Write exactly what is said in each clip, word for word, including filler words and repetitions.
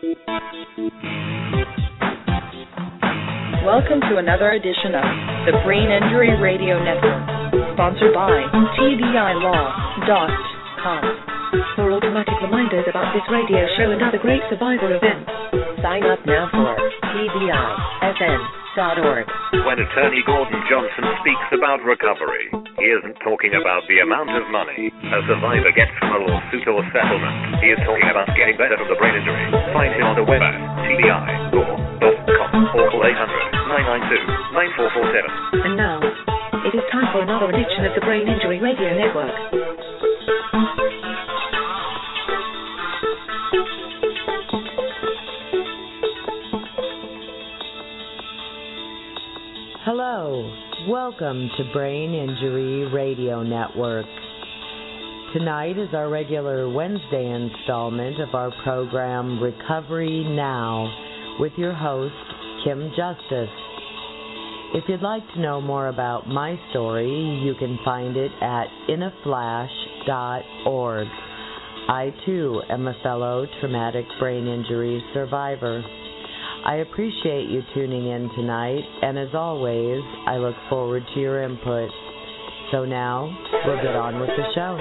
Welcome to another edition of the Brain Injury Radio Network, sponsored by T B I Law dot com. For automatic reminders about this radio show and other great survivor events, sign up now for T B I S N dot org. When attorney Gordon Johnson speaks about recovery, he isn't talking about the amount of money a survivor gets from a lawsuit or settlement. He is talking about getting better from the brain injury. Find him on the web at T B I law dot com or call eight hundred, nine nine two, nine four four seven. And now, it is time for another edition of the Brain Injury Radio Network. Hello, welcome to Brain Injury Radio Network. Tonight is our regular Wednesday installment of our program Recovery Now with your host, Kim Justice. If you'd like to know more about my story, you can find it at in a flash dot org. I, too, am a fellow traumatic brain injury survivor. I appreciate you tuning in tonight, and as always, I look forward to your input. So now, we'll get on with the show.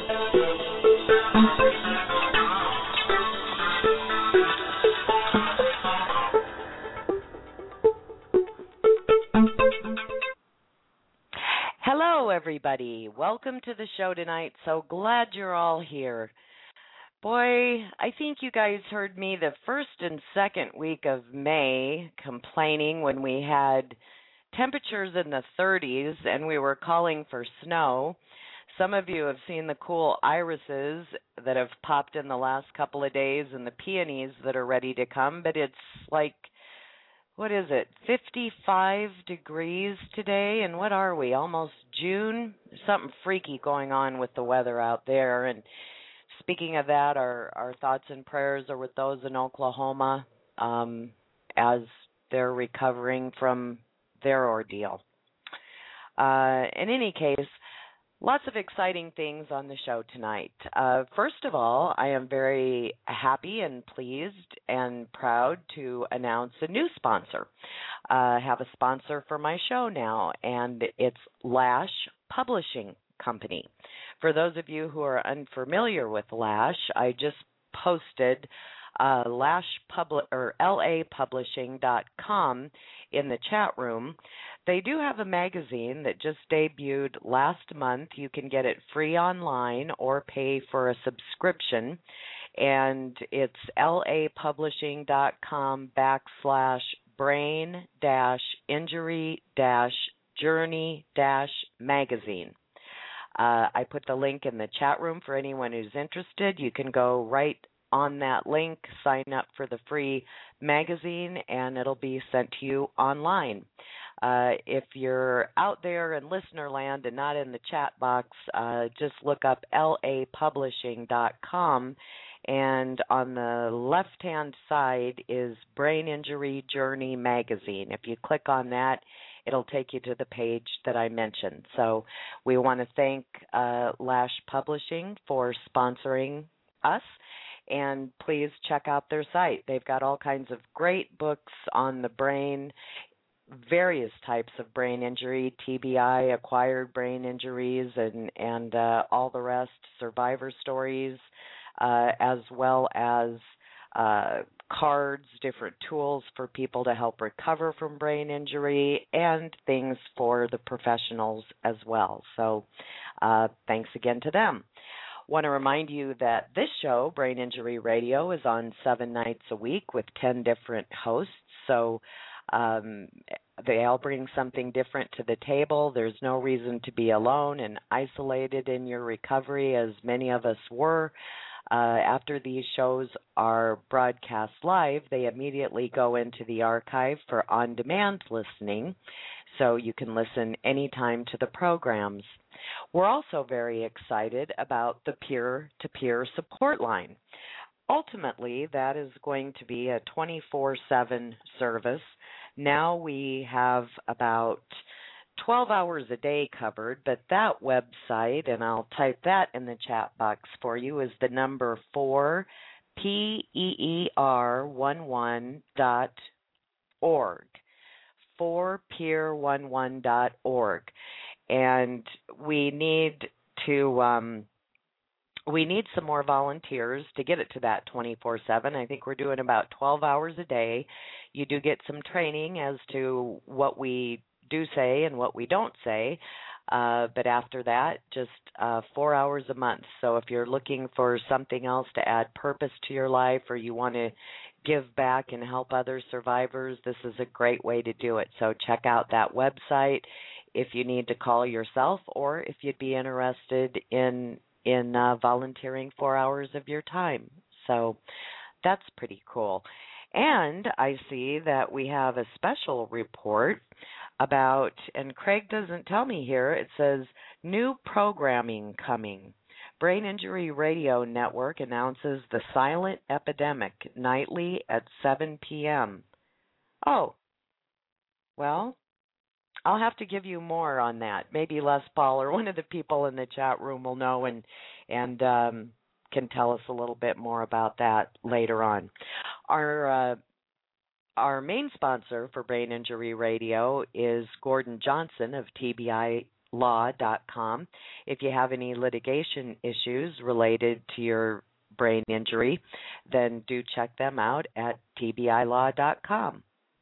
Hello, everybody. Welcome to the show tonight. So glad you're all here. Boy, I think you guys heard me the first and second week of May complaining when we had temperatures in the thirties and we were calling for snow. Some of you have seen the cool irises that have popped in the last couple of days and the peonies that are ready to come, but it's like, what is it, fifty-five degrees today, and what are we, almost June? There's something freaky going on with the weather out there, and speaking of that, our, our thoughts and prayers are with those in Oklahoma um, as they're recovering from their ordeal. Uh, in any case, lots of exciting things on the show tonight. Uh, first of all, I am very happy and pleased and proud to announce a new sponsor. Uh, I have a sponsor for my show now, and it's Lash Publishing Company. For those of you who are unfamiliar with Lash, I just posted uh, Lash Publi- or L A Publishing dot com in the chat room. They do have a magazine that just debuted last month. You can get it free online or pay for a subscription, and it's L A Publishing dot com backslash brain dash injury dash journey dash magazine. Uh, I put the link in the chat room for anyone who's interested. You can go right on that link, sign up for the free magazine, and it'll be sent to you online. Uh, if you're out there in listener land and not in the chat box, uh, just look up L A Publishing dot com, and on the left-hand side is Brain Injury Journey Magazine. If you click on that, it'll take you to the page that I mentioned. So we want to thank uh, Lash Publishing for sponsoring us, and please check out their site. They've got all kinds of great books on the brain, various types of brain injury, T B I, acquired brain injuries, and, and uh, all the rest, survivor stories, uh, as well as uh, cards, different tools for people to help recover from brain injury, and things for the professionals as well. So uh, thanks again to them. Want to remind you that this show, Brain Injury Radio, is on seven nights a week with ten different hosts. So um, they all bring something different to the table. There's no reason to be alone and isolated in your recovery, as many of us were. Uh, after these shows are broadcast live, they immediately go into the archive for on-demand listening, so you can listen anytime to the programs. We're also very excited about the peer-to-peer support line. Ultimately, that is going to be a twenty-four seven service. Now we have about twelve hours a day covered, but that website, and I'll type that in the chat box for you, is the number four P E E R one one dot org, for peer eleven dot org. And we need to um, we need some more volunteers to get it to that twenty-four seven. I think we're doing about twelve hours a day. You do get some training as to what we do say and what we don't say. Uh, but after that, just uh, four hours a month. So if you're looking for something else to add purpose to your life, or you want to give back and help other survivors, this is a great way to do it. So check out that website if you need to call yourself, or if you'd be interested in in uh, volunteering four hours of your time. So that's pretty cool. And I see that we have a special report about, and Craig doesn't tell me here, it says new programming coming. Brain Injury Radio Network announces the Silent Epidemic nightly at seven p.m. Oh, well, I'll have to give you more on that. Maybe Les Paul or one of the people in the chat room will know and and um, can tell us a little bit more about that later on. Our uh, our main sponsor for Brain Injury Radio is Gordon Johnson of T B I law dot com. If you have any litigation issues related to your brain injury, then do check them out at T B I law dot com.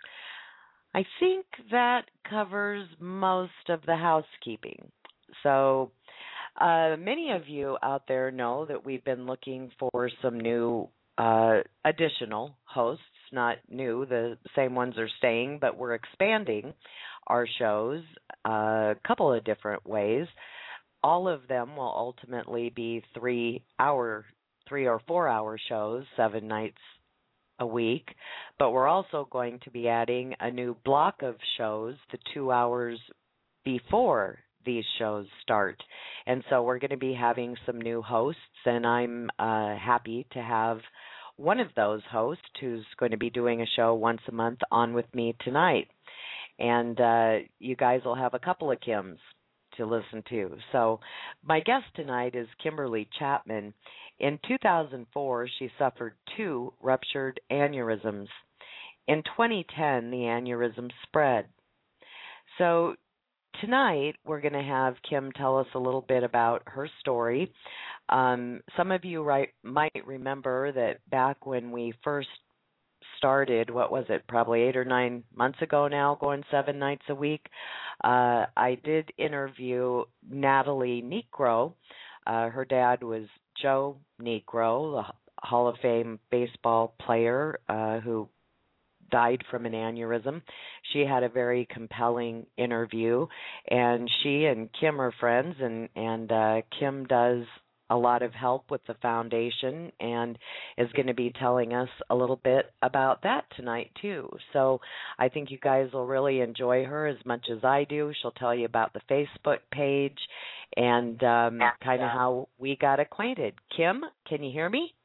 I think that covers most of the housekeeping. So uh, many of you out there know that we've been looking for some new uh, additional hosts. Not new, the same ones are staying, but we're expanding our shows a couple of different ways. All of them will ultimately be three hour, three or four hour shows, seven nights a week, but we're also going to be adding a new block of shows the two hours before these shows start. And so we're going to be having some new hosts, and I'm uh, happy to have one of those hosts who's going to be doing a show once a month on with me tonight. And uh, you guys will have a couple of Kims to listen to. So my guest tonight is Kimberly Chapman. In two thousand four, she suffered two ruptured aneurysms. In twenty ten, the aneurysm spread. So tonight, we're going to have Kim tell us a little bit about her story. Um, some of you right, might remember that back when we first started, what was it, probably eight or nine months ago now, going seven nights a week, uh, I did interview Natalie Negro. Uh, her dad was Joe Negro, the Hall of Fame baseball player uh, who died from an aneurysm. She had a very compelling interview, and she and Kim are friends, and, and uh, Kim does a lot of help with the foundation and is going to be telling us a little bit about that tonight too. So I think you guys will really enjoy her as much as I do. She'll tell you about the Facebook page and um, kind of how we got acquainted. Kim, can you hear me?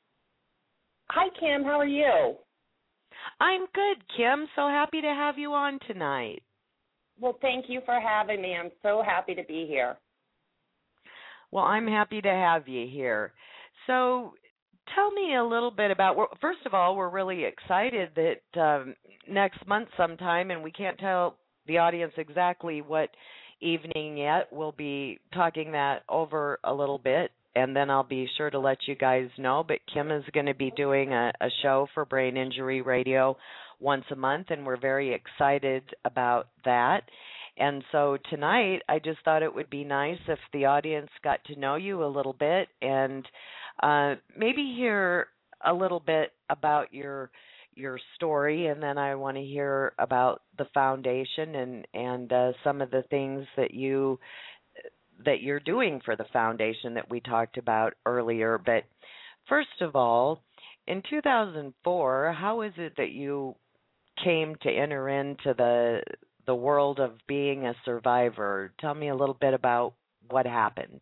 Hi, Kim. How are you? I'm good, Kim. So happy to have you on tonight. Well, thank you for having me. I'm so happy to be here. Well, I'm happy to have you here. So tell me a little bit about, well, first of all, we're really excited that um, next month sometime, and we can't tell the audience exactly what evening yet, we'll be talking that over a little bit, and then I'll be sure to let you guys know. But Kim is going to be doing a, a show for Brain Injury Radio once a month, and we're very excited about that. And so tonight, I just thought it would be nice if the audience got to know you a little bit and uh, maybe hear a little bit about your your story, and then I want to hear about the foundation and and uh, some of the things that you that you're doing for the foundation that we talked about earlier. But first of all, in two thousand four, how is it that you came to enter into the the world of being a survivor? Tell me a little bit about what happened.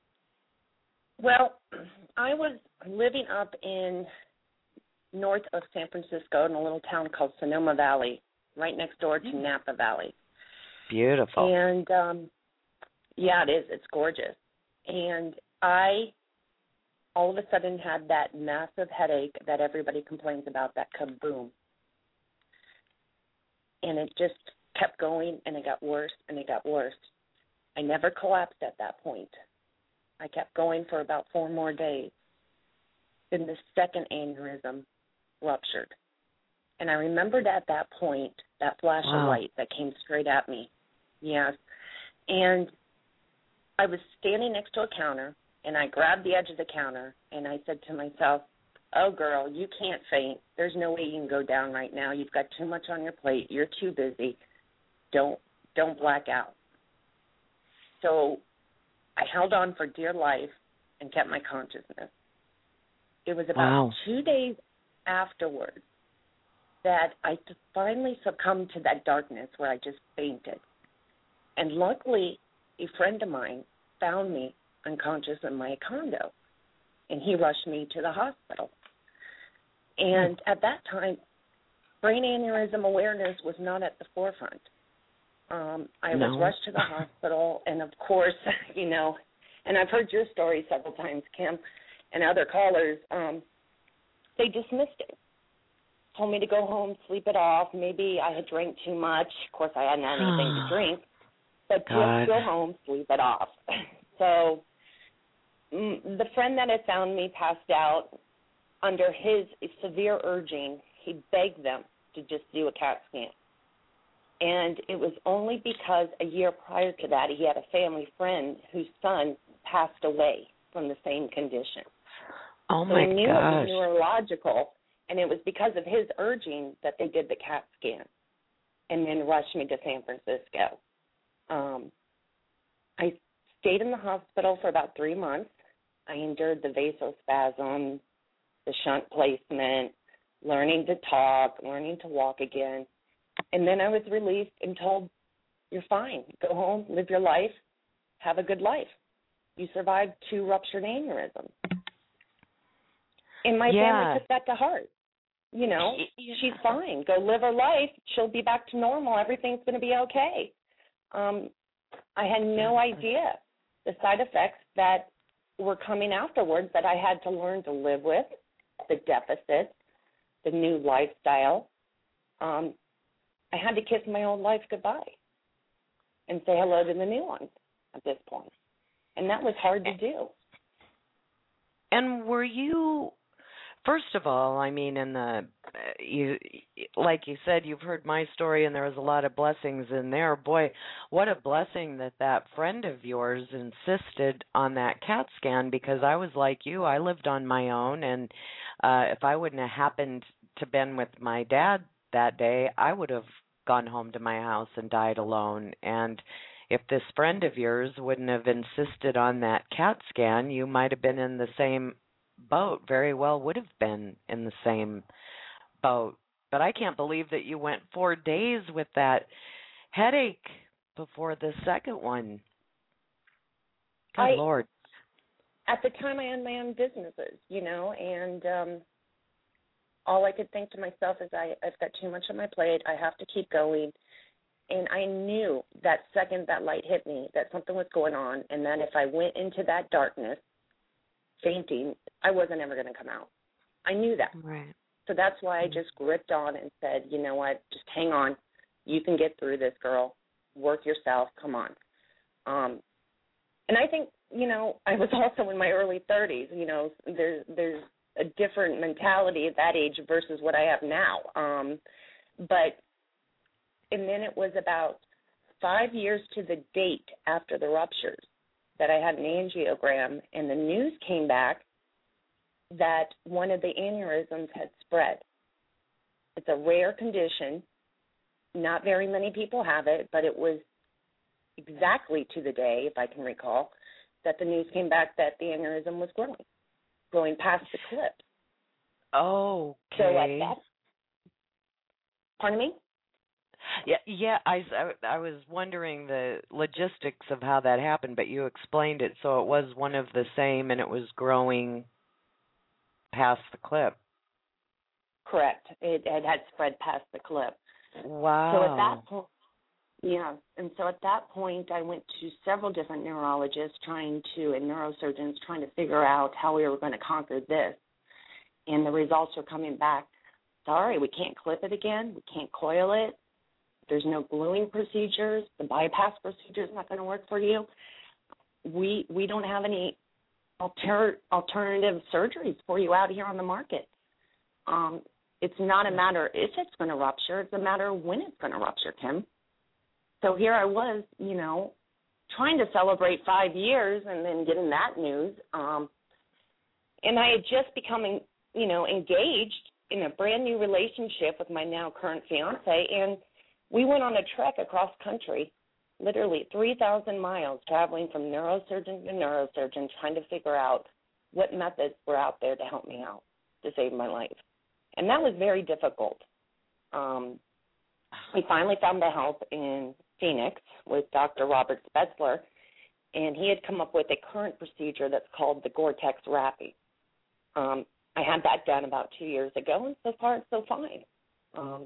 Well, I was living up in north of San Francisco in a little town called Sonoma Valley, right next door to mm. Napa Valley. Beautiful. And, um, yeah, it is. It's gorgeous. And I all of a sudden had that massive headache that everybody complains about, that kaboom. And it just kept going, and it got worse, and it got worse. I never collapsed at that point. I kept going for about four more days. Then the second aneurysm ruptured. And I remembered at that point that flash wow. of light that came straight at me. Yes. And I was standing next to a counter, and I grabbed the edge of the counter, and I said to myself, oh, girl, you can't faint. There's no way you can go down right now. You've got too much on your plate. You're too busy. Don't don't black out. So I held on for dear life and kept my consciousness. It was about wow. two days afterwards that I finally succumbed to that darkness where I just fainted. And luckily, a friend of mine found me unconscious in my condo, and he rushed me to the hospital. And at that time, brain aneurysm awareness was not at the forefront. Um, I no. was rushed to the hospital, and of course, you know, and I've heard your story several times, Kim, and other callers, um, they dismissed it. Told me to go home, sleep it off. Maybe I had drank too much. Of course, I hadn't had anything to drink. But God. just go home, sleep it off. So mm, the friend that had found me passed out. Under his severe urging, he begged them to just do a CAT scan. And it was only because a year prior to that, he had a family friend whose son passed away from the same condition. Oh, so my he knew gosh. it was neurological, and it was because of his urging that they did the CAT scan and then rushed me to San Francisco. Um, I stayed in the hospital for about three months. I endured the vasospasm, the shunt placement, learning to talk, learning to walk again. And then I was released and told, you're fine. Go home, live your life, have a good life. You survived two ruptured aneurysms. And my yeah. family took that to heart. You know, yeah. she's fine. Go live her life. She'll be back to normal. Everything's going to be okay. Um, I had no idea the side effects that were coming afterwards that I had to learn to live with, the deficits, the new lifestyle. Um, I had to kiss my old life goodbye and say hello to the new one at this point. And that was hard to do. And were you, first of all, I mean, in the, you, like you said, you've heard my story and there was a lot of blessings in there. Boy, what a blessing that that friend of yours insisted on that CAT scan, because I was like you, I lived on my own, and uh, if I wouldn't have happened to been with my dad that day, I would have gone home to my house and died alone. And if this friend of yours wouldn't have insisted on that CAT scan, you might have been in the same boat, very well would have been in the same boat. But I can't believe that you went four days with that headache before the second one. Good I, Lord. At the time, I owned my own businesses, you know, and um, all I could think to myself is I, I've got too much on my plate. I have to keep going. And I knew that second that light hit me that something was going on, and that if I went into that darkness, fainting, I wasn't ever going to come out. I knew that. Right. So that's why I just gripped on and said, you know what, just hang on. You can get through this, girl. Work yourself. Come on. Um, and I think, you know, I was also in my early thirties. You know, there's there's a different mentality at that age versus what I have now. Um, but, and then it was about five years to the date after the ruptures that I had an angiogram, and the news came back that one of the aneurysms had spread. It's a rare condition. Not very many people have it, but it was exactly to the day, if I can recall, that the news came back that the aneurysm was growing, growing past the clip. Oh, okay. So at that, pardon me? Yeah, yeah. I, I, I was wondering the logistics of how that happened, but you explained it. So it was one of the same, and it was growing past the clip. Correct. It, it had spread past the clip. Wow. So at that point, Yeah, and so at that point, I went to several different neurologists trying to, and neurosurgeons trying to figure out how we were going to conquer this. And the results were coming back, sorry, we can't clip it again, we can't coil it, there's no gluing procedures, the bypass procedure is not going to work for you. We we don't have any alter, alternative surgeries for you out here on the market. Um, it's not a matter if it's going to rupture, it's a matter of when it's going to rupture, Kim. So here I was, you know, trying to celebrate five years and then getting that news. Um, and I had just become, you know, engaged in a brand new relationship with my now current fiance, and we went on a trek across country, literally three thousand miles, traveling from neurosurgeon to neurosurgeon, trying to figure out what methods were out there to help me out, to save my life. And that was very difficult. Um, we finally found the help in Phoenix with Doctor Robert Spetzler, and he had come up with a current procedure that's called the Gore-Tex wrapping. Um, I had that done about two years ago, and so far it's so fine. Um,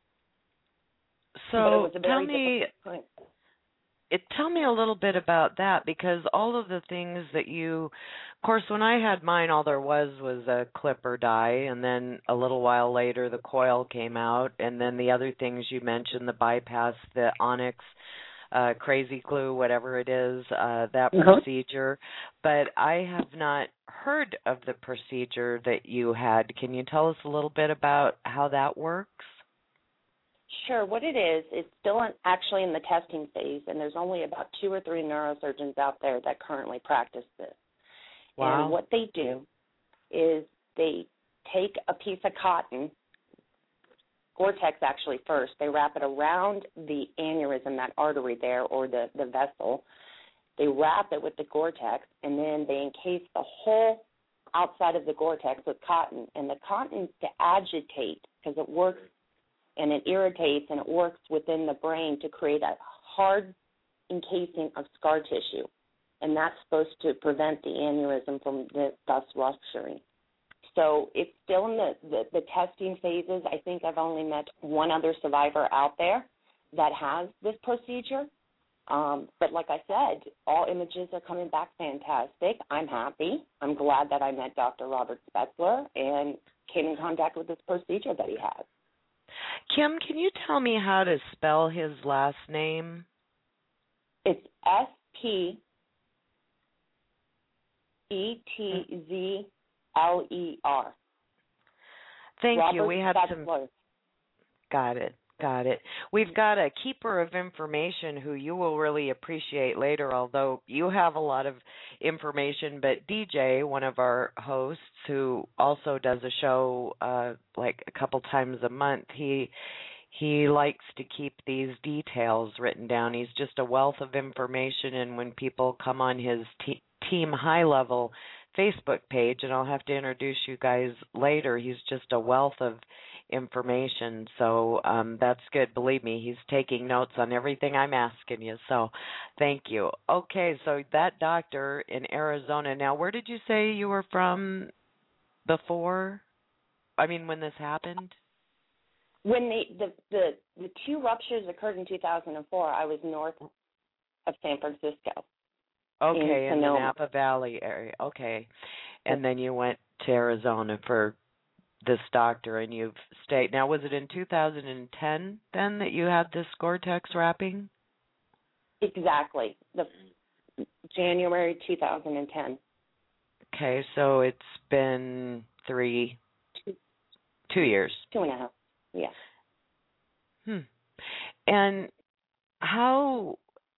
so but it was a tell very me, difficult time. It, tell me a little bit about that, because all of the things that you, of course, when I had mine, all there was was a clip or die, and then a little while later the coil came out, and then the other things you mentioned, the bypass, the Onyx, uh, crazy glue, whatever it is, uh, that Uh-huh. procedure. But I have not heard of the procedure that you had. Can you tell us a little bit about how that works? Sure. What it is, it's still in, actually in the testing phase, and there's only about two or three neurosurgeons out there that currently practice this. Wow. And what they do is they take a piece of cotton, Gore-Tex actually first, they wrap it around the aneurysm, that artery there, or the, the vessel. They wrap it with the Gore-Tex, and then they encase the whole outside of the Gore-Tex with cotton. And the cotton is to agitate, because it works and it irritates and it works within the brain to create a hard encasing of scar tissue. And that's supposed to prevent the aneurysm from the, thus rupturing. So it's still in the, the, the testing phases. I think I've only met one other survivor out there that has this procedure. Um, but like I said, all images are coming back fantastic. I'm happy. I'm glad that I met Doctor Robert Spetzler and came in contact with this procedure that he has. Kim, can you tell me how to spell his last name? It's S P E T Z L E R. Thank Robert you. We have Spetzler. some. Got it. Got it. We've got a keeper of information who you will really appreciate later, although you have a lot of information. But D J, one of our hosts, who also does a show uh, like a couple times a month, he he likes to keep these details written down. He's just a wealth of information, and when people come on his te- Team High Level Facebook page, and I'll have to introduce you guys later, he's just a wealth of information, so um, that's good. Believe me, he's taking notes on everything I'm asking you, so thank you. Okay, so that doctor in Arizona. Now, where did you say you were from before? I mean, when this happened? When the, the, the, the two ruptures occurred in two thousand four, I was north of San Francisco. Okay, in, in the Sonoma. Napa Valley area. Okay, and then you went to Arizona for this doctor, and you've stayed. Now, was it in two thousand ten then that you had this Gore-Tex wrapping? Exactly, the January two thousand ten. Okay, so it's been three, two, two years. Two and a half, yeah. Hmm. And how,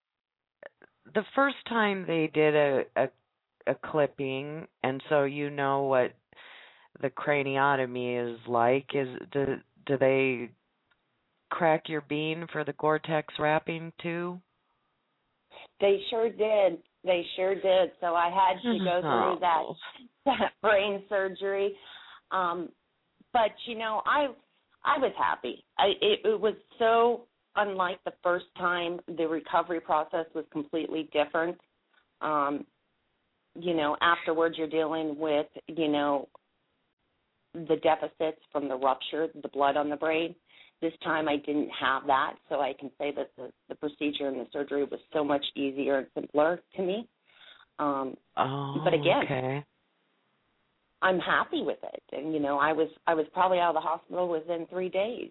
the first time they did a, a, a clipping, and so you know what the craniotomy is like, is do, do they crack your bean for the Gore-Tex wrapping too? They sure did. They sure did. So I had to go through that, that brain surgery. Um, but, you know, I I was happy. I, it, it was so unlike the first time. The recovery process was completely different. Um, you know, afterwards you're dealing with, you know, the deficits from the rupture, the blood on the brain. This time I didn't have that, so I can say that the, the procedure and the surgery was so much easier and simpler to me. Um, oh, but again, okay. I'm happy with it. And, you know, I was I was probably out of the hospital within three days.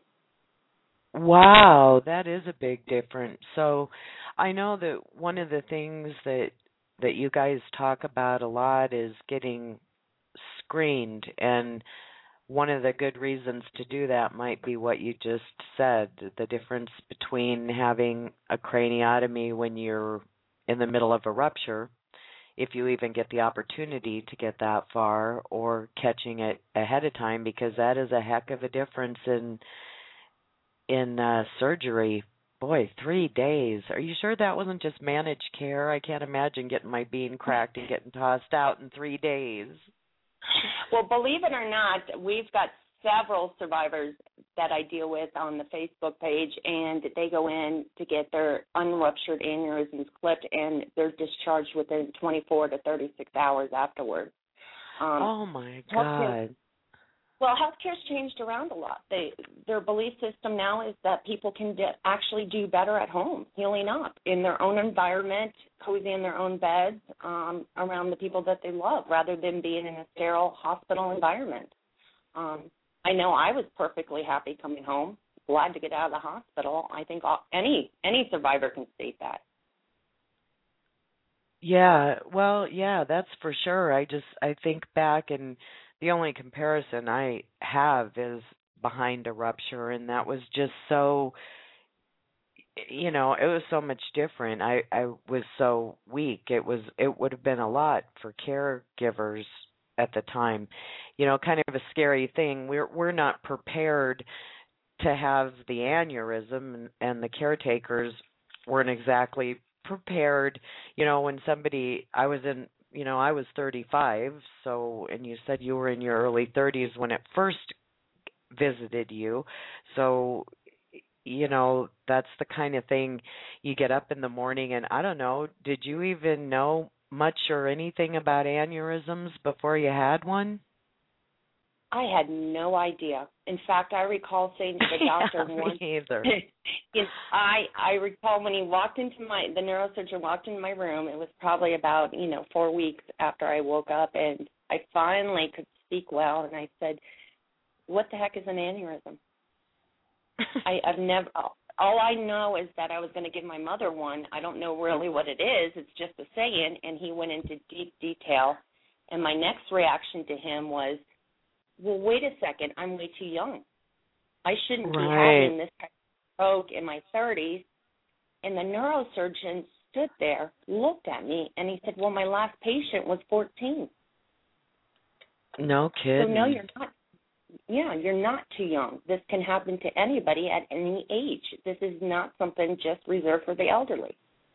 Wow, that is a big difference. So I know that one of the things that that you guys talk about a lot is getting screened, and one of the good reasons to do that might be what you just said, the difference between having a craniotomy when you're in the middle of a rupture, if you even get the opportunity to get that far, or catching it ahead of time, because that is a heck of a difference in in uh, surgery. Boy, three days. Are you sure that wasn't just managed care? I can't imagine getting my bean cracked and getting tossed out in three days. Well, believe it or not, we've got several survivors that I deal with on the Facebook page, and they go in to get their unruptured aneurysms clipped, and they're discharged within twenty-four to thirty-six hours afterwards. Um, oh, my healthcare, God. well, healthcare's changed around a lot. They, their belief system now is that people can de- actually do better at home, healing up in their own environment, cozy in their own beds, um, around the people that they love, rather than being in a sterile hospital environment. Um, I know I was perfectly happy coming home, glad to get out of the hospital. I think all, any any survivor can state that. Yeah, well, yeah, that's for sure. I just, I think back, and the only comparison I have is behind a rupture, and that was just so, you know, it was so much different. I, I was so weak. It was, it would have been a lot for caregivers at the time. You know, kind of a scary thing. We're we're not prepared to have the aneurysm, and, and the caretakers weren't exactly prepared. You know, when somebody, I was in, you know, I was thirty-five, so, and you said you were in your early thirties when it first visited you. So, you know, that's the kind of thing you get up in the morning, and I don't know, did you even know much or anything about aneurysms before you had one? I had no idea. In fact, I recall saying to the doctor yeah, once. Me either. Yes, I I recall when he walked into my the neurosurgeon walked into my room. It was probably about you know four weeks after I woke up, and I finally could speak well. And I said, "What the heck is an aneurysm?" I, I've never. All I know is that I was going to give my mother one. I don't know really what it is. It's just a saying. And he went into deep detail. And my next reaction to him was, well, wait a second, I'm way too young. I shouldn't right. be having this type of stroke in my thirties. And the neurosurgeon stood there, looked at me, and he said, well, my last patient was fourteen. No kidding. So, no, you're not. Yeah, you're not too young. This can happen to anybody at any age. This is not something just reserved for the elderly.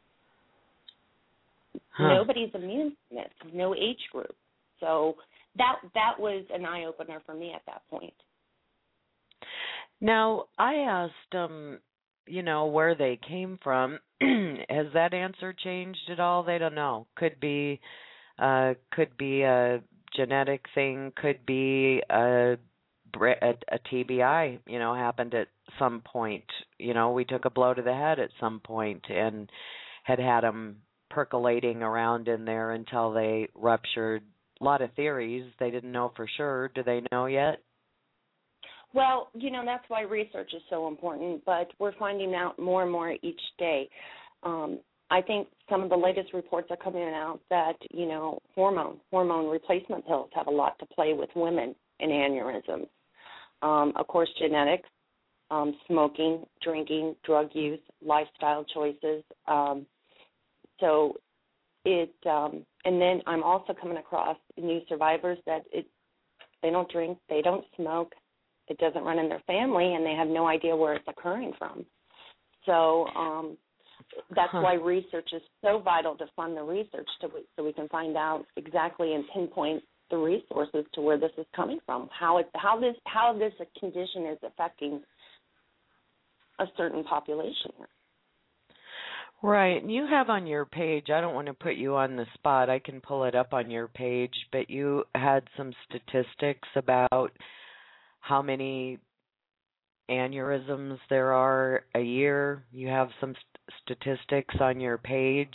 Huh. Nobody's immune to this, no age group. So that that was an eye-opener for me at that point. Now, I asked um, you know, where they came from. Has that answer changed at all? They don't know. Could be, uh, could be a genetic thing. Could be a, a, a T B I. You know, happened at some point. You know, we took a blow to the head at some point and had had them percolating around in there until they ruptured. A lot of theories. They didn't know for sure. Do they know yet? Well, you know, that's why research is so important, but we're finding out more and more each day. Um, I think some of the latest reports are coming out that, you know, hormone, hormone replacement pills have a lot to play with women in aneurysms. Um, of course, genetics, um, smoking, drinking, drug use, lifestyle choices. Um, so it, um, and then I'm also coming across new survivors that it, they don't drink, they don't smoke, it doesn't run in their family, and they have no idea where it's occurring from. So um, that's huh. why research is so vital to fund the research to, so we can find out exactly and pinpoint the resources to where this is coming from, how it, how this how this condition is affecting a certain population here. Right, and you have on your page, I don't want to put you on the spot, I can pull it up on your page, but you had some statistics about how many aneurysms there are a year? You have some st- statistics on your page.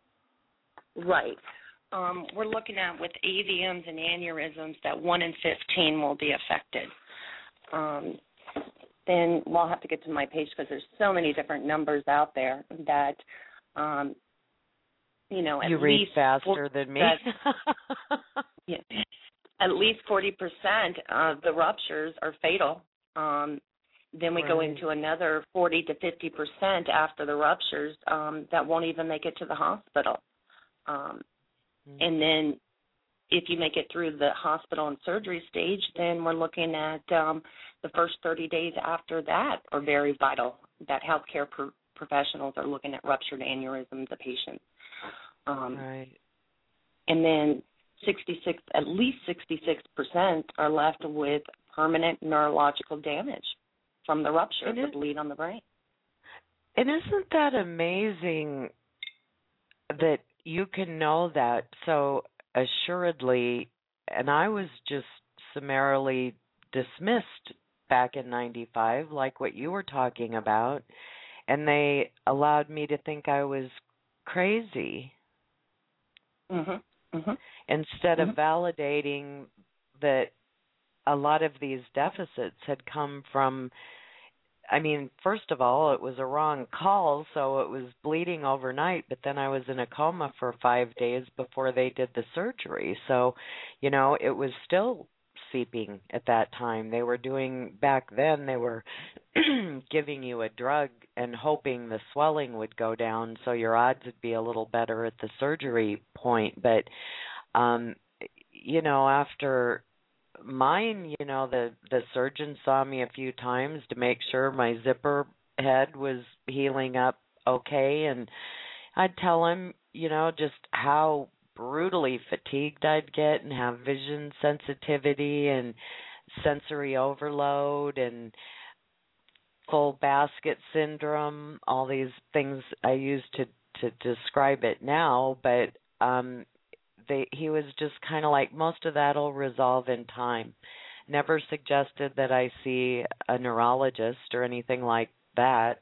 Right. Um, we're looking at with A V Ms and aneurysms that one in fifteen will be affected. Um, then we'll have to get to my page because there's so many different numbers out there that, um, you know, at you read least faster than me. yeah, at least forty percent of the ruptures are fatal. Um, then we right. go into another forty to fifty percent after the ruptures um, that won't even make it to the hospital. Um, mm-hmm. And then if you make it through the hospital and surgery stage, then we're looking at um, the first thirty days after that are very vital, that healthcare pro- professionals are looking at ruptured aneurysms of patients. Um, right. And then sixty-six, at least sixty-six percent are left with permanent neurological damage from the rupture, and the it, bleed on the brain. And isn't that amazing that you can know that so assuredly? And I was just summarily dismissed back in ninety-five, like what you were talking about, and they allowed me to think I was crazy. Mm-hmm. Mm-hmm. Instead mm-hmm. of validating that a lot of these deficits had come from, I mean, first of all, it was a wrong call, so it was bleeding overnight, but then I was in a coma for five days before they did the surgery. So, you know, it was still seeping at that time. They were doing, back then, they were giving you a drug and hoping the swelling would go down so your odds would be a little better at the surgery point. But, um, you know, after mine, you know, the, the surgeon saw me a few times to make sure my zipper head was healing up okay, and I'd tell him, you know, just how brutally fatigued I'd get and have vision sensitivity and sensory overload and full basket syndrome, all these things I use to, to describe it now, but um, they, he was just kind of like, most of that will resolve in time. Never suggested that I see a neurologist or anything like that.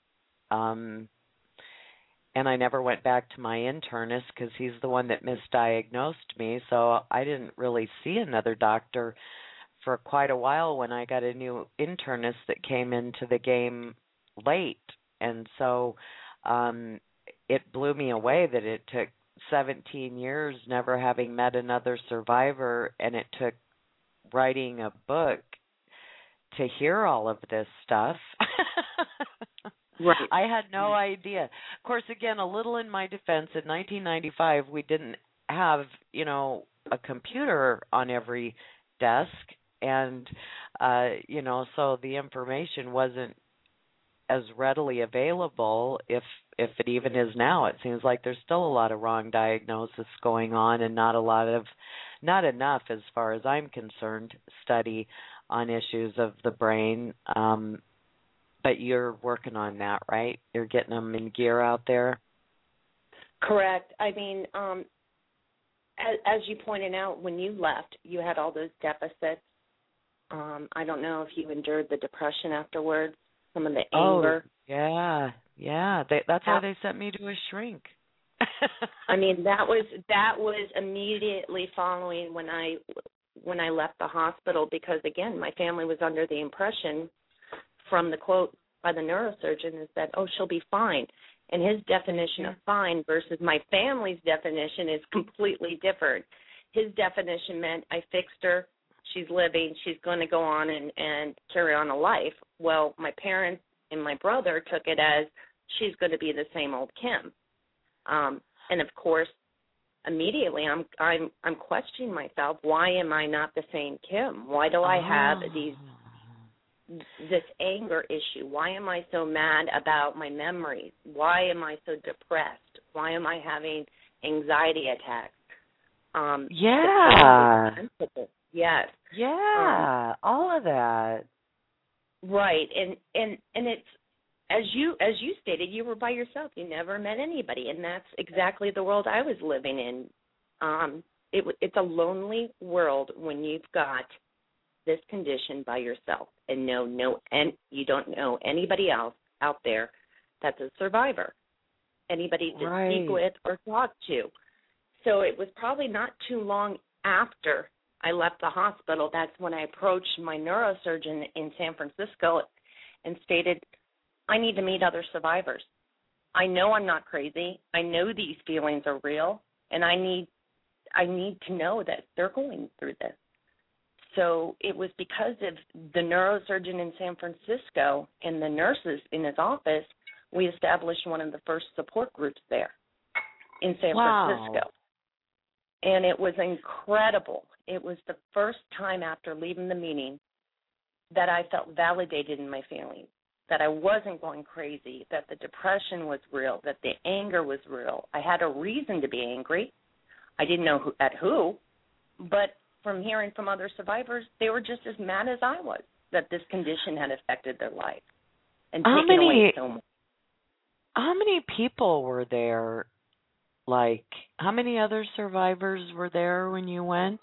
Um, and I never went back to my internist because he's the one that misdiagnosed me, so I didn't really see another doctor for quite a while when I got a new internist that came into the game late. And so um, it blew me away that it took seventeen years never having met another survivor, and it took writing a book to hear all of this stuff. Right. I had no idea. Of course, again, a little in my defense, in nineteen ninety-five, we didn't have, you know, a computer on every desk, and, uh, you know, so the information wasn't as readily available, if if it even is now. It seems like there's still a lot of wrong diagnosis going on, and not a lot of, not enough, as far as I'm concerned, study on issues of the brain. Um, but you're working on that, right? You're getting them in gear out there? Correct. I mean, um, as, as you pointed out, when you left, you had all those deficits. Um, I don't know if you endured the depression afterwards, some of the anger. Oh, yeah, yeah. They, that's why they sent me to a shrink. I mean, that was that was immediately following when I when I left the hospital, because again, my family was under the impression from the quote by the neurosurgeon is that, oh, she'll be fine. And his definition of fine versus my family's definition is completely different. His definition meant I fixed her, she's living, she's going to go on and, and carry on a life. Well, my parents and my brother took it as she's going to be the same old Kim. Um, and, of course, immediately I'm I'm I'm questioning myself, why am I not the same Kim? Why do I have oh. these this anger issue? Why am I so mad about my memories? Why am I so depressed? Why am I having anxiety attacks? Um, yeah. Yes. Yeah, um, all of that. Right. And, and and it's, as you as you stated, you were by yourself. You never met anybody, and that's exactly the world I was living in. Um, it, it's a lonely world when you've got this condition by yourself and know no and you don't know anybody else out there that's a survivor, anybody to Right. speak with or talk to. So it was probably not too long after I left the hospital, that's when I approached my neurosurgeon in San Francisco and stated, I need to meet other survivors. I know I'm not crazy. I know these feelings are real, and I need I need to know that they're going through this. So it was because of the neurosurgeon in San Francisco and the nurses in his office, we established one of the first support groups there in San Wow. Francisco. And it was incredible. It was the first time after leaving the meeting that I felt validated in my feelings, that I wasn't going crazy, that the depression was real, that the anger was real. I had a reason to be angry. I didn't know who, at who, but from hearing from other survivors, they were just as mad as I was that this condition had affected their life and How taken many- away so much. How many people were there? Like, how many other survivors were there when you went?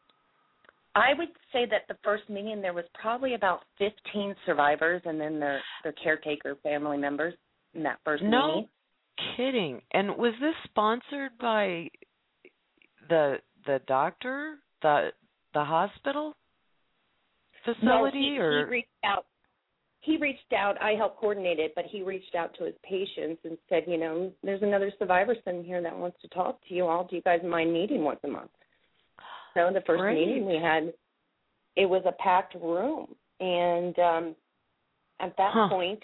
I would say that the first meeting there was probably about fifteen survivors and then their, their caretaker family members in that first No meeting. kidding. And was this sponsored by the the doctor, the the hospital facility, No, he, or he reached out. He reached out. I helped coordinate it, but he reached out to his patients and said, you know, there's another survivor sitting here that wants to talk to you all. Do you guys mind meeting once a month? So the first Great. meeting we had, it was a packed room. And um, at that Huh. point,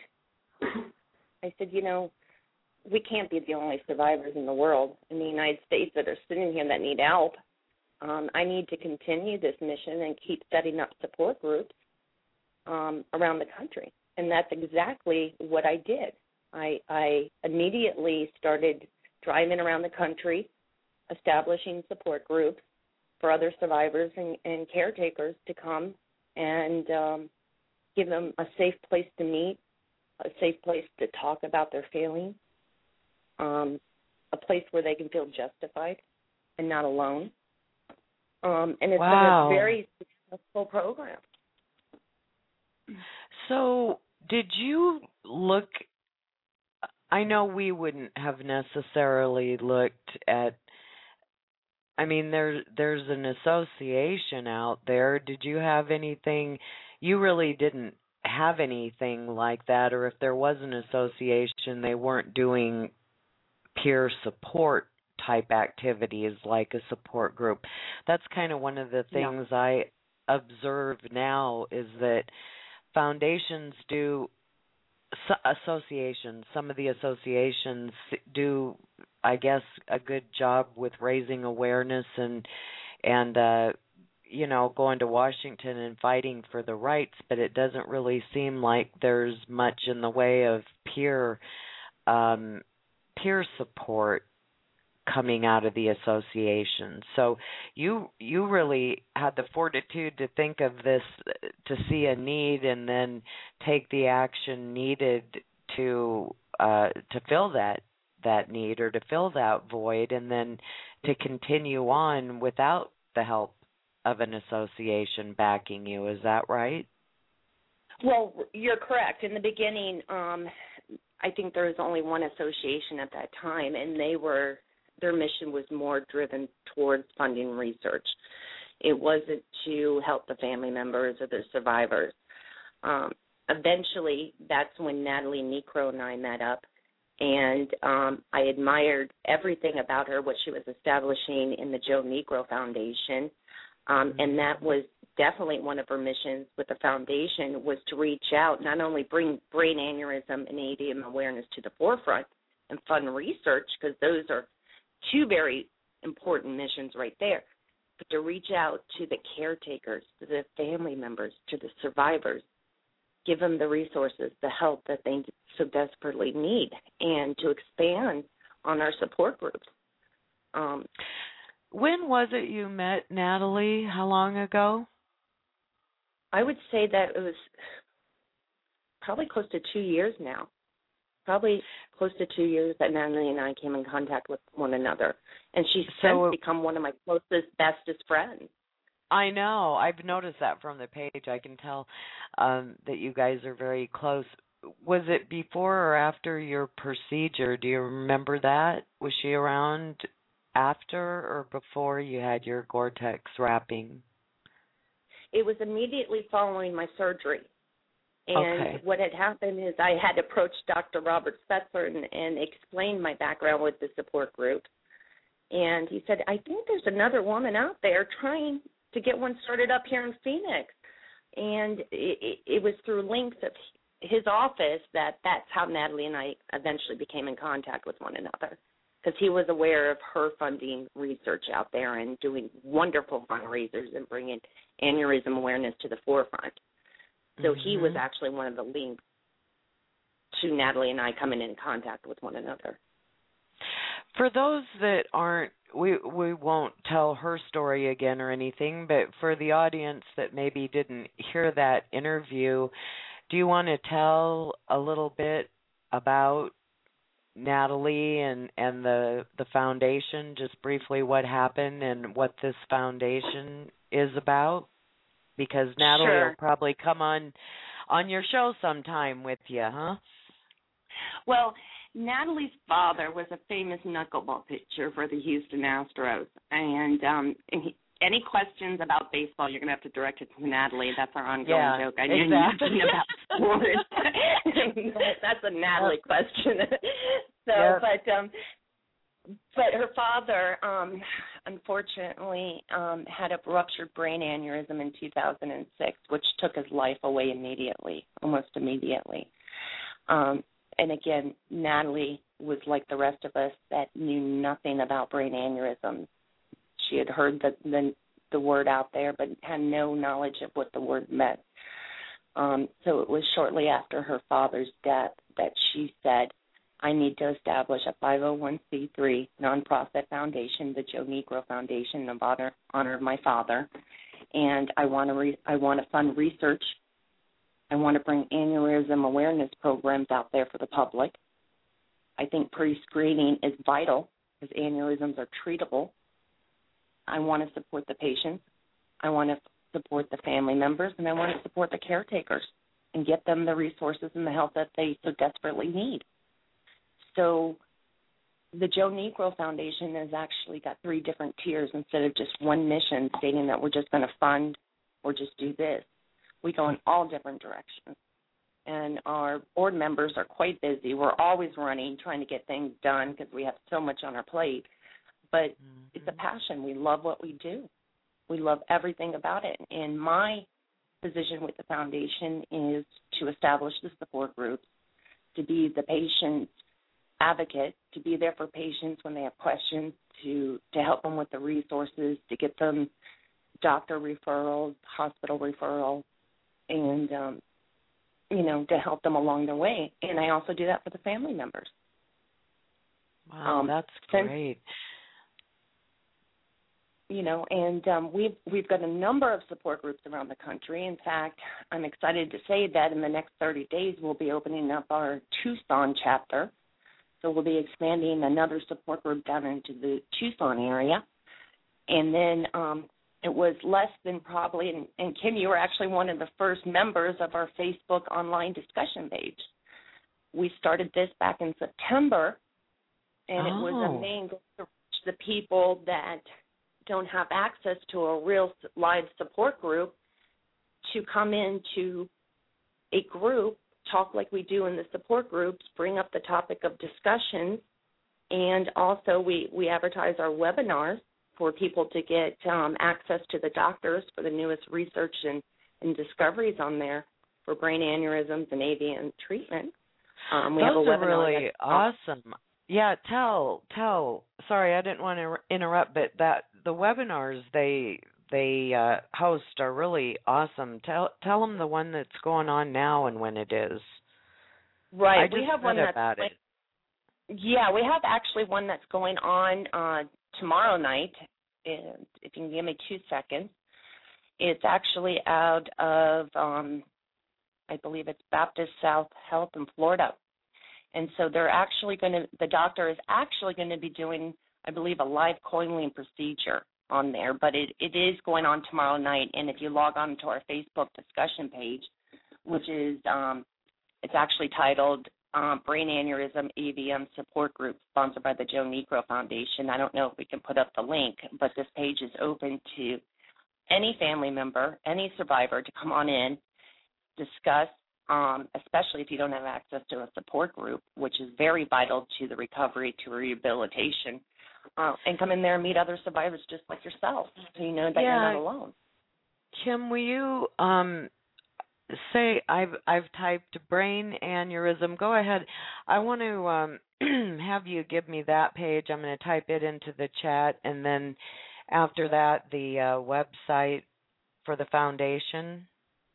I said, you know, we can't be the only survivors in the world in the United States that are sitting here that need help. Um, I need to continue this mission and keep setting up support groups um, around the country. And that's exactly what I did. I, I immediately started driving around the country, establishing support groups for other survivors and, and caretakers to come and um, give them a safe place to meet, a safe place to talk about their feelings, um, a place where they can feel justified and not alone. Um, and it's Wow. been a very successful program. So, did you look? I know we wouldn't have necessarily looked at. I mean, there there's an association out there. Did you have anything? You really didn't have anything like that, or if there was an association, they weren't doing peer support type activities like a support group. That's kind of one of the things No. I observe now is that foundations do associations, some of the associations do, I guess, a good job with raising awareness and and uh, you know, going to Washington and fighting for the rights, but it doesn't really seem like there's much in the way of peer um, peer support coming out of the association. So you you really had the fortitude to think of this, to see a need, and then take the action needed to uh, to fill that that need or to fill that void, and then to continue on without the help of an association backing you. Is that right? Well, you're correct. In the beginning, um, I think there was only one association at that time, and they were their mission was more driven towards funding research. It wasn't to help the family members or the survivors. Um, eventually, that's when Natalie Necro and I met up, and um, I admired everything about her, what she was establishing in the Joe Necro Foundation, um, and that was definitely one of her missions with the foundation, was to reach out, not only bring brain aneurysm and A D M awareness to the forefront and fund research, because those are two very important missions right there, but to reach out to the caretakers, to the family members, to the survivors, give them the resources, the help that they so desperately need, and to expand on our support groups. Um, when was it you met Natalie? How long ago? I would say that it was probably close to two years now. Probably close to two years that Natalie and I came in contact with one another. And she's So- since become one of my closest, bestest friends. I know. I've noticed that from the page. I can tell um, that you guys are very close. Was it before or after your procedure? Do you remember that? Was she around after or before you had your Gore-Tex wrapping? It was immediately following my surgery. And okay. what had happened is I had approached Doctor Robert Spetzer and, and explained my background with the support group. And he said, I think there's another woman out there trying to get one started up here in Phoenix. And it, it, it was through links of his office that that's how Natalie and I eventually became in contact with one another, because he was aware of her funding research out there and doing wonderful fundraisers and bringing aneurysm awareness to the forefront. So mm-hmm. he was actually one of the links to Natalie and I coming in contact with one another. For those that aren't, we we won't tell her story again or anything, but for the audience that maybe didn't hear that interview, do you want to tell a little bit about Natalie and, and the the foundation, just briefly what happened and what this foundation is about? Because Natalie sure. will probably come on on your show sometime with you, huh? Well, Natalie's father was a famous knuckleball pitcher for the Houston Astros, and um, he, any questions about baseball, you're going to have to direct it to Natalie. That's our ongoing yeah, joke. I knew exactly. nothing about sports. That's a Natalie question. so, yep. but um, but her father, um, unfortunately, um, had a ruptured brain aneurysm in two thousand six, which took his life away immediately, almost immediately. Um, and again, Natalie was like the rest of us that knew nothing about brain aneurysms. She had heard the, the the word out there, but had no knowledge of what the word meant. Um, so it was shortly after her father's death that she said, I need to establish a five oh one c three nonprofit foundation, the Joe Negro Foundation, in honor, honor of my father, and I want to re- I want to fund research. I want to bring aneurysm awareness programs out there for the public. I think pre-screening is vital because aneurysms are treatable. I want to support the patients. I want to support the family members, and I want to support the caretakers and get them the resources and the help that they so desperately need. So the Joe Negro Foundation has actually got three different tiers instead of just one mission stating that we're just going to fund or just do this. We go in all different directions. And our board members are quite busy. We're always running, trying to get things done because we have so much on our plate. But mm-hmm. it's a passion. We love what we do. We love everything about it. And my position with the foundation is to establish the support groups, to be the patient advocate, to be there for patients when they have questions, to, to help them with the resources, to get them doctor referrals, hospital referrals, and, um, you know, to help them along their way. And I also do that for the family members. Wow, um, that's since, great. You know, and um, we've, we've got a number of support groups around the country. In fact, I'm excited to say that in the next thirty days we'll be opening up our Tucson chapter. So we'll be expanding another support group down into the Tucson area. And then um, it was less than probably, and, and Kim, you were actually one of the first members of our Facebook online discussion page. We started this back in September, and oh. it was a main goal to reach the people that don't have access to a real live support group to come into a group, talk like we do in the support groups, bring up the topic of discussion, and also we, we advertise our webinars for people to get um, access to the doctors for the newest research and, and discoveries on there for brain aneurysms and A V N treatment. Um, we Those have a webinar are really awesome. Yeah, tell, tell. Sorry, I didn't want to interrupt, but that the webinars they they uh, host are really awesome. Tell tell them the one that's going on now and when it is. Right, I just we have one that's about going, it. Yeah, we have actually one that's going on uh, tomorrow night. And if you can give me two seconds, it's actually out of um, I believe it's Baptist South Health in Florida. And so they're actually going to, the doctor is actually going to be doing, I believe, a live coiling procedure. on there, but it, it is going on tomorrow night. And if you log on to our Facebook discussion page, which is um, it's actually titled um, Brain Aneurysm A V M Support Group, sponsored by the Joe Niekro Foundation. I don't know if we can put up the link, but this page is open to any family member, any survivor to come on in, discuss, um, especially if you don't have access to a support group, which is very vital to the recovery, to rehabilitation, uh, and come in there and meet other survivors just like yourself, so you know that yeah. you're not alone. Kim, will you um, say I've I've typed brain aneurysm? Go ahead. I want to um, have you give me that page. I'm going to type it into the chat, and then after that, the uh, website for the foundation.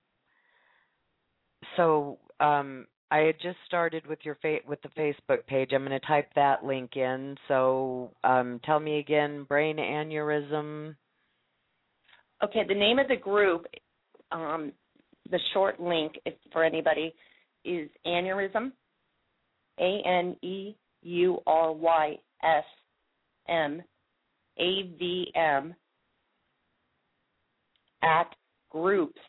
So um, I had just started with your fa- with the Facebook page. I'm going to type that link in. So um, tell me again, brain aneurysm. Okay, the name of the group, um, the short link if, for anybody, is Aneurysm, A N E U R Y S M A V M, at groups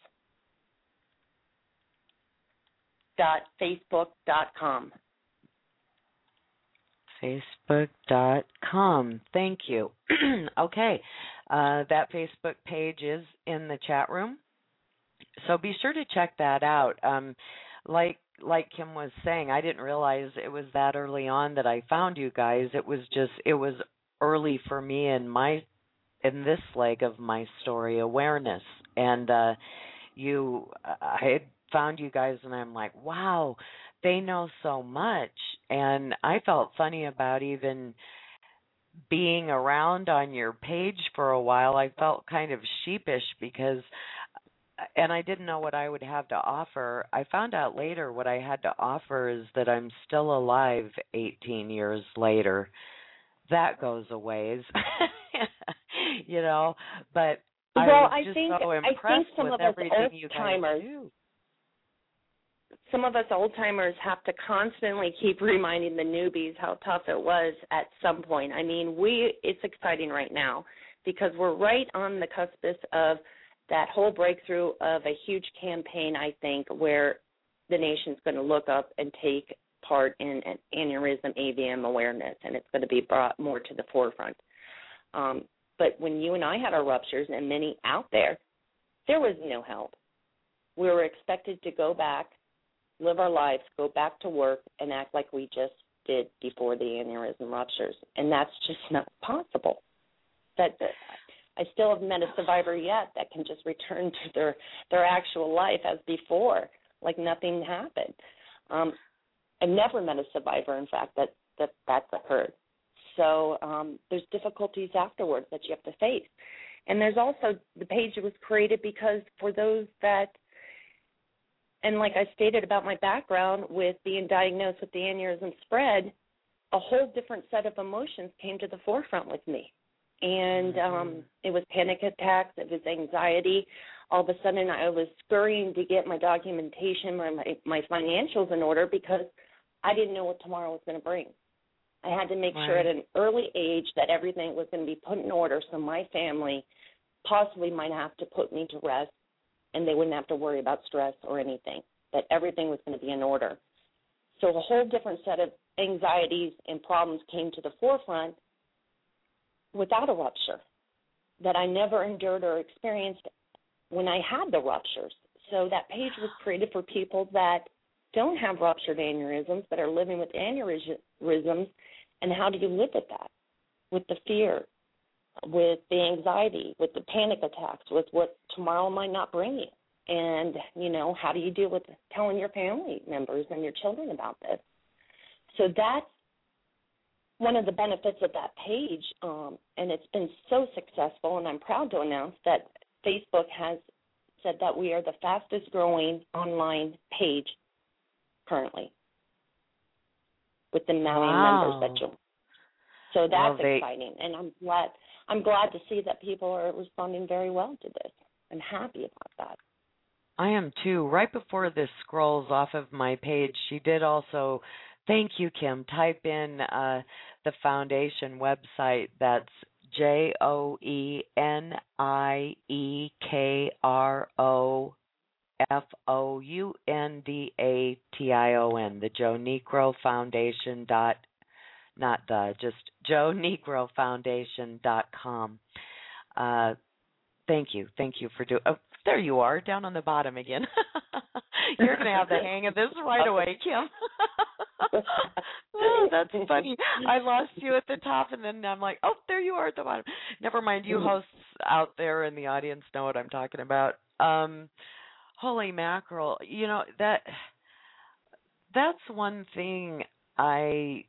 dot facebook dot com. Facebook dot com. Thank you. Okay. Uh, that Facebook page is in the chat room. So be sure to check that out. Um, like like Kim was saying, I didn't realize it was that early on that I found you guys. It was just, it was early for me in my, in this leg of my story, awareness. And uh, you, I had found you guys and I'm like, wow, they know so much. And I felt funny about even being around on your page for a while. I felt kind of sheepish because, and I didn't know what I would have to offer. I found out later what I had to offer is that I'm still alive eighteen years later. That goes a ways, you know, but I well, was I just think, so I impressed think some with of us everything you guys old-timers, do. Some of us old-timers have to constantly keep reminding the newbies how tough it was at some point. I mean, we it's exciting right now because we're right on the cuspis of that whole breakthrough of a huge campaign, I think, where the nation's going to look up and take part in an aneurysm A V M awareness, and it's going to be brought more to the forefront. Um, but when you and I had our ruptures, and many out there, there was no help. We were expected to go back, live our lives, go back to work, and act like we just did before the aneurysm ruptures, and that's just not possible. That I still haven't met a survivor yet that can just return to their, their actual life as before, like nothing happened. Um, I've never met a survivor, in fact, that, that that's occurred. So um, there's difficulties afterwards that you have to face. And there's also, the page was created because for those that, and like I stated about my background with being diagnosed with the aneurysm spread, a whole different set of emotions came to the forefront with me. And um, it was panic attacks, it was anxiety. All of a sudden I was scurrying to get my documentation, my, my, my financials in order because I didn't know what tomorrow was going to bring. I had to make right. sure at an early age that everything was going to be put in order so my family possibly might have to put me to rest and they wouldn't have to worry about stress or anything, that everything was going to be in order. So a whole different set of anxieties and problems came to the forefront without a rupture that I never endured or experienced when I had the ruptures. So that page was created for people that don't have ruptured aneurysms, that are living with aneurysms, and how do you live with that, with the fear, with the anxiety, with the panic attacks, with what tomorrow might not bring you. And, you know, how do you deal with telling your family members and your children about this? So that's one of the benefits of that page, um, and it's been so successful, and I'm proud to announce that Facebook has said that we are the fastest growing online page currently with the amount wow. of members that you. So that's well, they, exciting, and I'm glad. I'm glad to see that people are responding very well to this. I'm happy about that. I am too. Right before this scrolls off of my page, she did also, thank you, Kim, type in uh, the foundation website. That's J O E N I E K R O F O U N D A T I O N, the Joe Niekro Foundation dot, not the, just Joe Niekro Foundation dot com. Uh, thank you. Thank you for doing, oh, there you are, down on the bottom again. You're going to have the hang of this right away, Kim. Oh, that's funny. I lost you at the top, and then I'm like, oh, there you are at the bottom. Never mind, you hosts out there in the audience know what I'm talking about. Um, holy mackerel. You know, that that's one thing I,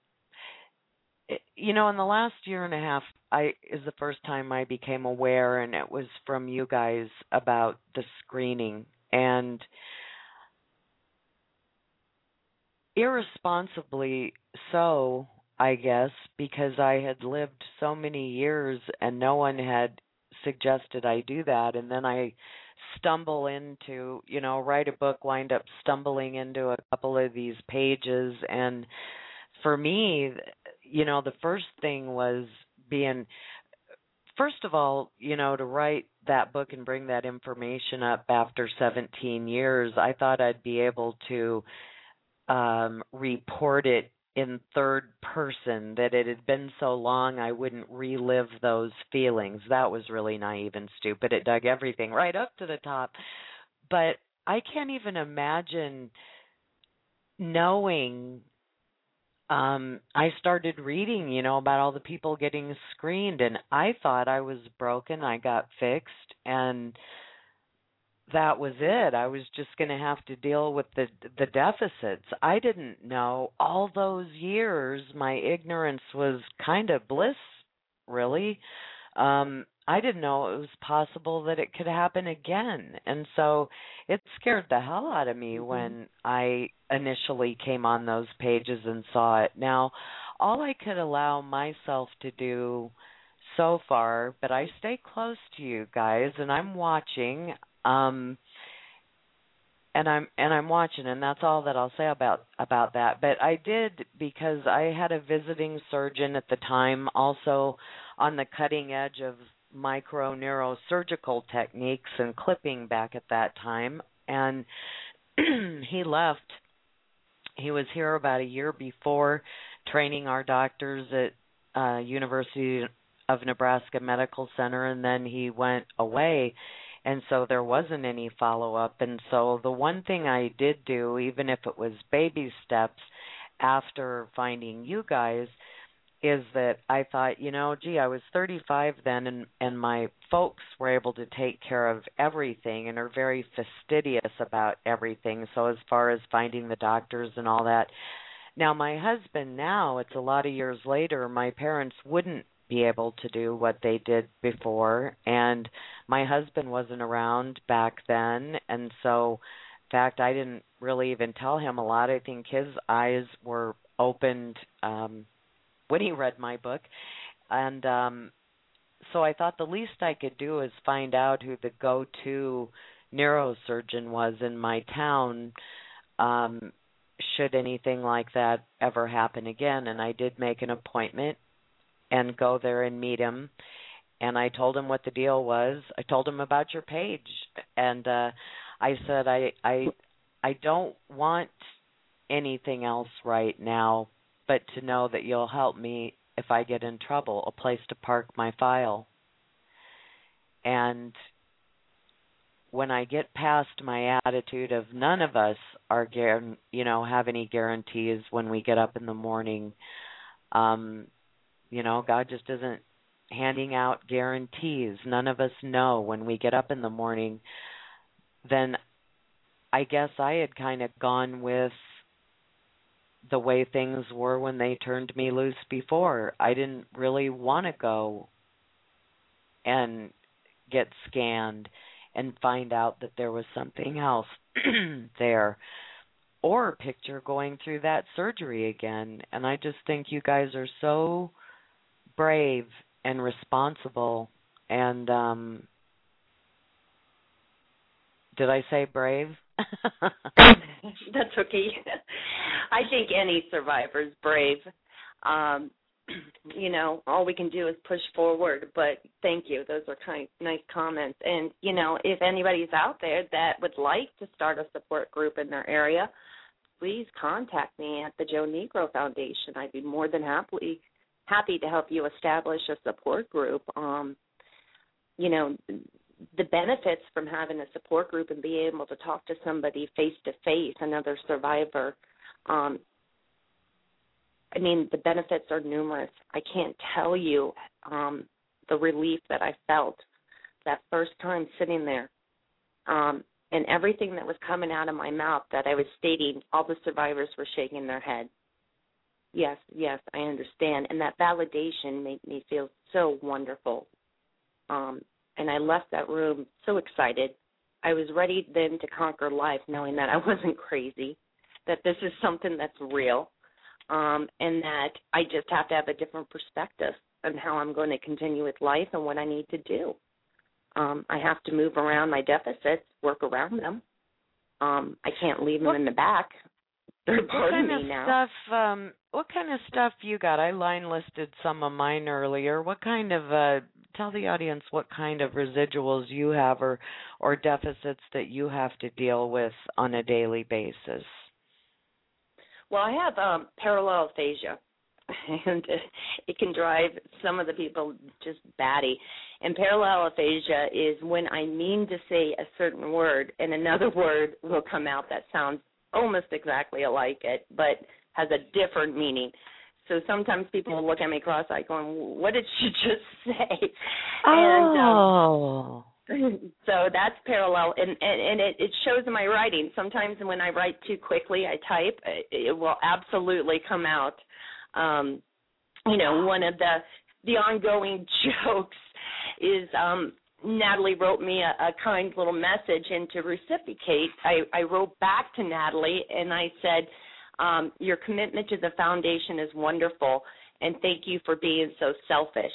you know, in the last year and a half, I is the first time I became aware, and it was from you guys, about the screening. And irresponsibly so, I guess, because I had lived so many years and no one had suggested I do that. And then I stumble into, you know, write a book, wind up stumbling into a couple of these pages. And for me, you know, the first thing was being, first of all, you know, to write that book and bring that information up after seventeen years, I thought I'd be able to Um, report it in third person, that it had been so long I wouldn't relive those feelings. That was really naive and stupid. It dug everything right up to the top. But I can't even imagine knowing. Um, I started reading, you know, about all the people getting screened, and I thought I was broken. I got fixed, and that was it. I was just going to have to deal with the the deficits. I didn't know all those years. My ignorance was kind of bliss, really. Um, I didn't know it was possible that it could happen again. And so it scared the hell out of me mm-hmm. when I initially came on those pages and saw it. Now, all I could allow myself to do so far, but I stay close to you guys, and I'm watching. Um, and I'm and I'm watching, and that's all that I'll say about about that. But I did, because I had a visiting surgeon at the time, also on the cutting edge of microneurosurgical techniques and clipping back at that time, and he left. He was here about a year before, training our doctors at uh, University of Nebraska Medical Center, and then he went away. And so there wasn't any follow-up. And so the one thing I did do, even if it was baby steps after finding you guys, is that I thought, you know, gee, I was thirty-five then, and, and my folks were able to take care of everything and are very fastidious about everything. So as far as finding the doctors and all that. Now, my husband now, it's a lot of years later, my parents wouldn't be able to do what they did before, and my husband wasn't around back then, and so in fact I didn't really even tell him a lot. I think his eyes were opened um when he read my book, and um so I thought the least I could do is find out who the go-to neurosurgeon was in my town, um should anything like that ever happen again. And I did make an appointment and go there and meet him. And I told him what the deal was. I told him about your page. And uh, I said, I, I, I don't want anything else right now, but to know that you'll help me if I get in trouble, a place to park my file. And when I get past my attitude of none of us are, you know, have any guarantees when we get up in the morning, um, you know, God just isn't handing out guarantees. None of us know when we get up in the morning. Then I guess I had kind of gone with the way things were when they turned me loose before. I didn't really want to go and get scanned and find out that there was something else there, or a picture going through that surgery again. And I just think you guys are so brave and responsible. And um, did I say brave? That's okay. I think any survivor is brave. Um, you know, all we can do is push forward. But thank you. Those are kind of nice comments. And, you know, if anybody's out there that would like to start a support group in their area, please contact me at the Joe Negro Foundation. I'd be more than happy happy to help you establish a support group. Um, you know, the benefits from having a support group and being able to talk to somebody face-to-face, another survivor, um, I mean, the benefits are numerous. I can't tell you um, the relief that I felt that first time sitting there. Um, and everything that was coming out of my mouth that I was stating, all the survivors were shaking their head. Yes, yes, I understand. And that validation made me feel so wonderful. Um, and I left that room so excited. I was ready then to conquer life, knowing that I wasn't crazy, that this is something that's real, um, and that I just have to have a different perspective on how I'm going to continue with life and what I need to do. Um, I have to move around my deficits, work around them. Um, I can't leave them what, in the back. They're part what kind of me of now. stuff? Um, what kind of stuff you got? I line listed some of mine earlier. What kind of? Uh, tell the audience what kind of residuals you have, or or deficits that you have to deal with on a daily basis. Well, I have um, parallel aphasia, and it can drive some of the people just batty. And parallel aphasia is when I mean to say a certain word and another word will come out that sounds almost exactly alike it, but has a different meaning. So sometimes people will look at me cross-eyed going, what did she just say? Oh. And, um, so that's parallel, and, and, and it, it shows in my writing. Sometimes when I write too quickly, I type, it, it will absolutely come out. Um, you know, one of the, the ongoing jokes is um, Natalie wrote me a, a kind little message, and to reciprocate, I, I wrote back to Natalie, and I said, um, your commitment to the foundation is wonderful, and thank you for being so selfish.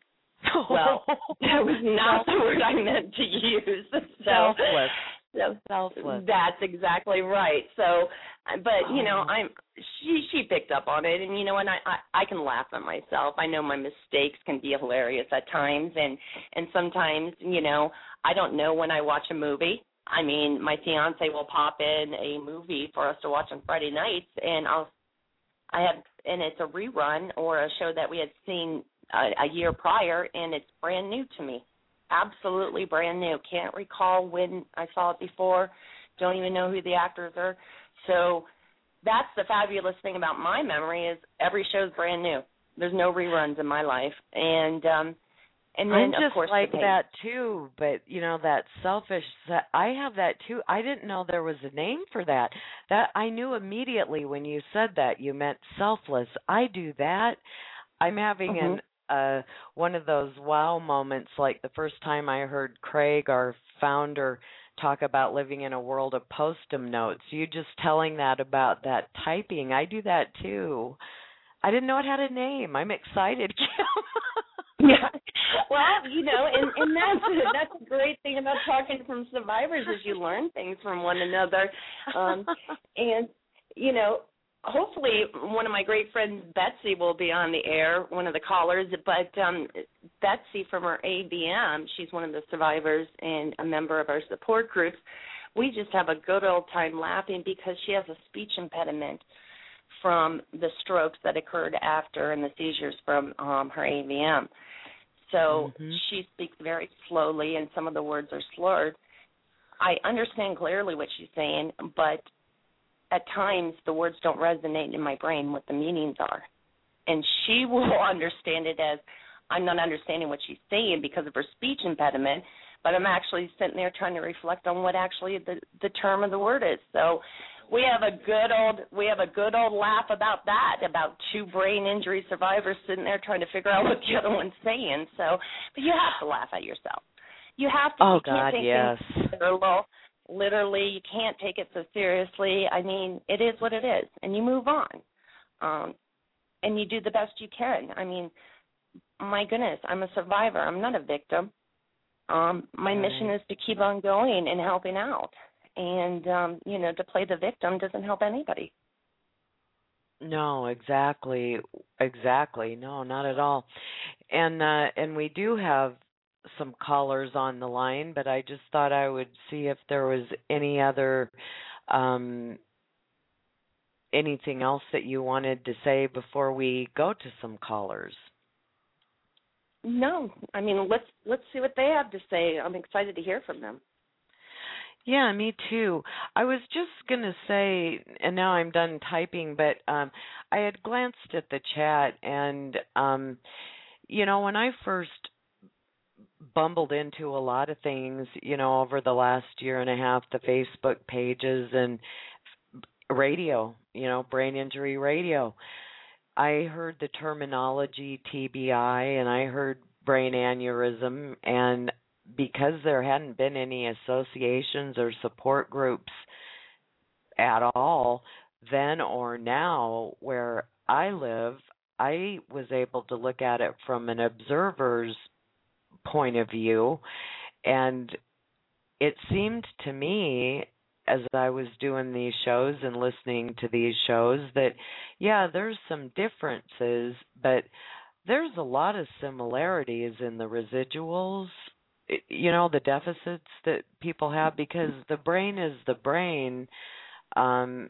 Well, that was not the word I meant to use. So, Selfless. So Selfless. That's exactly right. So, but, you know, I'm she she picked up on it, and, you know, and I, I, I can laugh at myself. I know my mistakes can be hilarious at times, and, and sometimes, you know, I don't know when I watch a movie. I mean, my fiance will pop in a movie for us to watch on Friday nights, and I'll, I have, and it's a rerun or a show that we had seen a, a year prior, and it's brand new to me. Absolutely brand new. Can't recall when I saw it before. Don't even know who the actors are. So that's the fabulous thing about my memory is every show's brand new. There's no reruns in my life, and um, and then I'm just of course like the that too. But you know that selfish. I have that too. I didn't know there was a name for that. That I knew immediately when you said that you meant selfless. I do that. I'm having mm-hmm. an uh one of those wow moments, like the first time I heard Craig, our founder, talk about living in a world of post-it notes. You just telling that about that typing. I do that too. I didn't know it had a name. I'm excited, Kim. Yeah. Well, you know, and, and that's that's a great thing about talking from survivors is you learn things from one another. Um, and, you know, hopefully one of my great friends, Betsy, will be on the air, one of the callers. But um, Betsy from our A B M, she's one of the survivors and a member of our support groups. We just have a good old time laughing because she has a speech impediment from the strokes that occurred after and the seizures from um, her A V M. So mm-hmm. she speaks very slowly and some of the words are slurred. I understand clearly what she's saying, but at times the words don't resonate in my brain what the meanings are. And she will understand it as I'm not understanding what she's saying because of her speech impediment, but I'm actually sitting there trying to reflect on what actually the, the term of the word is. So we have a good old we have a good old laugh about that, about two brain injury survivors sitting there trying to figure out what the other one's saying. So, but you have to laugh at yourself. You have to. Oh you God, can't take yes. literal. Literally, you can't take it so seriously. I mean, it is what it is, and you move on, um, and you do the best you can. I mean, my goodness, I'm a survivor. I'm not a victim. Um, my right. mission is to keep on going and helping out. And, um, you know, to play the victim doesn't help anybody. No, exactly, exactly. No, not at all. And uh, and we do have some callers on the line, but I just thought I would see if there was any other um, anything else that you wanted to say before we go to some callers. No, I mean let's let's see what they have to say. I'm excited to hear from them. Yeah, me too. I was just going to say, and now I'm done typing, but um, I had glanced at the chat, and, um, you know, when I first bumbled into a lot of things, you know, over the last year and a half, the Facebook pages and radio, you know, brain injury radio, I heard the terminology T B I and I heard brain aneurysm, and because there hadn't been any associations or support groups at all then or now where I live, I was able to look at it from an observer's point of view, and it seemed to me as I was doing these shows and listening to these shows that, yeah, there's some differences, but there's a lot of similarities in the residuals, you know, the deficits that people have, because the brain is the brain. Um,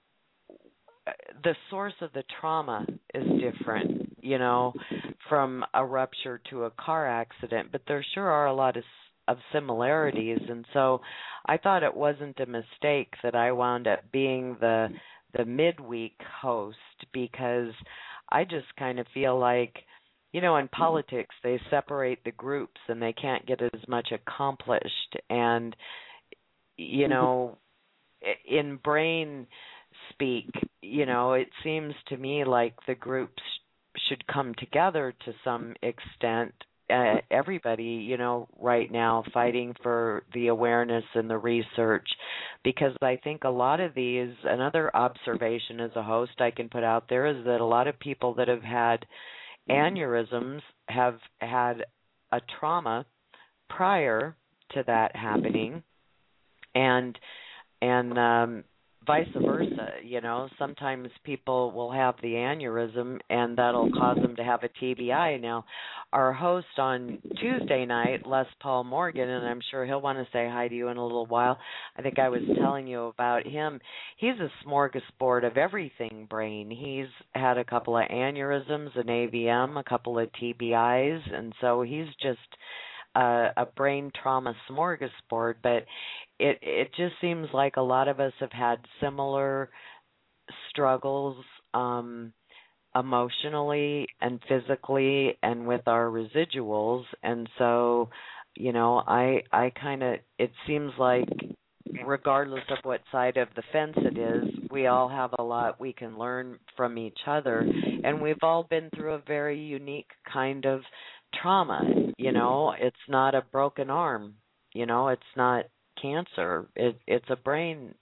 the source of the trauma is different, you know, from a rupture to a car accident, but there sure are a lot of of similarities, and so I thought it wasn't a mistake that I wound up being the the midweek host, because I just kind of feel like, you know, in politics they separate the groups and they can't get as much accomplished, and you know, in brain speak, you know, it seems to me like the groups should come together to some extent. Uh, everybody, you know, right now fighting for the awareness and the research, because I think a lot of these, another observation as a host I can put out there is that a lot of people that have had aneurysms have had a trauma prior to that happening, and and um, vice versa. You know, sometimes people will have the aneurysm and that'll cause them to have a T B I. Now, our host on Tuesday night, Les Paul Morgan, and I'm sure he'll want to say hi to you in a little while. I think I was telling you about him. He's a smorgasbord of everything brain. He's had a couple of aneurysms, an A V M, a couple of T B Is, and so he's just uh, a brain trauma smorgasbord. But It it just seems like a lot of us have had similar struggles um, emotionally and physically and with our residuals, and so, you know, I I kind of, it seems like regardless of what side of the fence it is, we all have a lot we can learn from each other, and we've all been through a very unique kind of trauma. You know, it's not a broken arm. You know, it's not cancer. It, it's a brain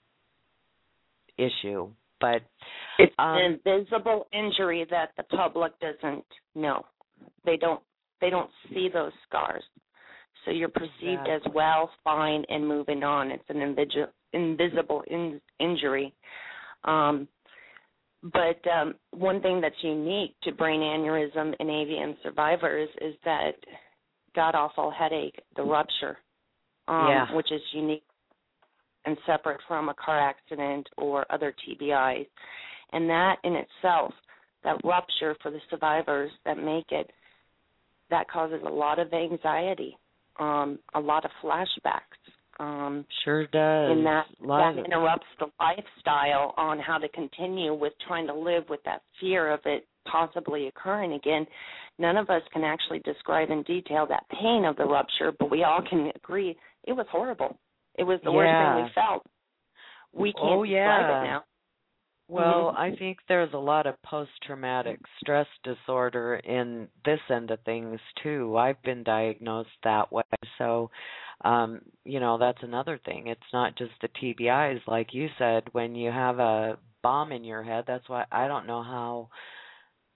issue, but it's um, an invisible injury that the public doesn't know. They don't. They don't see those scars, so you're perceived exactly. as well, fine, and moving on. It's an invisible, invisible in, injury. Um, but um, one thing that's unique to brain aneurysm and A V M survivors is that god-awful headache, the rupture. Um, yeah. which is unique and separate from a car accident or other T B Is. And that in itself, that rupture for the survivors that make it, that causes a lot of anxiety, um, a lot of flashbacks. Um, sure does. And that, that that interrupts the lifestyle on how to continue with trying to live with that fear of it possibly occurring again. None of us can actually describe in detail that pain of the rupture, but we all can agree it was horrible. It was the yeah. worst thing we felt. We can't oh, describe yeah. it now. Well, mm-hmm. I think there's a lot of post-traumatic stress disorder in this end of things, too. I've been diagnosed that way. So, um, you know, that's another thing. It's not just the T B Is, like you said. When you have a bomb in your head, that's why I don't know how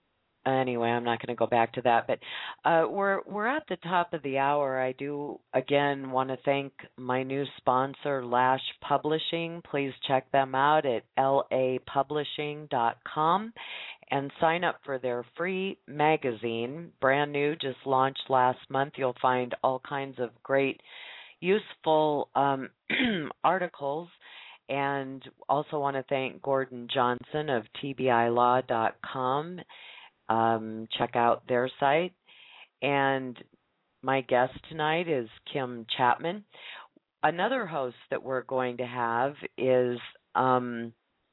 anyway, I'm not going to go back to that. But uh, we're we're at the top of the hour. I do again want to thank my new sponsor, Lash Publishing. Please check them out at L A publishing dot com and sign up for their free magazine. Brand new, just launched last month. You'll find all kinds of great, useful um, articles. And also want to thank Gordon Johnson of T B I law dot com. Um, check out their site. And my guest tonight is Kim Chapman. Another host that we're going to have is um,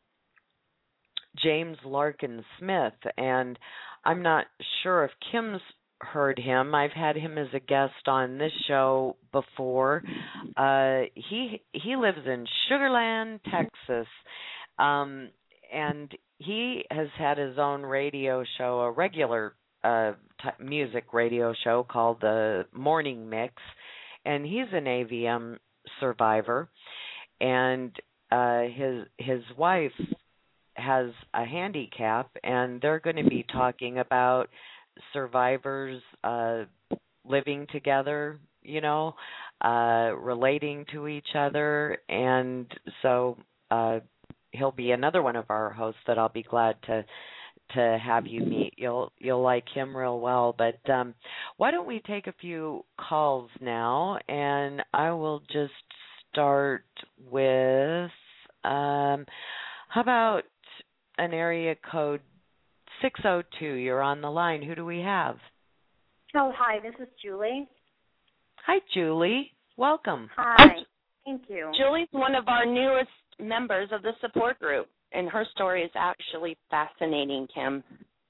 James Larkin Smith. And I'm not sure if Kim's heard him. I've had him as a guest on this show before. Uh, he he lives in Sugar Land, Texas, um, and he has had his own radio show, a regular uh, t- music radio show called the Morning Mix, and he's an A V M survivor, and uh, his his wife has a handicap, and they're going to be talking about survivors uh, living together, you know, uh, relating to each other, and so uh, he'll be another one of our hosts that I'll be glad to to have you meet. You'll you'll like him real well. But um, why don't we take a few calls now, and I will just start with um, how about an area code six oh two. You're on the line. Who do we have? Oh, hi. This is Julie. Hi, Julie. Welcome. Hi. Thank you. Julie's one of our newest members of the support group, and her story is actually fascinating, Kim.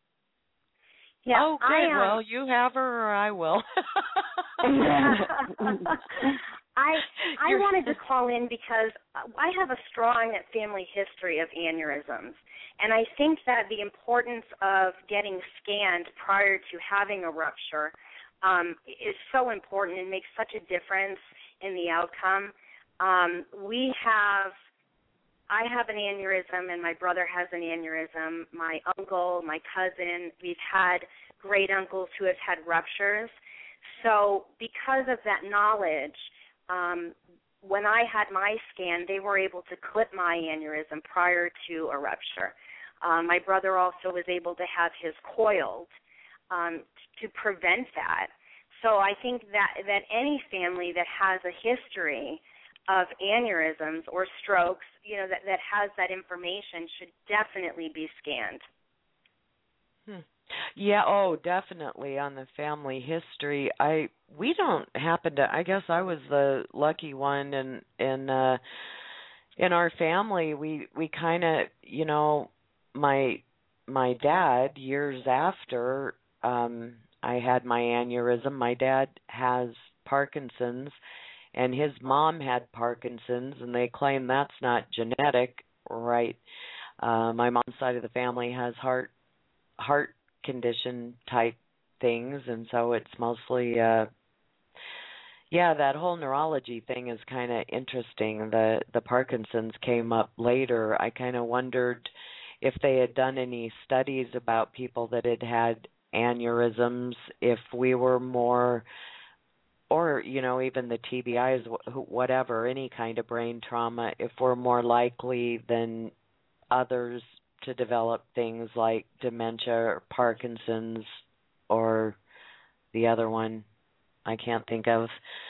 Yeah, oh, good. I, um, well, you have her or I will. I I wanted to call in because I have a strong family history of aneurysms, and I think that the importance of getting scanned prior to having a rupture um, is so important and makes such a difference in the outcome. Um, we have, I have an aneurysm, and my brother has an aneurysm. My uncle, my cousin, we've had great uncles who have had ruptures. So because of that knowledge, Um, when I had my scan, they were able to clip my aneurysm prior to a rupture. Um, my brother also was able to have his coiled um, to prevent that. So I think that, that any family that has a history of aneurysms or strokes, you know, that, that has that information should definitely be scanned. Hmm. Yeah, oh, definitely on the family history. I we don't happen to I guess I was the lucky one in in uh in our family. We we kind of, you know, my my dad years after um I had my aneurysm, my dad has Parkinson's and his mom had Parkinson's, and they claim that's not genetic, right? Uh my mom's side of the family has heart heart condition type things, and so it's mostly uh yeah that whole neurology thing is kind of interesting. The the Parkinson's came up later. I kind of wondered if they had done any studies about people that had had aneurysms, if we were more, or you know, even the T B Is, whatever, any kind of brain trauma, if we're more likely than others to develop things like dementia or Parkinson's or the other one I can't think of.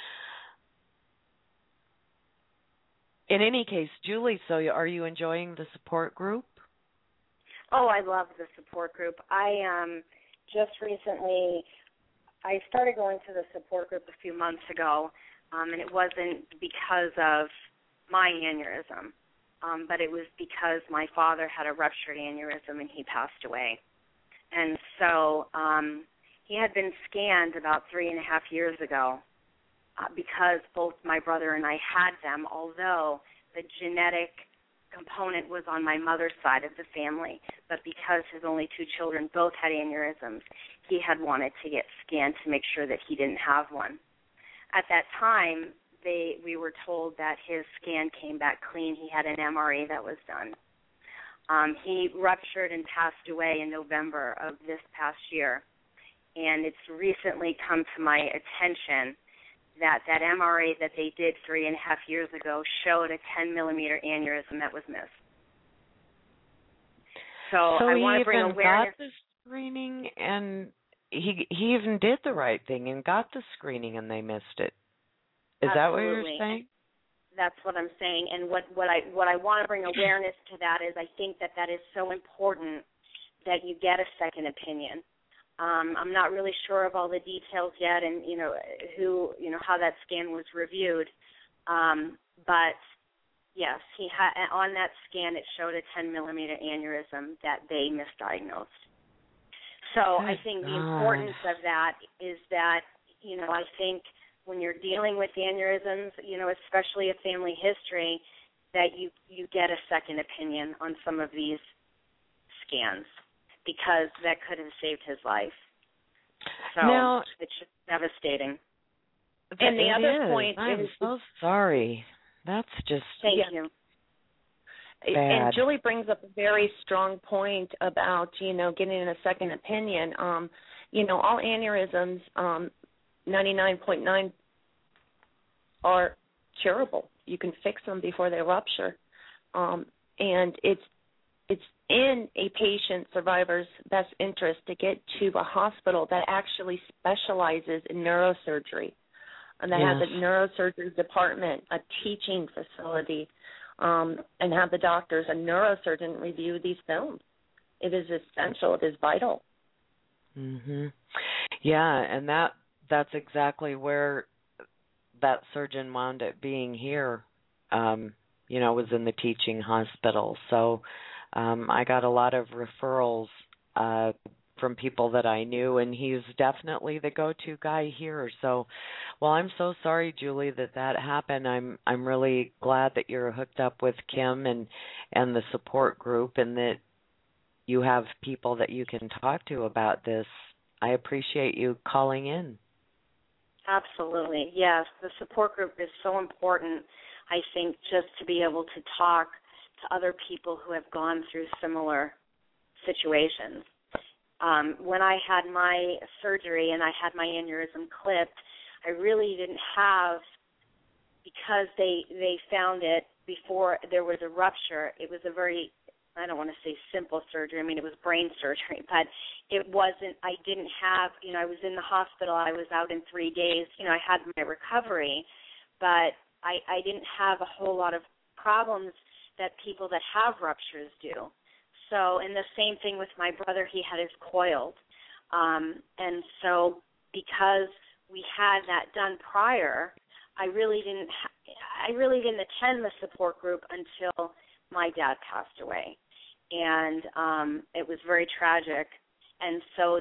In any case, Julie, so are you enjoying the support group? Oh, I love the support group. I um, just recently, I started going to the support group a few months ago, um, and it wasn't because of my aneurysm. Um, but it was because my father had a ruptured aneurysm and he passed away. And so um, he had been scanned about three and a half years ago uh, because both my brother and I had them, although the genetic component was on my mother's side of the family. But because his only two children both had aneurysms, he had wanted to get scanned to make sure that he didn't have one. At that time, They, we were told that his scan came back clean. He had an M R E that was done. Um, he ruptured and passed away in November of this past year. And it's recently come to my attention that that M R A that they did three and a half years ago showed a ten millimeter aneurysm that was missed. So, so I want to bring even awareness. got the screening, and he he even did the right thing and got the screening, and they missed it. Is Absolutely. that what you're saying? That's what I'm saying. And what, what I what I want to bring awareness to that is I think that that is so important that you get a second opinion. Um, I'm not really sure of all the details yet, and you know who, you know how that scan was reviewed. Um, but yes, he had on that scan it showed a ten millimeter aneurysm that they misdiagnosed. So Good I think God. the importance of that is that you know I think when you're dealing with aneurysms, you know especially a family history, that you you get a second opinion on some of these scans, because that could have saved his life. So now, it's just devastating. And the other is. point I'm is, so sorry. That's just Thank yeah. you. bad. And Julie brings up a very strong point about, you know, getting a second opinion. Um, you know, all aneurysms, um, ninety-nine point nine are curable. You can fix them before they rupture. Um, and it's it's in a patient survivor's best interest to get to a hospital that actually specializes in neurosurgery, and that Yes. has a neurosurgery department, a teaching facility, um, and have the doctors, a neurosurgeon, review these films. It is essential. It is vital. Mhm. Yeah, and that that's exactly where that surgeon wound up being here. Um, you know, was in the teaching hospital. So um, I got a lot of referrals uh, from people that I knew, and he's definitely the go-to guy here. So, well, I'm so sorry, Julie, that that happened. I'm I'm really glad that you're hooked up with Kim and and the support group, and that you have people that you can talk to about this. I appreciate you calling in. Absolutely, yes. The support group is so important, I think, just to be able to talk to other people who have gone through similar situations. Um, when I had my surgery and I had my aneurysm clipped, I really didn't have, because they they found it before there was a rupture, it was a very, I don't want to say simple surgery, I mean it was brain surgery, but it wasn't, I didn't have, you know, I was in the hospital, I was out in three days, you know, I had my recovery, but I, I didn't have a whole lot of problems that people that have ruptures do. So, and the same thing with my brother, he had his coiled. Um, and so because we had that done prior, I really didn't, ha- I really didn't attend the support group until my dad passed away. And um, it was very tragic. And so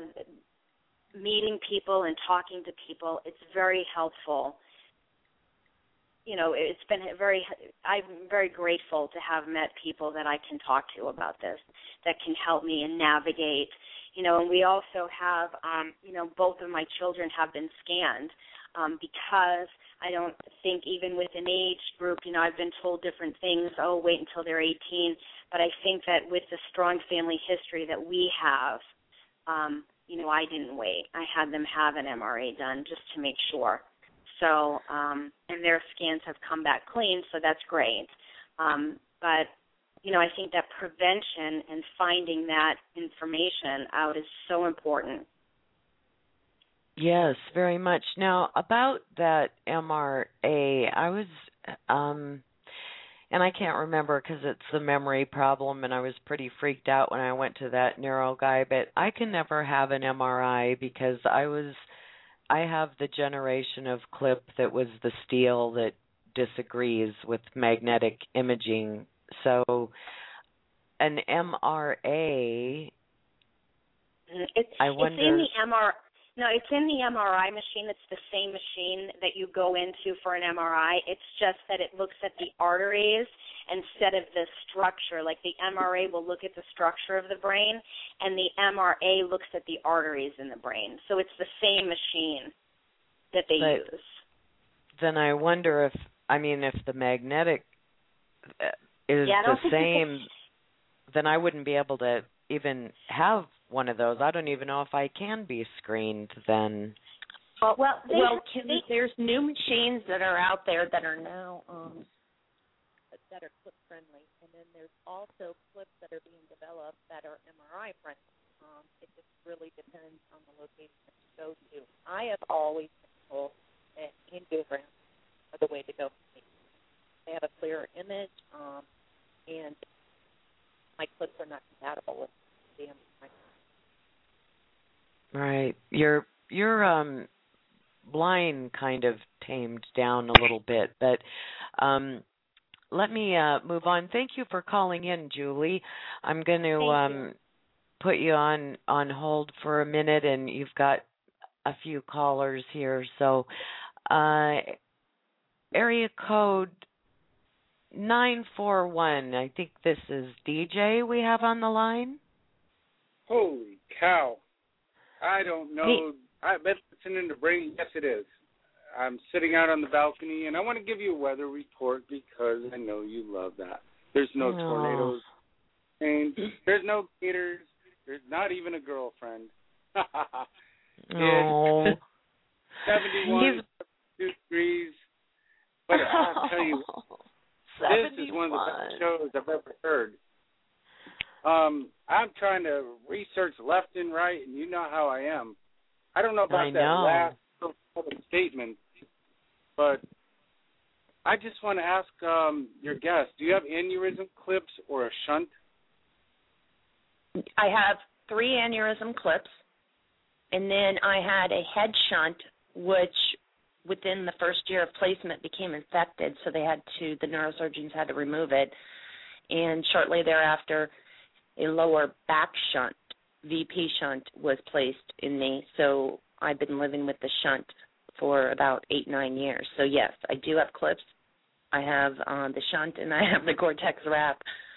meeting people and talking to people, it's very helpful. You know, it's been very, I'm very grateful to have met people that I can talk to about this, that can help me and navigate. You know, and we also have, um, you know, both of my children have been scanned um, because I don't think even with an age group, you know, I've been told different things, oh, wait until they're eighteen. But I think that with the strong family history that we have, um, you know, I didn't wait. I had them have an M R A done just to make sure. So, um, and their scans have come back clean, so that's great. Um, but, you know, I think that prevention and finding that information out is so important. Yes, very much. Now, about that M R A, I was, um, and I can't remember because it's the memory problem, and I was pretty freaked out when I went to that neuro guy, but I can never have an M R I because I was, I have the generation of clip that was the steel that disagrees with magnetic imaging. So an M R A, It's, I wonder. It's in the M R I. No, it's in the M R I machine. It's the same machine that you go into for an M R I. It's just that it looks at the arteries instead of the structure. Like the M R A will look at the structure of the brain, and the M R A looks at the arteries in the brain. So it's the same machine that they but use. Then I wonder if, I mean, if the magnetic is yeah, I don't the think same, then I wouldn't be able to even have one of those. I don't even know if I can be screened then. Well, well, they, well Kim, they, there's new machines that are out there that are now um, that are clip friendly, and then there's also clips that are being developed that are M R I friendly. Um, it just really depends on the location that you go to. I have always been told that angiograms are the way to go for me. They have a clearer image, um, and my clips are not compatible with the M R I. Right. Your your um line kind of tamed down a little bit, but um let me uh move on. Thank you for calling in, Julie. I'm going to um put you on on hold for a minute, and you've got a few callers here. So uh area code nine four one, I think this is D J we have on the line. Holy cow. I don't know. Hey. I've been listening to Brain. Yes, it is. I'm sitting out on the balcony, and I want to give you a weather report because I know you love that. There's no oh. tornadoes. And there's no gators. There's not even a girlfriend. Oh. seventy-one, seventy-two degrees. But I'll tell you, this is one of the best shows I've ever heard. Um, I'm trying to research left and right, and you know how I am. I don't know about I that know. last statement, but I just want to ask um, your guest, do you have aneurysm clips or a shunt? I have three aneurysm clips, and then I had a head shunt, which within the first year of placement became infected, so they had to, the neurosurgeons had to remove it, and shortly thereafter, a lower back shunt, V P shunt, was placed in me, so I've been living with the shunt for about eight, nine years. So, yes, I do have clips. I have uh, the shunt, and I have the Gore-Tex wrap.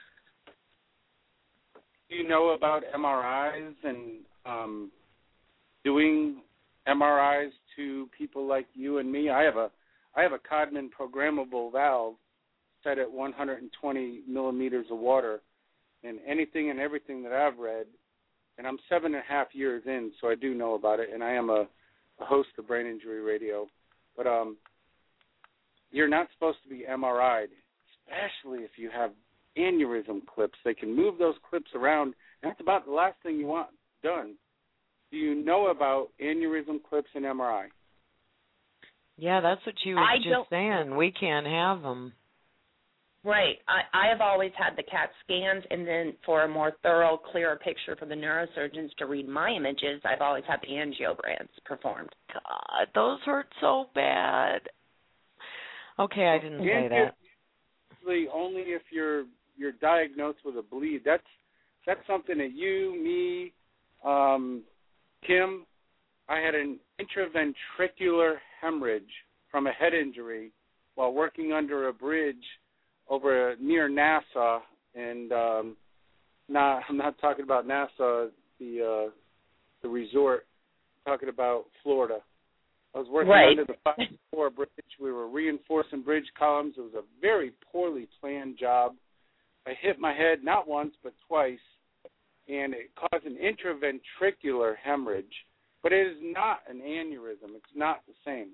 Do you know about M R Is and um, doing M R Is to people like you and me? I have a I have a Codman programmable valve set at one hundred twenty millimeters of water, and anything and everything that I've read, and I'm seven and a half years in, so I do know about it, and I am a, a host of Brain Injury Radio. But um, you're not supposed to be M R I'd, especially if you have aneurysm clips. They can move those clips around, and that's about the last thing you want done. Do you know about aneurysm clips and M R I? Yeah, that's what you were I just don't, saying. We can't have them. Right. I, I have always had the CAT scans, and then for a more thorough, clearer picture for the neurosurgeons to read my images, I've always had the angiograms performed. God, those hurt so bad. Okay, I didn't say that. Only if you're you're diagnosed with a bleed. That's that's something that you, me, um, Kim, I had an intraventricular hemorrhage from a head injury while working under a bridge over near NASA, and um, not I'm not talking about NASA, the uh, the resort. I'm talking about Florida. I was working right. under the five four bridge. We were reinforcing bridge columns. It was a very poorly planned job. I hit my head not once but twice, and it caused an intraventricular hemorrhage. But it is not an aneurysm. It's not the same.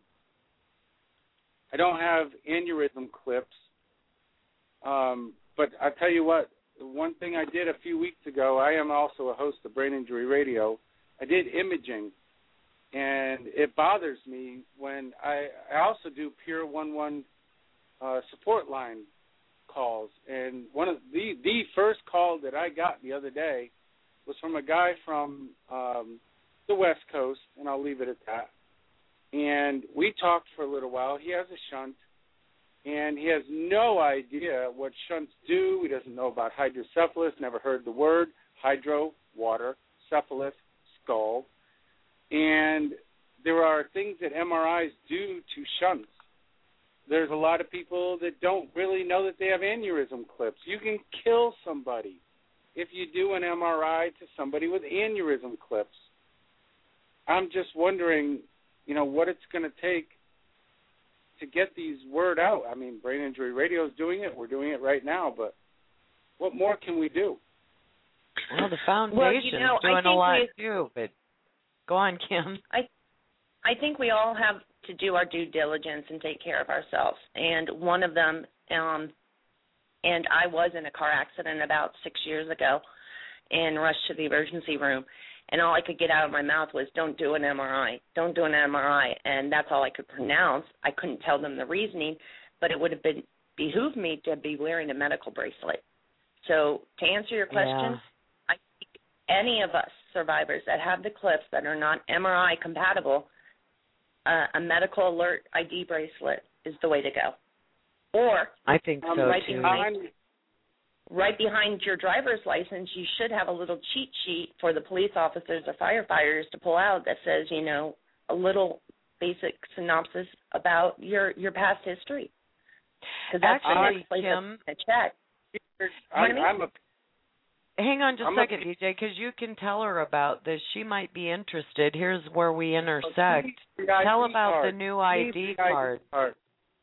I don't have aneurysm clips, um, but I tell you what, the one thing I did a few weeks ago, I am also a host of Brain Injury Radio. I did imaging. And it bothers me when I, I also do Pure one one uh, support line calls. And one of the the first call that I got the other day was from a guy from um, the West Coast, and I'll leave it at that. And we talked for a little while. He has a shunt, and he has no idea what shunts do. He doesn't know about hydrocephalus, never heard the word. Hydro, water, cephalus, skull. And there are things that M R Is do to shunts. There's a lot of people that don't really know that they have aneurysm clips. You can kill somebody if you do an M R I to somebody with aneurysm clips. I'm just wondering, you know, what it's going to take to get these word out. I mean, Brain Injury Radio is doing it. We're doing it right now. But what more can we do? Well, the foundation's well, you know, doing a lot we, too, but go on, Kim. I I think we all have to do our due diligence and take care of ourselves. And one of them, um, and I was in a car accident about six years ago and rushed to the emergency room. And all I could get out of my mouth was, don't do an M R I, don't do an M R I. And that's all I could pronounce. I couldn't tell them the reasoning, but it would have been behooved me to be wearing a medical bracelet. So to answer your question, yeah. I think any of us survivors that have the clips that are not M R I compatible, uh, a medical alert I D bracelet is the way to go. Or I think so, um, right too. Behind, right behind your driver's license, you should have a little cheat sheet for the police officers or firefighters to pull out that says, you know, a little basic synopsis about your, your past history. Because that's Actually, the next place Kim, to check. I'm, I'm a, hang on just I'm a second, a, D J, because you can tell her about this. She might be interested. Here's where we intersect. Tell about card. the new I D card. card.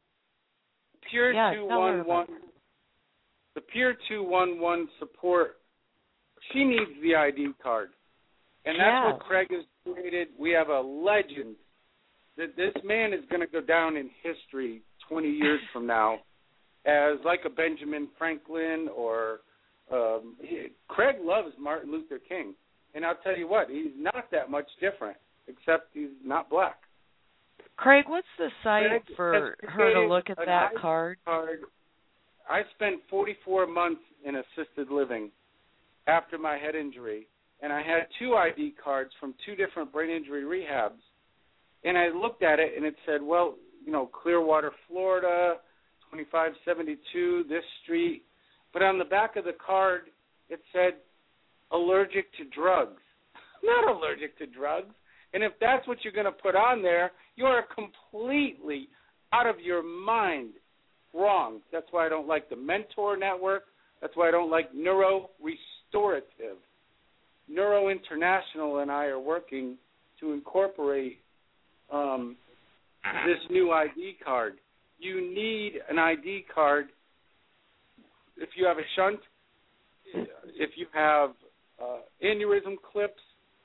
Pure yeah, two one one. The Pure two one one support, she needs the I D card. And that's yeah. what Craig has created. We have a legend that this man is going to go down in history twenty years from now as like a Benjamin Franklin or um, he, Craig loves Martin Luther King. And I'll tell you what, he's not that much different, except he's not black. Craig, what's the site Craig for her to look at that I D card? card? I spent forty-four months in assisted living after my head injury, and I had two I D cards from two different brain injury rehabs. And I looked at it, and it said, well, you know, Clearwater, Florida, twenty-five seventy-two, this street. But on the back of the card, it said, allergic to drugs. Not allergic to drugs. And if that's what you're going to put on there, you are completely out of your mind. Wrong. That's why I don't like the Mentor Network. That's why I don't like Neuro Restorative. Neuro International and I are working to incorporate um, this new I D card. You need an I D card if you have a shunt, if you have uh, aneurysm clips.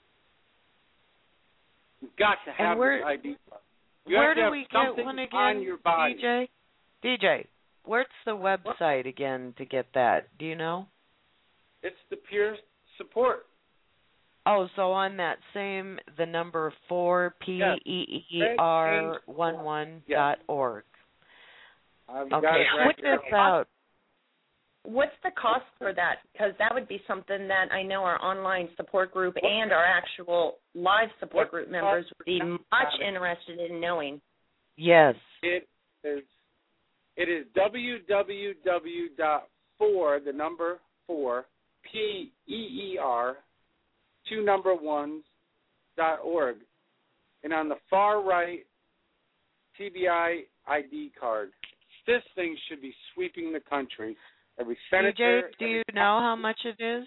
You've got to have where, this I D card. You where have to do have we something get one again, on your body. D J? D J, where's the website again to get that? Do you know? It's the Pure Support. Oh, so on that same, the number four, P E E R one one dot org. I've okay, got it right put this out. What's the cost for that? Because that would be something that I know our online support group and our actual live support group members would be much interested in knowing. Yes. It is it is www dot four, the number four, P E E R, two number ones, dot org. And on the far right, T B I I D card. This thing should be sweeping the country. Every senator. D J, do you know how much it is?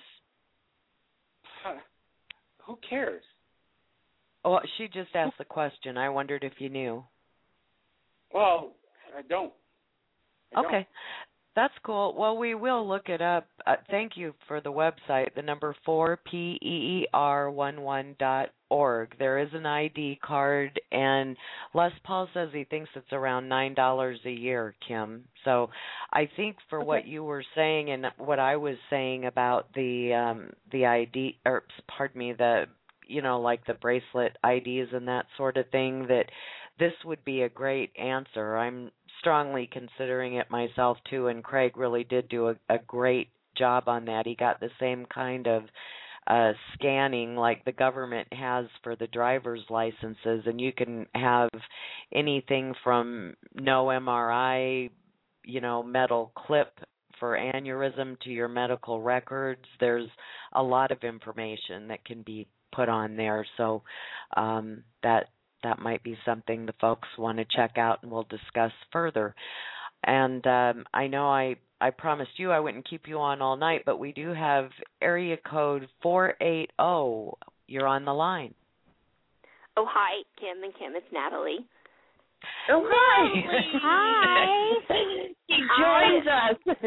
Huh. Who cares? Oh, she just asked the question. I wondered if you knew. Well, I don't. I okay. Don't. That's cool. Well, we will look it up. Uh, thank you for the website, the number four, P E E R one one dot org. There is an I D card, and Les Paul says he thinks it's around nine dollars a year, Kim. So I think for okay. what you were saying and what I was saying about the um, the I D, or pardon me, the, you know, like the bracelet I Ds and that sort of thing, that this would be a great answer. I'm strongly considering it myself too, and Craig really did do a, a great job on that. He got the same kind of uh, scanning like the government has for the driver's licenses, and you can have anything from no M R I, you know, metal clip for aneurysm to your medical records. There's a lot of information that can be put on there, so um, that that might be something the folks want to check out, and we'll discuss further. And um, I know I, I promised you I wouldn't keep you on all night, but we do have area code four eight zero. You're on the line. Oh, hi, Kim and Kim. It's Natalie. Oh, hi. Hi. He joins us.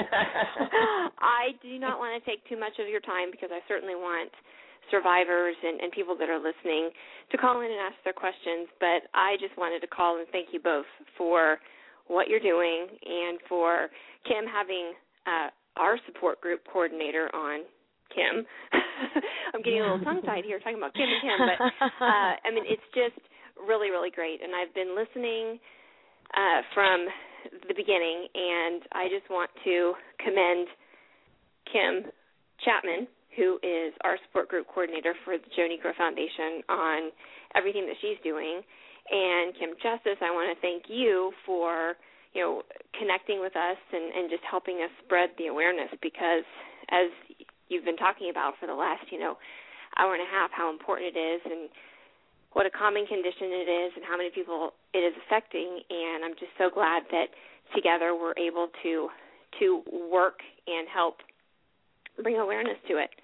I do not want to take too much of your time because I certainly want survivors and, and people that are listening to call in and ask their questions, but I just wanted to call and thank you both for what you're doing and for Kim having uh, our support group coordinator on. Kim. I'm getting a little tongue-tied here talking about Kim and Kim, but uh, I mean, it's just really, really great. And I've been listening uh, from the beginning, and I just want to commend Kim Chapman, who is our support group coordinator for the Joe Negro Foundation, on everything that she's doing. And Kim Justice, I want to thank you for, you know, connecting with us and, and just helping us spread the awareness, because as you've been talking about for the last, you know, hour and a half, how important it is and what a common condition it is and how many people it is affecting. And I'm just so glad that together we're able to to work and help bring awareness to it.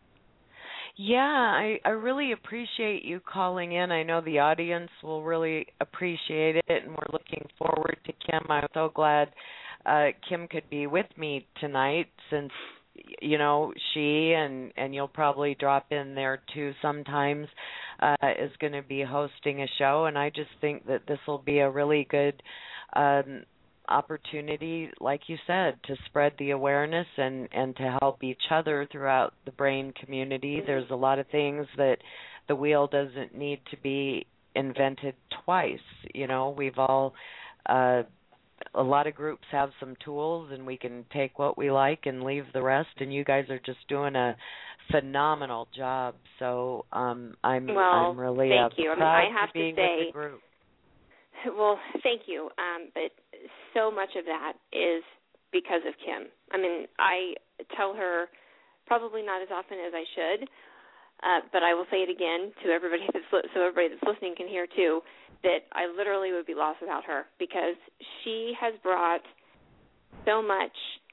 Yeah, I, I really appreciate you calling in. I know the audience will really appreciate it, and we're looking forward to Kim. I'm so glad uh, Kim could be with me tonight, since you know, she and, and you'll probably drop in there too sometimes, uh, is going to be hosting a show. And I just think that this will be a really good um, opportunity, like you said, to spread the awareness and, and to help each other throughout the brain community. There's a lot of things that the wheel doesn't need to be invented twice. You know, we've all... Uh, a lot of groups have some tools, and we can take what we like and leave the rest, and you guys are just doing a phenomenal job. So um, I'm well, I'm really thank uh, you. I proud mean, I have to be to say, with the group. Well, thank you. Um, but so much of that is because of Kim. I mean, I tell her probably not as often as I should, uh, but I will say it again to everybody that's li- so everybody that's listening can hear too, that I literally would be lost without her, because she has brought so much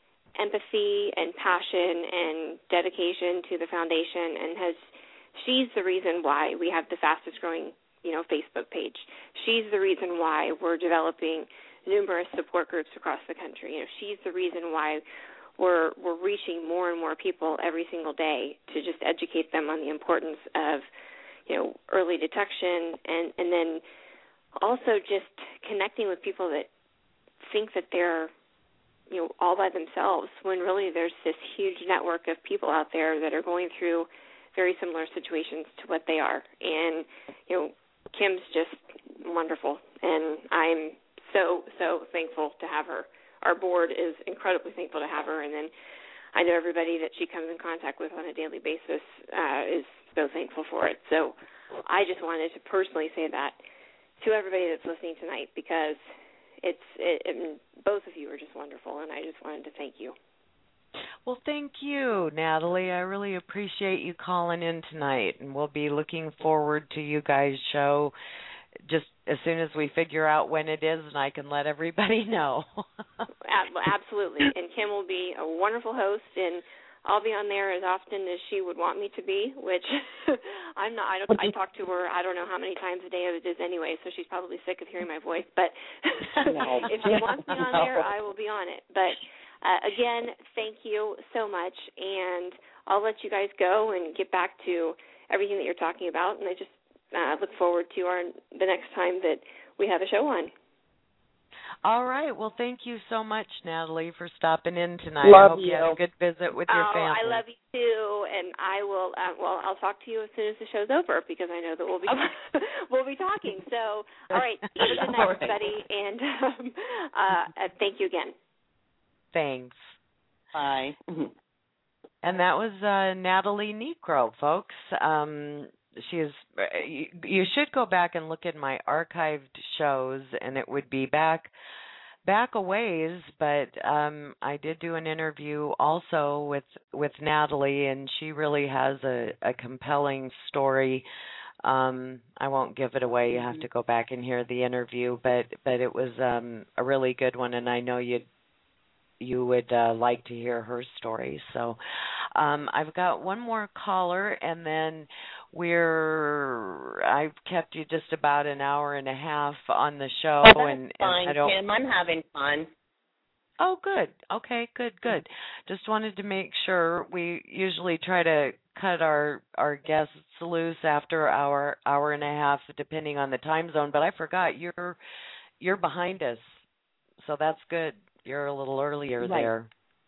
empathy and passion and dedication to the foundation, and has she's the reason why we have the fastest growing, you know, Facebook page. She's the reason why we're developing numerous support groups across the country. You know, she's the reason why we're we're reaching more and more people every single day to just educate them on the importance of, you know, early detection, and, and then also just connecting with people that think that they're, you know, all by themselves, when really there's this huge network of people out there that are going through very similar situations to what they are. And, you know, Kim's just wonderful, and I'm so, so thankful to have her. Our board is incredibly thankful to have her, and then I know everybody that she comes in contact with on a daily basis uh, is so thankful for it. So I just wanted to personally say that to everybody that's listening tonight, because it's it, it, both of you are just wonderful, and I just wanted to thank you. Well, thank you, Natalie. I really appreciate you calling in tonight, and we'll be looking forward to you guys' show just as soon as we figure out when it is, and I can let everybody know. Absolutely. And Kim will be a wonderful host, and I'll be on there as often as she would want me to be, which I'm not. I don't. I talk to her I don't know how many times a day it is anyway, so she's probably sick of hearing my voice. But no. if she wants me on no. there, I will be on it. But uh, again, thank you so much, and I'll let you guys go and get back to everything that you're talking about. And I just uh, look forward to our the next time that we have a show on. All right. Well, thank you so much, Natalie, for stopping in tonight. Love I hope you. you had a good visit with oh, your family. I love you too, and I will. Uh, well, I'll talk to you as soon as the show's over, because I know that we'll be we'll be talking. So, all right, have a good night, everybody, and um, uh, thank you again. Thanks. Bye. And that was uh, Natalie Negro, folks. Um, she is. You, you should go back and look at my archived shows, and it would be back back a ways. But um, I did do an interview also with with Natalie, and she really has a, a compelling story. Um, I won't give it away. You have to go back and hear the interview, but but it was um, a really good one, and I know you'd. you would uh, like to hear her story. So, Um, I've got one more caller, and then we're. I've kept you just about an hour and a half on the show, oh, that's and, fine, and I don't. Kim. I'm having fun. Oh, good. Okay, good, good. Just wanted to make sure. We usually try to cut our our guests loose after our hour and a half, depending on the time zone. But I forgot you're you're behind us, so that's good. You're a little earlier right. there.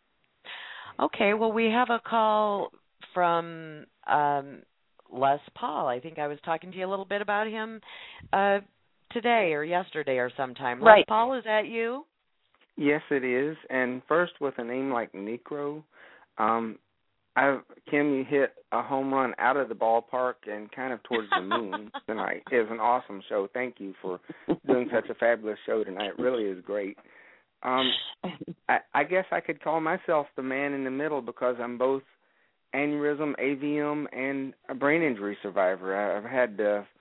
Okay. Well, we have a call from um, Les Paul. I think I was talking to you a little bit about him uh, today or yesterday or sometime. Right. Les Paul, is that you? Yes, it is. And first, with a name like Necro, um, I Kim, you hit a home run out of the ballpark and kind of towards the moon tonight. It was an awesome show. Thank you for doing such a fabulous show tonight. It really is great. Um, I, I guess I could call myself the man in the middle because I'm both aneurysm, A V M, and a brain injury survivor. I, I've had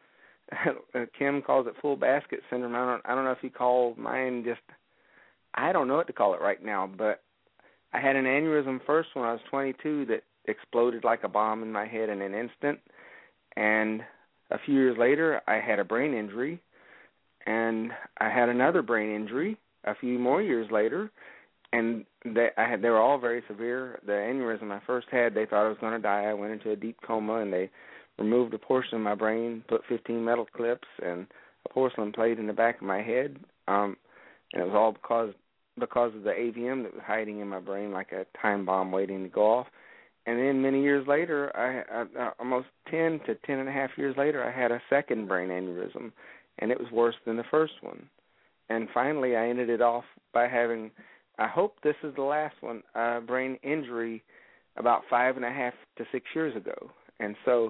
uh, Kim calls it full basket syndrome. I don't, I don't know if you call mine just. I don't know what to call it right now, but I had an aneurysm first when I was twenty-two that exploded like a bomb in my head in an instant. And a few years later, I had a brain injury, and I had another brain injury a few more years later, and they, I had, they were all very severe. The aneurysm I first had, they thought I was going to die. I went into a deep coma, and they removed a portion of my brain, put fifteen metal clips and a porcelain plate in the back of my head, um, and it was all because because of the A V M that was hiding in my brain like a time bomb waiting to go off. And then many years later, I, I, almost ten to ten and a half years later, I had a second brain aneurysm, and it was worse than the first one. And finally, I ended it off by having, I hope this is the last one, a brain injury about five and a half to six years ago. And so,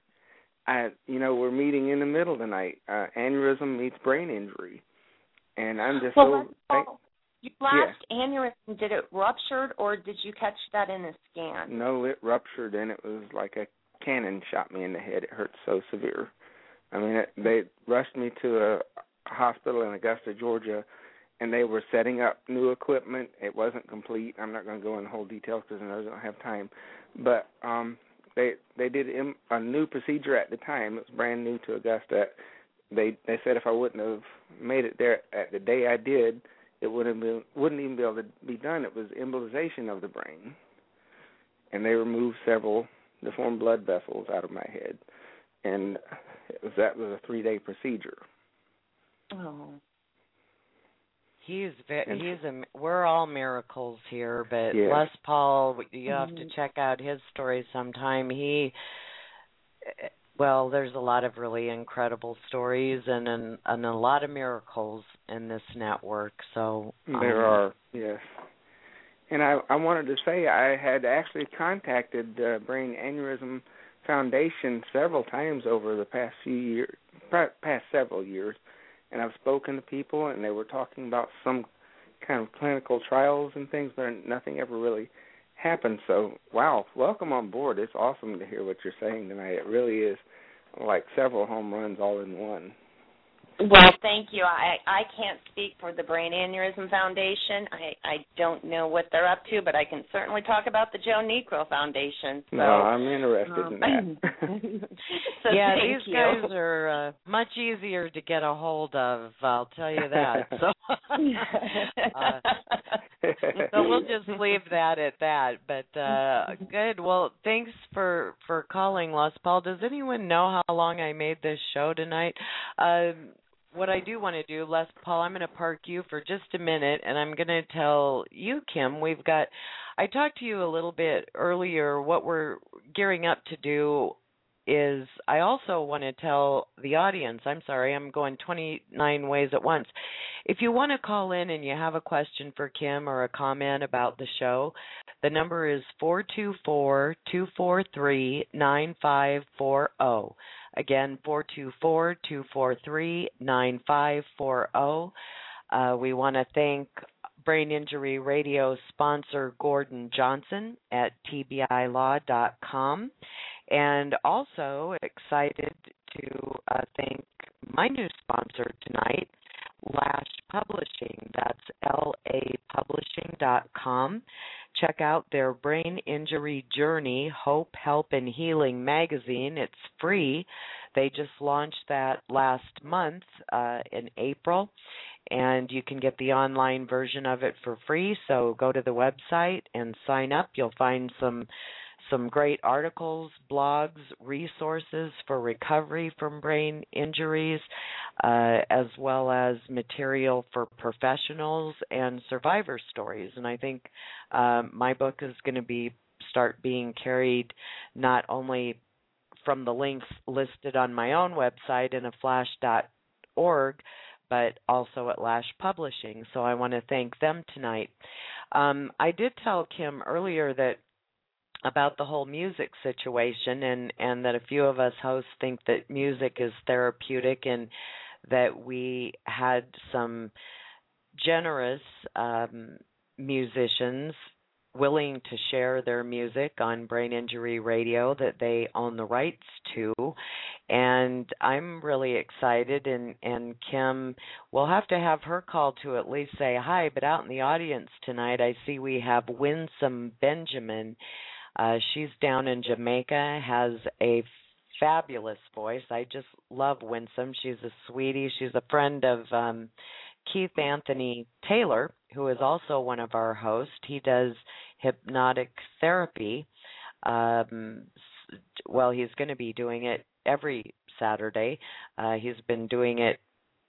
I, you know, we're meeting in the middle tonight. Uh, aneurysm meets brain injury. And I'm just well, so... Thank- Your last yeah. aneurysm, did it ruptured, or did you catch that in a scan? No, it ruptured, and it was like a cannon shot me in the head. It hurt so severe. I mean, it, they rushed me to a hospital in Augusta, Georgia, and they were setting up new equipment. It wasn't complete. I'm not going to go into whole details because I don't have time. But um, they they did a new procedure at the time. It was brand new to Augusta. They they said if I wouldn't have made it there at the day I did, it wouldn't been, wouldn't even be able to be done. It was embolization of the brain, and they removed several deformed blood vessels out of my head, and it was, that was a three-day procedure. Oh, he's ve- he's a. We're all miracles here, but yeah. Les Paul, you have mm-hmm. to check out his story sometime. He. Well, there's a lot of really incredible stories and and, and a lot of miracles in this network. So um, there are, yes. And I, I wanted to say I had actually contacted the Brain Aneurysm Foundation several times over the past few years, past several years, and I've spoken to people, and they were talking about some kind of clinical trials and things, but nothing ever really happened. So, wow, welcome on board. It's awesome to hear what you're saying tonight. It really is like several home runs all in one. Well, thank you. I, I can't speak for the Brain Aneurysm Foundation. I, I don't know what they're up to, but I can certainly talk about the Joe Necro Foundation. So, no, I'm interested um, in that. so yeah, thank these you. guys are uh, much easier to get a hold of, I'll tell you that. So, uh, so we'll just leave that at that. But uh, good. Well, thanks for, for calling, Les Paul. Does anyone know how long I made this show tonight? Um, What I do want to do, Les Paul, I'm going to park you for just a minute, and I'm going to tell you, Kim, we've got, I talked to you a little bit earlier, what we're gearing up to do is, I also want to tell the audience, I'm sorry, I'm going twenty-nine ways at once. If you want to call in and you have a question for Kim or a comment about the show, the number is four two four, two four three, nine five four zero. Again, four two four, two four three, nine five four zero. Uh, we want to thank Brain Injury Radio sponsor Gordon Johnson at T B I law dot com. And also excited to uh, thank my new sponsor tonight, Lash Publishing. That's L A publishing dot com. check out their Brain Injury Journey, Hope, Help, and Healing magazine. It's free. They just launched that last month uh, in April, and you can get the online version of it for free. So go to the website and sign up. You'll find some some great articles, blogs, resources for recovery from brain injuries, uh, as well as material for professionals and survivor stories. And I think uh, my book is going to be start being carried not only from the links listed on my own website in a flash dot org, but also at Lash Publishing. So I want to thank them tonight. Um, I did tell Kim earlier that about the whole music situation, and, and that a few of us hosts think that music is therapeutic, and that we had some generous um, musicians willing to share their music on Brain Injury Radio that they own the rights to. And I'm really excited, and, and Kim, we'll have to have her call to at least say hi, but out in the audience tonight I see we have Winsome Benjamin. Uh, she's down in Jamaica, has a fabulous voice. I just love Winsome. She's a sweetie. She's a friend of um, Keith Anthony Taylor, who is also one of our hosts. He does hypnotic therapy. Um, well, he's going to be doing it every Saturday. Uh, he's been doing it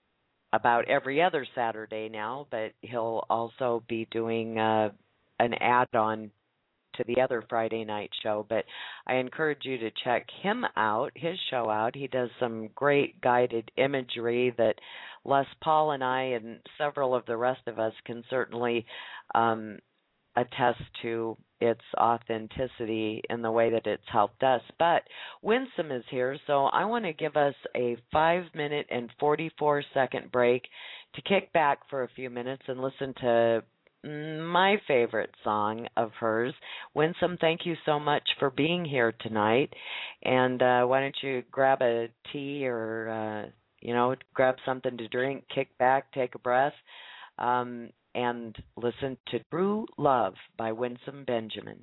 about every other Saturday now, but he'll also be doing uh, an add-on to the other Friday night show. But I encourage you to check him out, his show out. He does some great guided imagery that Les Paul and I and several of the rest of us can certainly um, attest to its authenticity in the way that it's helped us. But Winsome is here, so I want to give us a five minute and forty-four second break to kick back for a few minutes and listen to my favorite song of hers. Winsome, thank you so much for being here tonight. And uh, why don't you grab a tea or, uh, you know, grab something to drink, kick back, take a breath, um, and listen to True Love by Winsome Benjamin.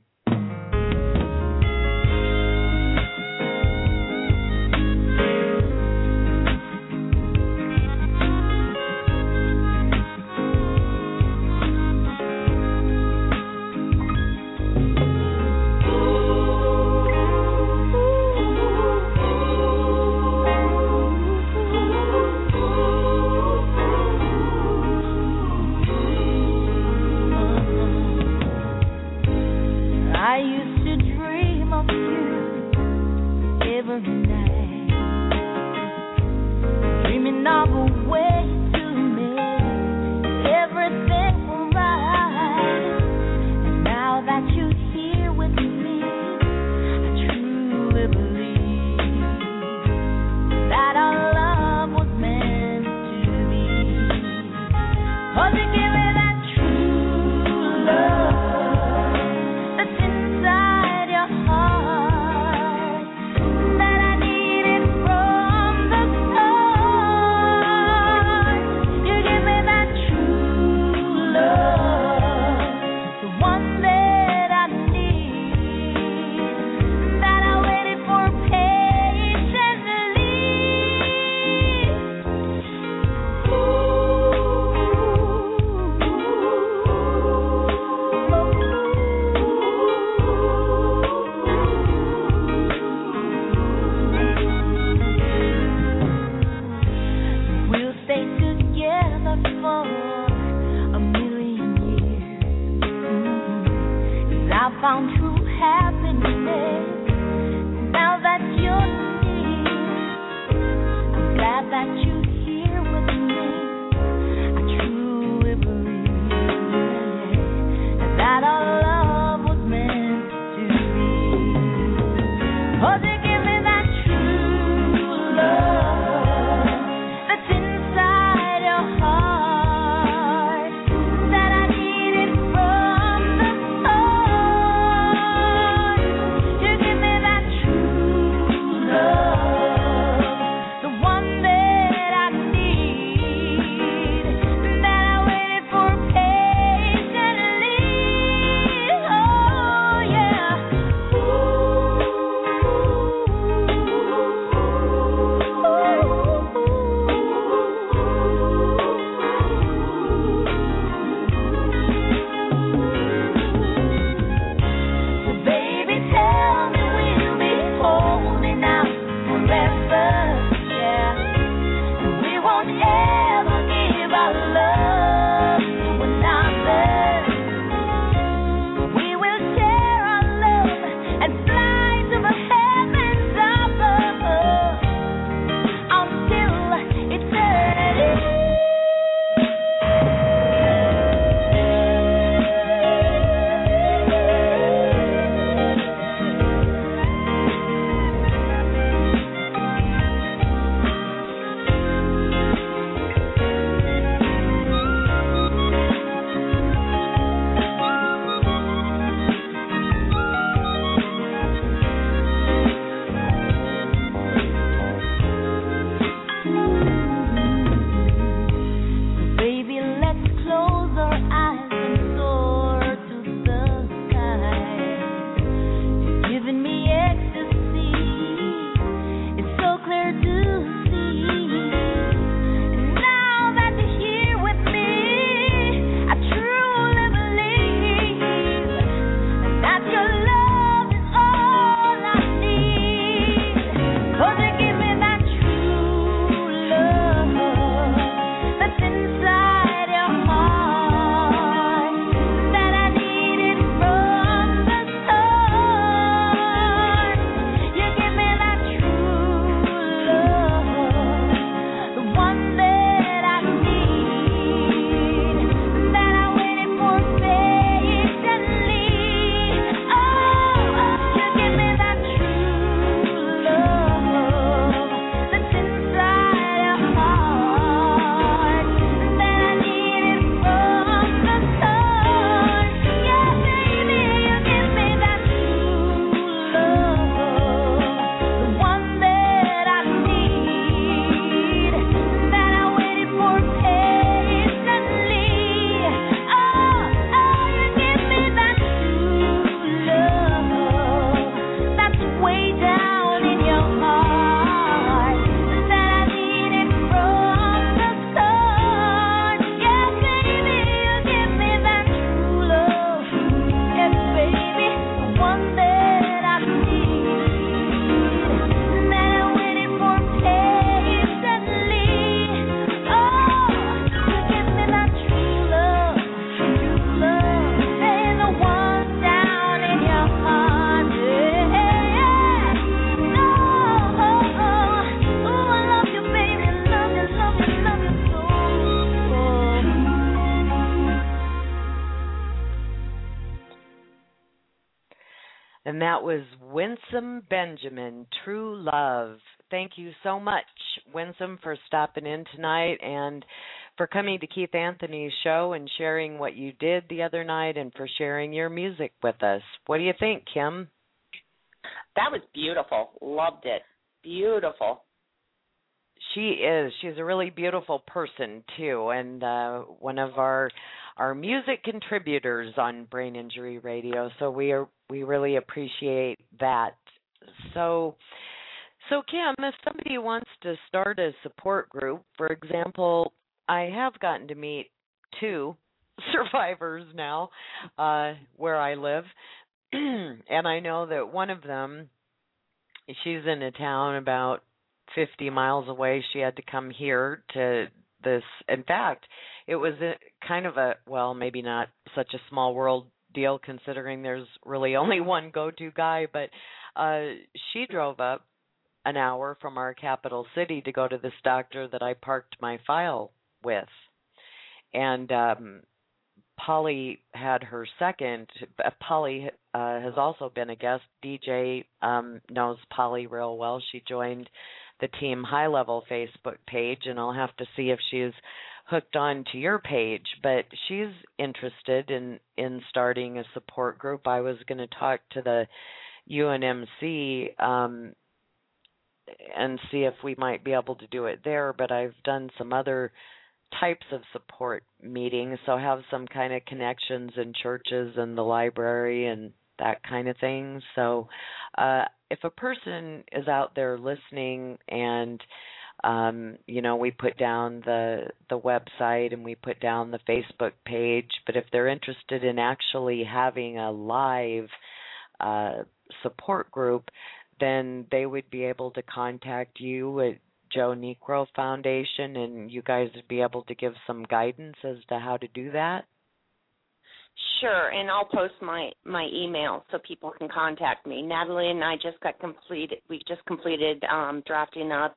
Oh And that was Winsome Benjamin, True Love. Thank you so much, Winsome, for stopping in tonight and for coming to Keith Anthony's show and sharing what you did the other night and for sharing your music with us. What do you think, Kim? That was beautiful. Loved it. Beautiful. She is. She's a really beautiful person, too, and uh, one of our our music contributors on Brain Injury Radio, so we are we really appreciate that. So, so Kim, if somebody wants to start a support group, for example, I have gotten to meet two survivors now uh, where I live, and I know that one of them, she's in a town about fifty miles away. She had to come here to this. In fact, it was a, kind of a, well, maybe not such a small world deal considering there's really only one go-to guy, but uh, she drove up an hour from our capital city to go to this doctor that I parked my file with. And um, Polly had her second. Uh, Polly uh, has also been a guest. D J um, knows Polly real well. She joined the Team High Level Facebook page, and I'll have to see if she's hooked on to your page. But she's interested in, in starting a support group. I was going to talk to the U N M C um, and see if we might be able to do it there, but I've done some other types of support meetings, so have some kind of connections in churches and the library and that kind of thing. So uh, if a person is out there listening and, um, you know, we put down the the website and we put down the Facebook page, but if they're interested in actually having a live uh, support group, then they would be able to contact you at Joe Niekro Foundation, and you guys would be able to give some guidance as to how to do that? Sure, and I'll post my, my email so people can contact me. Natalie and I just got completed, we just completed um, drafting up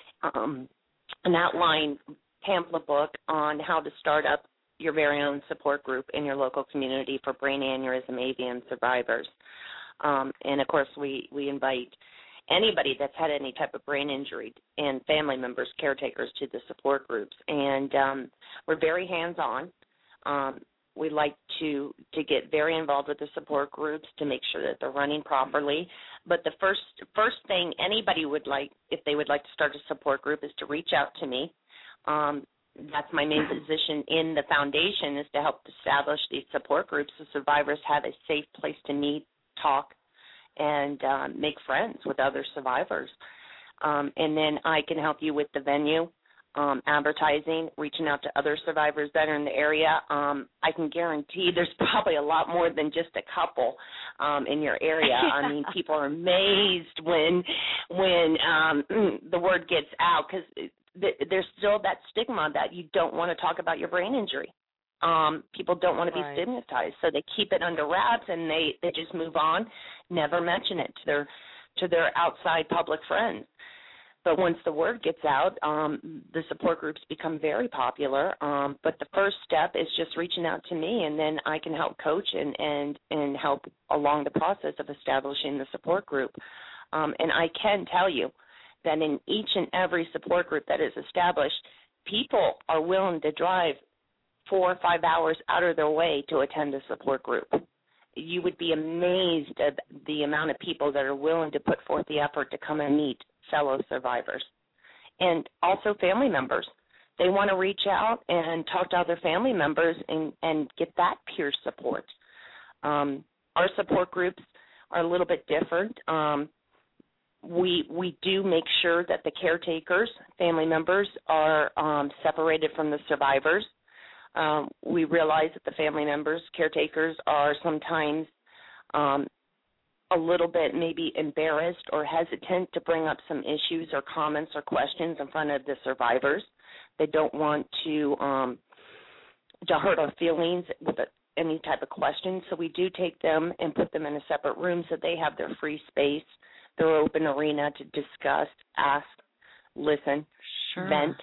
um, an outline pamphlet book on how to start up your very own support group in your local community for brain aneurysm A V M survivors. Um, and, of course, we, we invite anybody that's had any type of brain injury and family members, caretakers to the support groups. And um, we're very hands-on. Um, we like to, to get very involved with the support groups to make sure that they're running properly. But the first first thing anybody would like, if they would like to start a support group, is to reach out to me. Um, that's my main position in the foundation, is to help establish these support groups so survivors have a safe place to meet, talk, and uh, make friends with other survivors. Um, and then I can help you with the venue, um, advertising, reaching out to other survivors that are in the area. Um, I can guarantee there's probably a lot more than just a couple um, in your area. I mean, people are amazed when when um, the word gets out, because th- there's still that stigma that you don't want to talk about your brain injury. Um, people don't want to be right. stigmatized, so they keep it under wraps and they, they just move on, never mention it to their to their outside public friends. But once the word gets out, um, the support groups become very popular. Um, but the first step is just reaching out to me, and then I can help coach and, and, and help along the process of establishing the support group. Um, and I can tell you that in each and every support group that is established, people are willing to drive four or five hours out of their way to attend a support group. You would be amazed at the amount of people that are willing to put forth the effort to come and meet fellow survivors. And also family members. They want to reach out and talk to other family members and, and get that peer support. Um, our support groups are a little bit different. Um, we we do make sure that the caretakers, family members, are um, separated from the survivors. Um, we realize that the family members, caretakers, are sometimes um, a little bit maybe embarrassed or hesitant to bring up some issues or comments or questions in front of the survivors. They don't want to um, to hurt our feelings with a, any type of question. So we do take them and put them in a separate room so they have their free space, their open arena to discuss, ask, listen, sure. vent,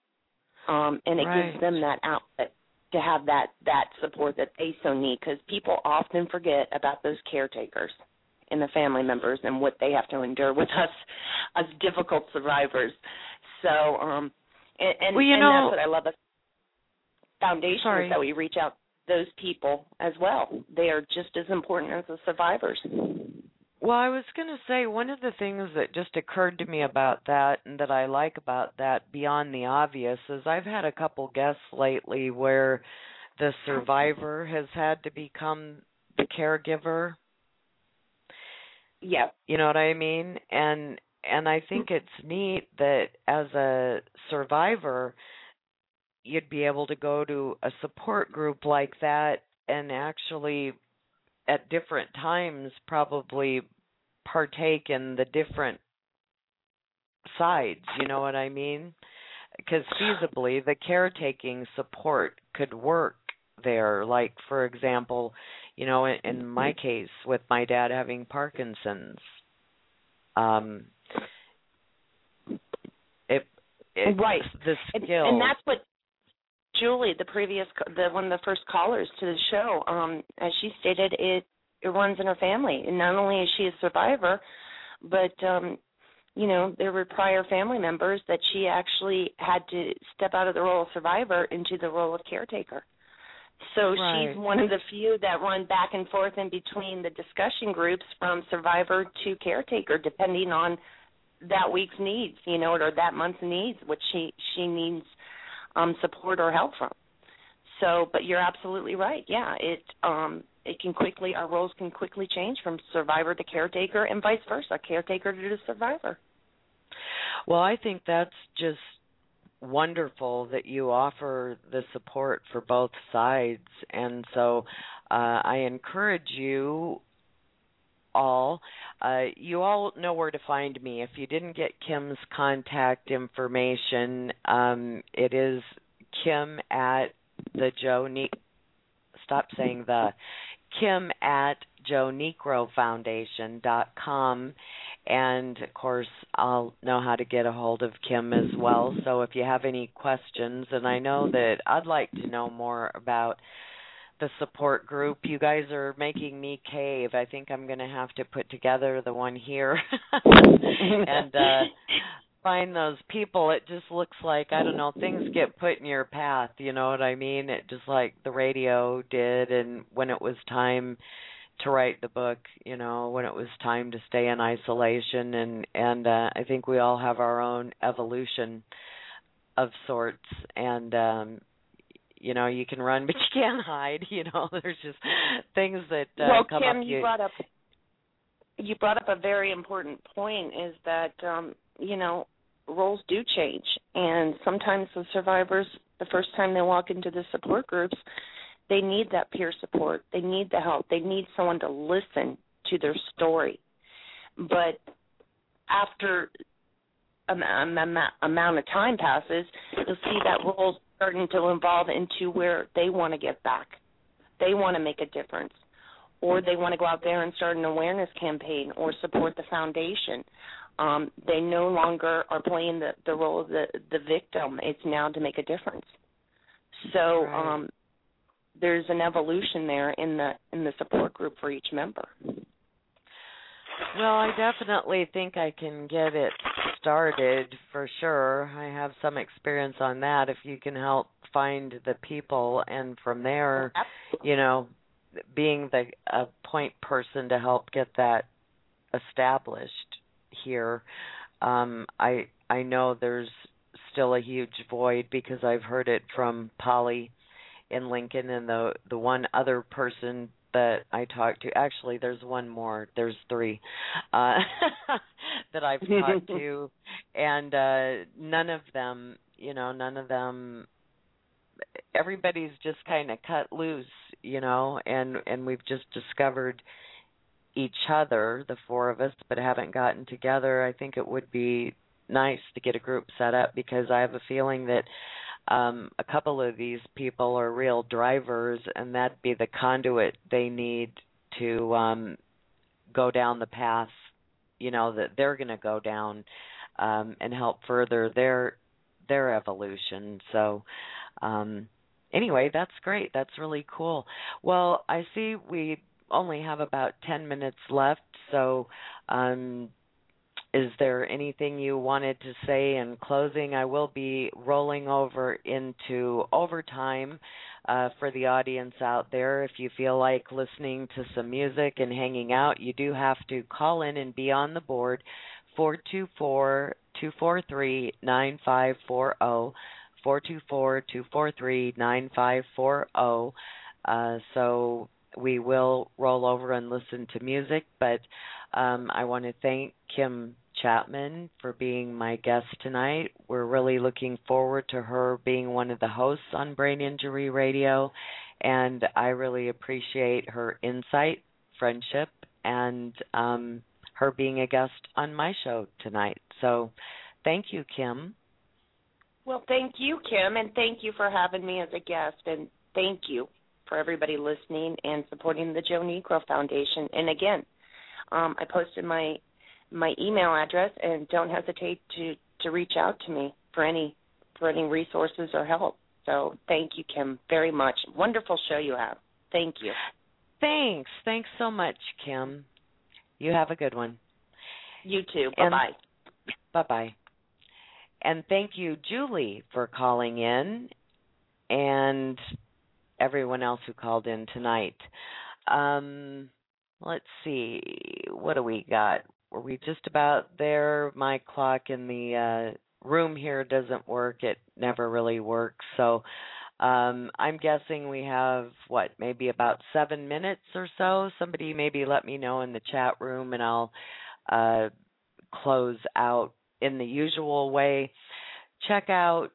um, and it right. gives them that outlet to have that, that support that they so need, because people often forget about those caretakers in the family members and what they have to endure with us as difficult survivors. So, um, and, and, well, you and know, that's what I love about Foundation sorry. is that we reach out to those people as well. They are just as important as the survivors. Well, I was going to say, one of the things that just occurred to me about that and that I like about that beyond the obvious is I've had a couple guests lately where the survivor has had to become the caregiver. Yeah. You know what I mean? And and I think it's neat that as a survivor, you'd be able to go to a support group like that and actually at different times probably partake in the different sides, you know what I mean? Because feasibly, the caretaking support could work there. Like, for example, you know, in, in my case, with my dad having Parkinson's, um, it, it right. the and, skills. and that's what Julie, the previous, the one of the first callers to the show, um, as she stated, it it runs in her family. And not only is she a survivor, but um, you know, there were prior family members that she actually had to step out of the role of survivor into the role of caretaker. So right. she's one of the few that run back and forth in between the discussion groups from survivor to caretaker, depending on that week's needs, you know, or that month's needs, which she she needs um, support or help from. So, but you're absolutely right. Yeah, it um, it can quickly, our roles can quickly change from survivor to caretaker and vice versa, caretaker to the survivor. Well, I think that's just wonderful that you offer the support for both sides. And so uh, I encourage you all, uh, you all know where to find me. If you didn't get Kim's contact information, um, it is Kim at the Joe ne- stop saying the Kim at Joe Niekro Foundation dot com, and of course I'll know how to get a hold of Kim as well. So if you have any questions, and I know that I'd like to know more about the support group. You guys are making me cave. I think I'm going to have to put together the one here and uh, find those people. It just looks like, I don't know, things get put in your path, you know what I mean? It just like the radio did, and when it was time to write the book, you know, when it was time to stay in isolation, and, and uh, I think we all have our own evolution of sorts, and um you know, you can run, but you can't hide. You know, there's just things that uh, well, come Kim, up. You, you brought up you brought up a very important point. Is that um, you know, roles do change, and sometimes the survivors, the first time they walk into the support groups, they need that peer support. They need the help. They need someone to listen to their story. But after an amount of time passes, you'll see that roles starting to evolve into where they want to give back. They want to make a difference. Or they want to go out there and start an awareness campaign or support the foundation. Um, they no longer are playing the, the role of the, the victim. It's now to make a difference. So right. um, there's an evolution there in the in the support group for each member. Well, I definitely think I can get it started for sure. I have some experience on that. If you can help find the people, and from there, you know, being the a point person to help get that established here, um, I I know there's still a huge void, because I've heard it from Polly in Lincoln and the the one other person that I talked to. Actually, there's one more. There's three uh, that I've talked to, and uh, none of them, you know, none of them. Everybody's just kind of cut loose, you know, and and we've just discovered each other, the four of us, but haven't gotten together. I think it would be nice to get a group set up, because I have a feeling that Um, a couple of these people are real drivers, and that'd be the conduit they need to um, go down the path, you know, that they're going to go down, um, and help further their their evolution. So um, anyway, that's great. That's really cool. Well, I see we only have about ten minutes left, so um, is there anything you wanted to say in closing? I will be rolling over into overtime uh, for the audience out there. If you feel like listening to some music and hanging out, you do have to call in and be on the board, four two four, two four three, nine five four zero, four two four, two four three, nine five four zero. Uh, so we will roll over and listen to music, but um, I want to thank Kim Chapman for being my guest tonight. We're really looking forward to her being one of the hosts on Brain Injury Radio, and I really appreciate her insight, friendship, and um, her being a guest on my show tonight. So thank you, Kim. Well, thank you, Kim, and thank you for having me as a guest, and thank you for everybody listening and supporting the Joe Niekro Foundation. And again, um, I posted my my email address, and don't hesitate to, to reach out to me for any for any resources or help. So thank you, Kim, very much. Wonderful show you have. Thank you. Thanks. Thanks so much, Kim. You have a good one. You too. Bye-bye. Bye-bye. And thank you, Julie, for calling in, and everyone else who called in tonight. Um, let's see. What do we got? Were we just about there? My clock in the uh, room here doesn't work. It never really works. So um, I'm guessing we have, what, maybe about seven minutes or so. Somebody maybe let me know in the chat room, and I'll uh, close out in the usual way. Check out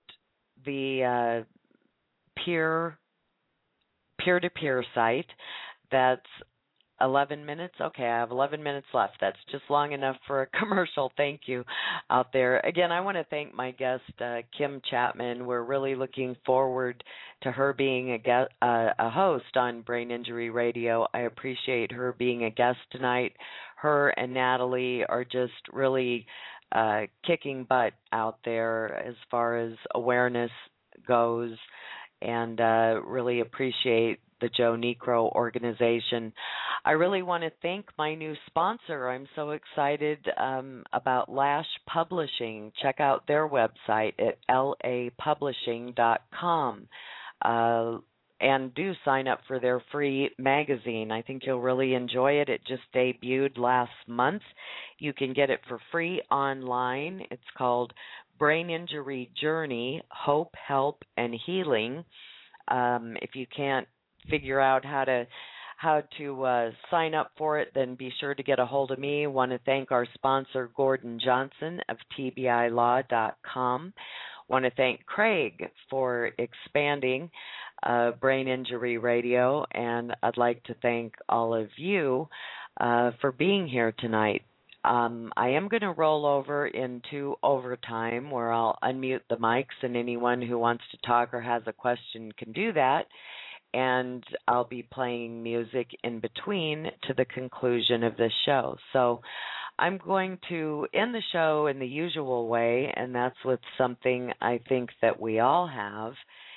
the uh, peer peer-to-peer site. That's eleven minutes. Okay, I have eleven minutes left. That's just long enough for a commercial. Thank you out there. Again, I want to thank my guest, uh, Kim Chapman. We're really looking forward to her being a, guest, uh, a host on Brain Injury Radio. I appreciate her being a guest tonight. Her and Natalie are just really uh, kicking butt out there as far as awareness goes, and uh, really appreciate the Joe Niekro organization. I really want to thank my new sponsor. I'm so excited um, about Lash Publishing. Check out their website at L A publishing dot com. Uh, and do sign up for their free magazine. I think you'll really enjoy it. It just debuted last month. You can get it for free online. It's called Brain Injury Journey, Hope, Help, and Healing. Um, if you can't figure out how to how to uh, sign up for it, then be sure to get a hold of me. I want to thank our sponsor, Gordon Johnson of T B I law dot com. I want to thank Craig for expanding uh, Brain Injury Radio, and I'd like to thank all of you uh, for being here tonight. Um, I am going to roll over into overtime where I'll unmute the mics, and anyone who wants to talk or has a question can do that. And I'll be playing music in between to the conclusion of this show. So I'm going to end the show in the usual way, and that's with something I think that we all have,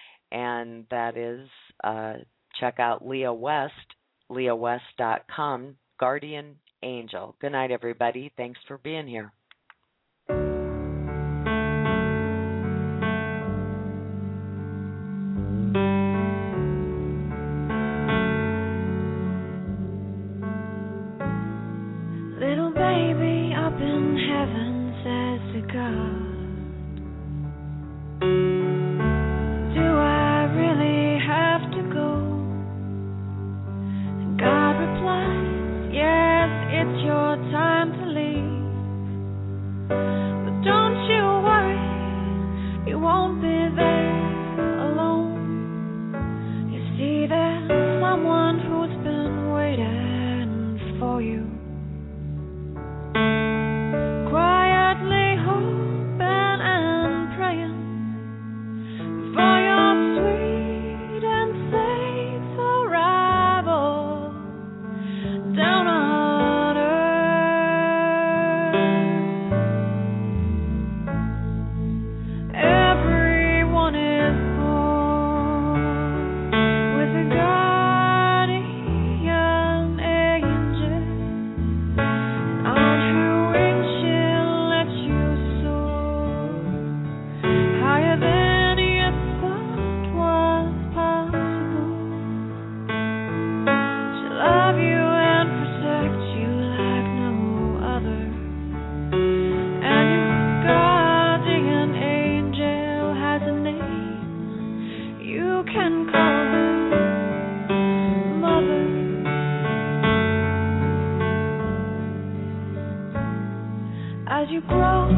and that is uh, check out Leah West, leah west dot com, Guardian Angel. Good night, everybody. Thanks for being here. Little baby up in heaven says to God, do I really have to go? And God replies, yes, it's your time to leave. But don't you worry, you won't be there alone. You see, there's someone who's been waiting for you. Quietly hoping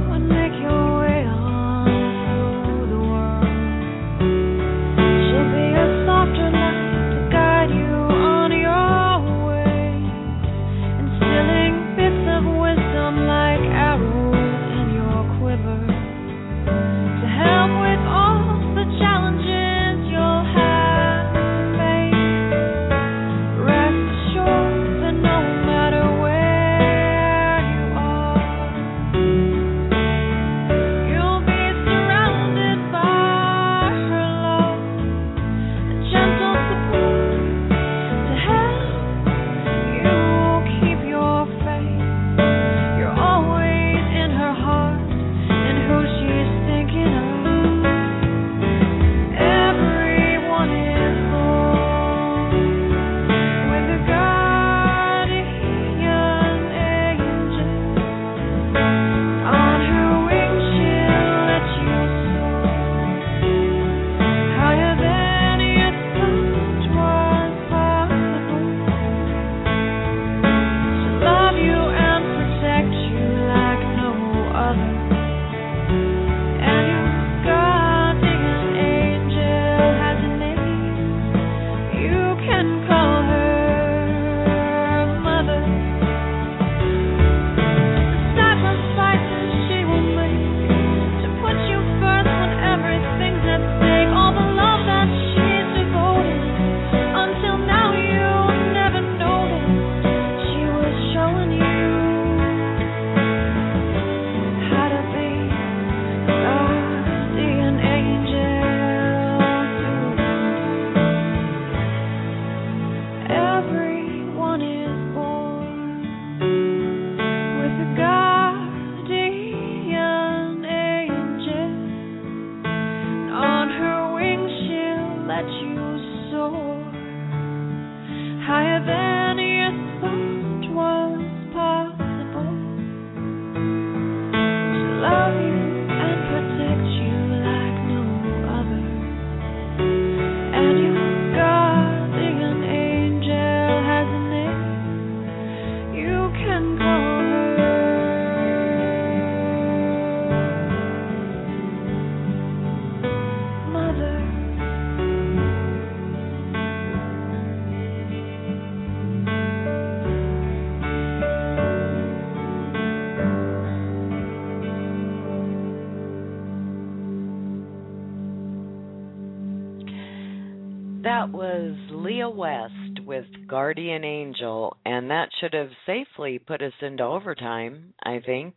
That was Leah West with Guardian Angel, and that should have safely put us into overtime, I think.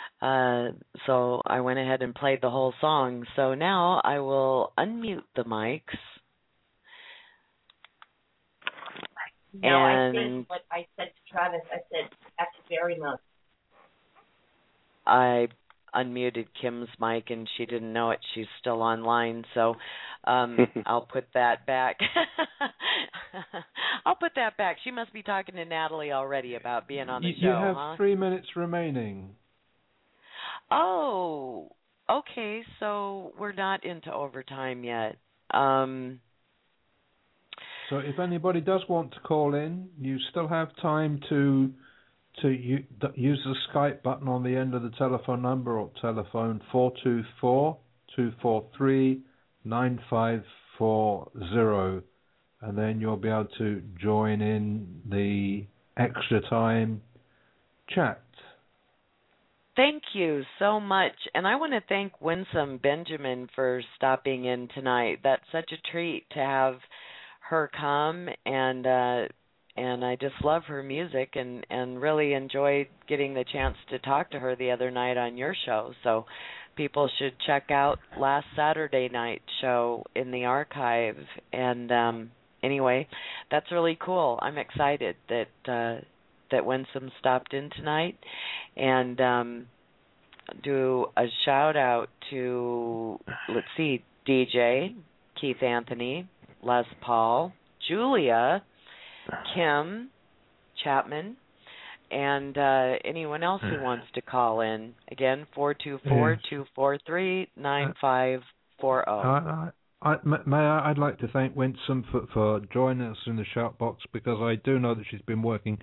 Uh, so I went ahead and played the whole song. So now I will unmute the mics. No, and I said what I said to Travis. I said, that's very much. I unmuted Kim's mic, and she didn't know it. She's still online, so um, I'll put that back. I'll put that back. She must be talking to Natalie already about being on the you, show, You have huh? three minutes remaining. Oh, okay, so we're not into overtime yet. Um, so if anybody does want to call in, you still have time to to u- use the Skype button on the end of the telephone number or telephone four two four, two four three, nine five four zero, and then you'll be able to join in the extra time chat. Thank you so much. And I want to thank Winsome Benjamin for stopping in tonight. That's such a treat to have her come, and uh, and I just love her music and, and really enjoyed getting the chance to talk to her the other night on your show. So people should check out last Saturday night's show in the archive. And um, anyway, that's really cool. I'm excited that uh, that Winsome stopped in tonight. And um, do a shout out to, let's see, D J, Keith Anthony, Les Paul, Julia, Kim Chapman, and uh, anyone else who wants to call in. Again, four two four, two four three, nine five four zero. I, I, may I, I'd like to thank Winsome for, for joining us in the shout box, because I do know that she's been working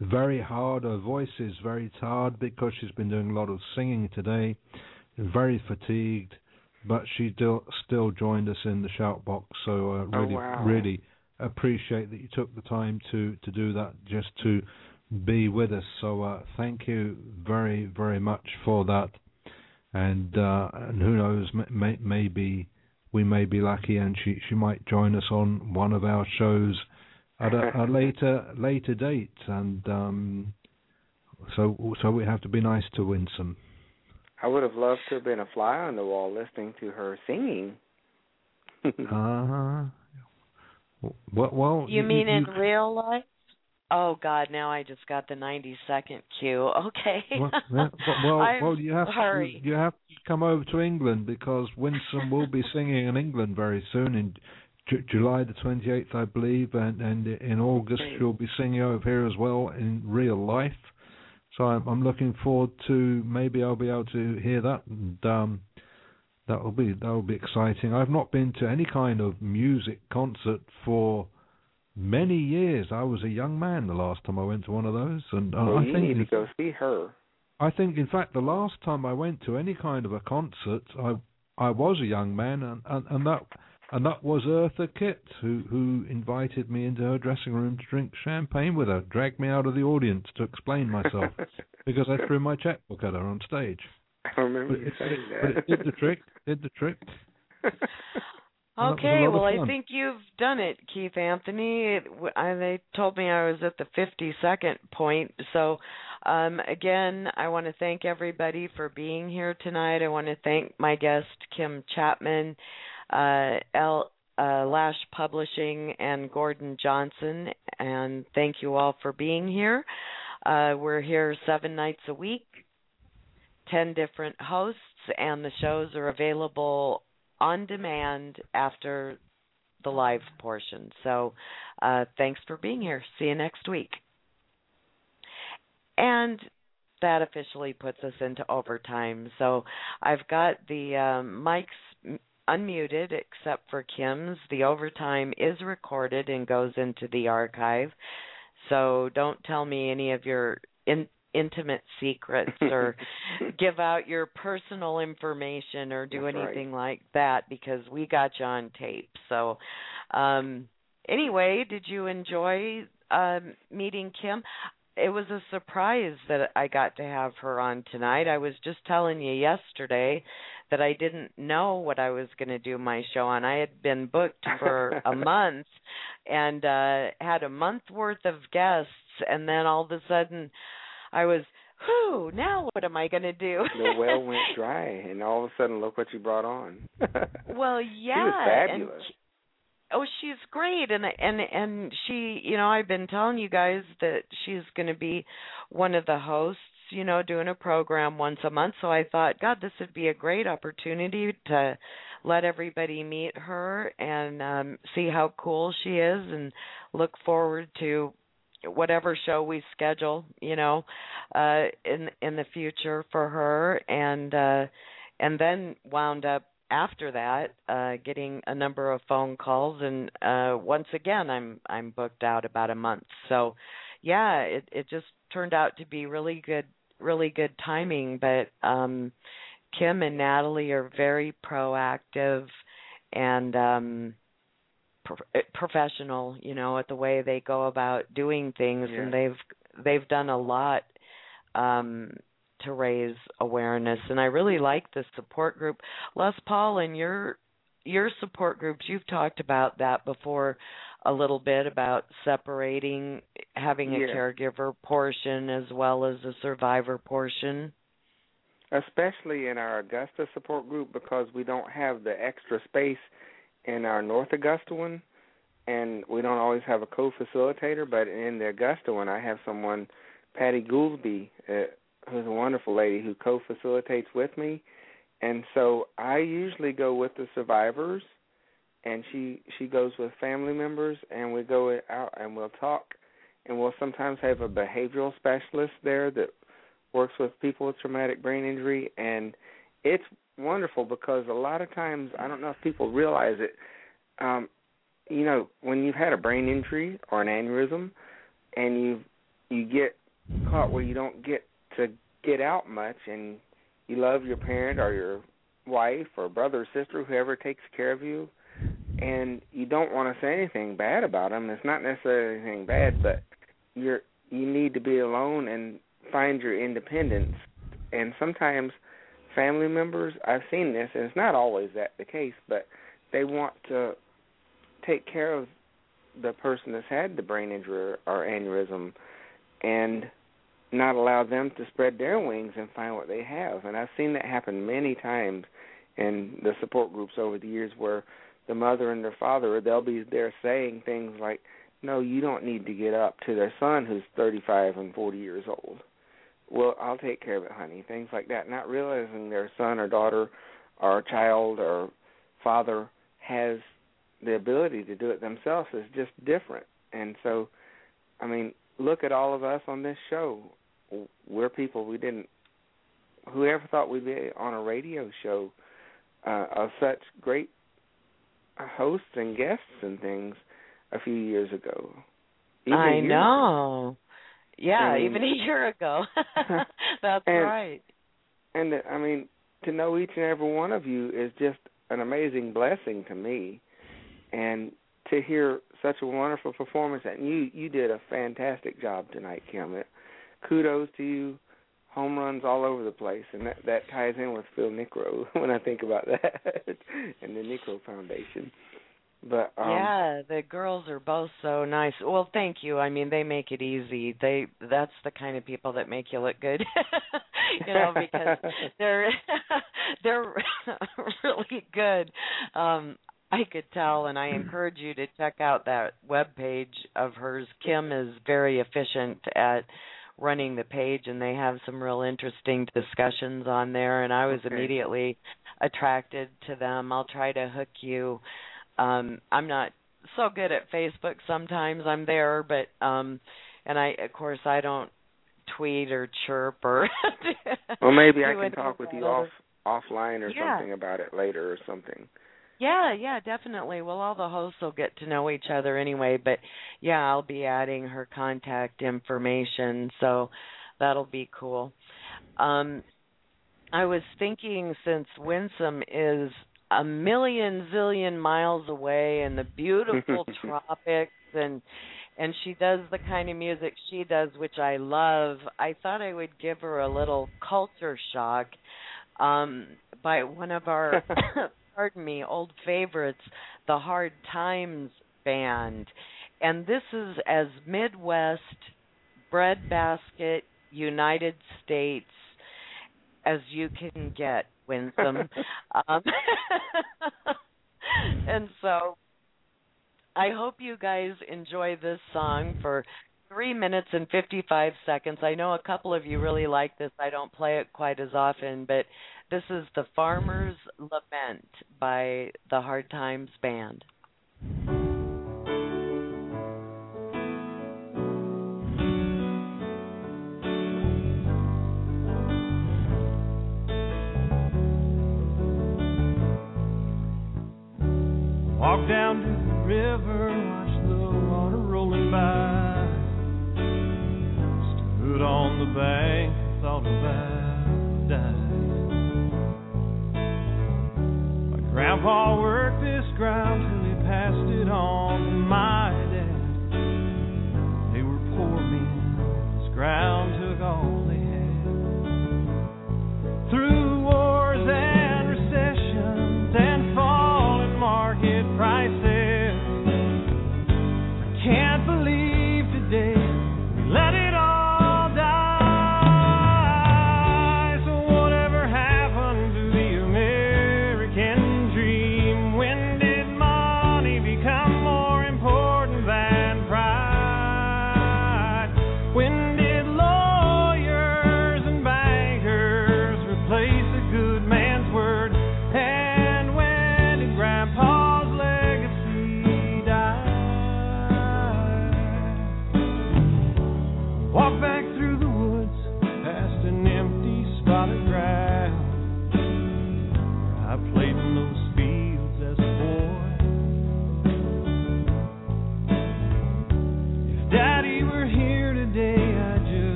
very hard. Her voice is very tired because she's been doing a lot of singing today. Very fatigued, but she still still joined us in the shout box. So uh, really, oh, wow. really appreciate that you took the time to, to do that, just to be with us. So uh, thank you very, very much for that. And uh, and who knows, may, maybe we may be lucky, and she, she might join us on one of our shows at a, a later later date. And um, so so we have to be nice to Winsome. I would have loved to have been a fly on the wall listening to her singing. uh-huh. Well, well, you, you mean you, in you, real life? Oh God! Now I just got the ninety second cue. Okay. well, well, well, well, you have hurry. to you have to come over to England, because Winsome will be singing in England very soon, in J- July the twenty eighth, I believe, and and in August she'll be singing over here as well in real life. So I'm, I'm looking forward to, maybe I'll be able to hear that, and um, that will be that will be exciting. I've not been to any kind of music concert for many years. I was a young man the last time I went to one of those, and well, I you think need to go see her. I think, in fact, the last time I went to any kind of a concert, I I was a young man, and, and, and that and that was Eartha Kitt, who who invited me into her dressing room to drink champagne with her, dragged me out of the audience to explain myself because I threw my checkbook at her on stage. I remember but you it, saying that. But it did the trick. Did the trick. Okay, well, I think you've done it, Keith Anthony. It, I, they told me I was at the fifty-second point. So, um, again, I want to thank everybody for being here tonight. I want to thank my guest, Kim Chapman, uh, L, uh, Lash Publishing, and Gordon Johnson. And thank you all for being here. Uh, we're here seven nights a week, ten different hosts, and the shows are available on demand after the live portion. So uh, thanks for being here. See you next week. And that officially puts us into overtime. So I've got the um, mics unmuted except for Kim's. The overtime is recorded and goes into the archive. So don't tell me any of your in intimate secrets or give out your personal information or do That's anything right. like that, because we got you on tape. So um, anyway, did you enjoy um, meeting Kim? It was a surprise that I got to have her on tonight. I was just telling you yesterday that I didn't know what I was going to do my show on. I had been booked for a month and uh, had a month worth of guests, and then all of a sudden I was, whew, now what am I going to do? The well went dry, and all of a sudden, look what you brought on. Well, yeah. She was fabulous. And, oh, she's great, and and and she, you know, I've been telling you guys that she's going to be one of the hosts, you know, doing a program once a month. So I thought, God, this would be a great opportunity to let everybody meet her and um, see how cool she is, and look forward to whatever show we schedule, you know, uh, in in the future for her, and uh, and then wound up after that uh, getting a number of phone calls, and uh, once again I'm I'm booked out about a month. So, yeah, it it just turned out to be really good, really good timing. But um, Kim and Natalie are very proactive and um, professional, you know, at the way they go about doing things, yeah. and they've they've done a lot um, to raise awareness. And I really like the support group. Les Paul, and your your support groups, you've talked about that before a little bit, about separating, having a yeah. caregiver portion as well as a survivor portion. Especially in our Augusta support group, because we don't have the extra space in our North Augusta one, and we don't always have a co-facilitator, but in the Augusta one, I have someone, Patty Goolsby, uh, who's a wonderful lady who co-facilitates with me, and so I usually go with the survivors, and she, she goes with family members, and we go out and we'll talk, and we'll sometimes have a behavioral specialist there that works with people with traumatic brain injury, and it's wonderful because a lot of times, I don't know if people realize it, um, you know, when you've had a brain injury or an aneurysm and you've you get caught where you don't get to get out much, and you love your parent or your wife or brother or sister, whoever takes care of you, and you don't want to say anything bad about them. It's not necessarily anything bad, but you're you need to be alone and find your independence. And sometimes family members, I've seen this, and it's not always that the case, but they want to take care of the person that's had the brain injury or aneurysm and not allow them to spread their wings and find what they have. And I've seen that happen many times in the support groups over the years, where the mother and their father, they'll be there saying things like, no, you don't need to get up, to their son who's thirty-five and forty years old. Well, I'll take care of it, honey. Things like that, not realizing their son or daughter or child or father has the ability to do it themselves is just different. And so, I mean, look at all of us on this show. We're people we didn't, whoever thought we'd be on a radio show uh, of such great hosts and guests and things a few years ago. Even I know. Ago. Yeah, and, even a year ago. That's and, right. And, I mean, to know each and every one of you is just an amazing blessing to me. And to hear such a wonderful performance, and you, you did a fantastic job tonight, Kim. It, kudos to you. Home runs all over the place, and that, that ties in with Phil Necro when I think about that and the Necro Foundation. But um, yeah, the girls are both so nice. Well, thank you. I mean, they make it easy. They that's the kind of people that make you look good, you know, because they're they're really good. Um, I could tell, and I encourage you to check out that webpage of hers. Kim is very efficient at running the page, and they have some real interesting discussions on there, and I was okay. immediately attracted to them. I'll try to hook you. Um, I'm not so good at Facebook sometimes. I'm there, but, um, and I, of course, I don't tweet or chirp or well, maybe I can talk with you off offline or yeah. something about it later or something. Yeah, yeah, definitely. Well, all the hosts will get to know each other anyway, but yeah, I'll be adding her contact information, so that'll be cool. Um, I was thinking, since Winsome is a million zillion miles away in the beautiful tropics, and and she does the kind of music she does, which I love, I thought I would give her a little culture shock um, by one of our... pardon me, old favorites, the Hard Times Band. And this is as Midwest, breadbasket, United States as you can get, Winsome. um, and so I hope you guys enjoy this song for three minutes and fifty-five seconds. I know a couple of you really like this. I don't play it quite as often, but this is The Farmer's Lament by the Hard Times Band. Walk down to the river, watch the water rolling by. Stood on the bank, thought about dying. Grandpa worked this ground till he passed it on to my dad. They were poor men, this ground took all they had. Through wars and recessions and falling market prices, I can't believe today we let it all die. So whatever happened to the American dream? When did money become more important than pride? When did love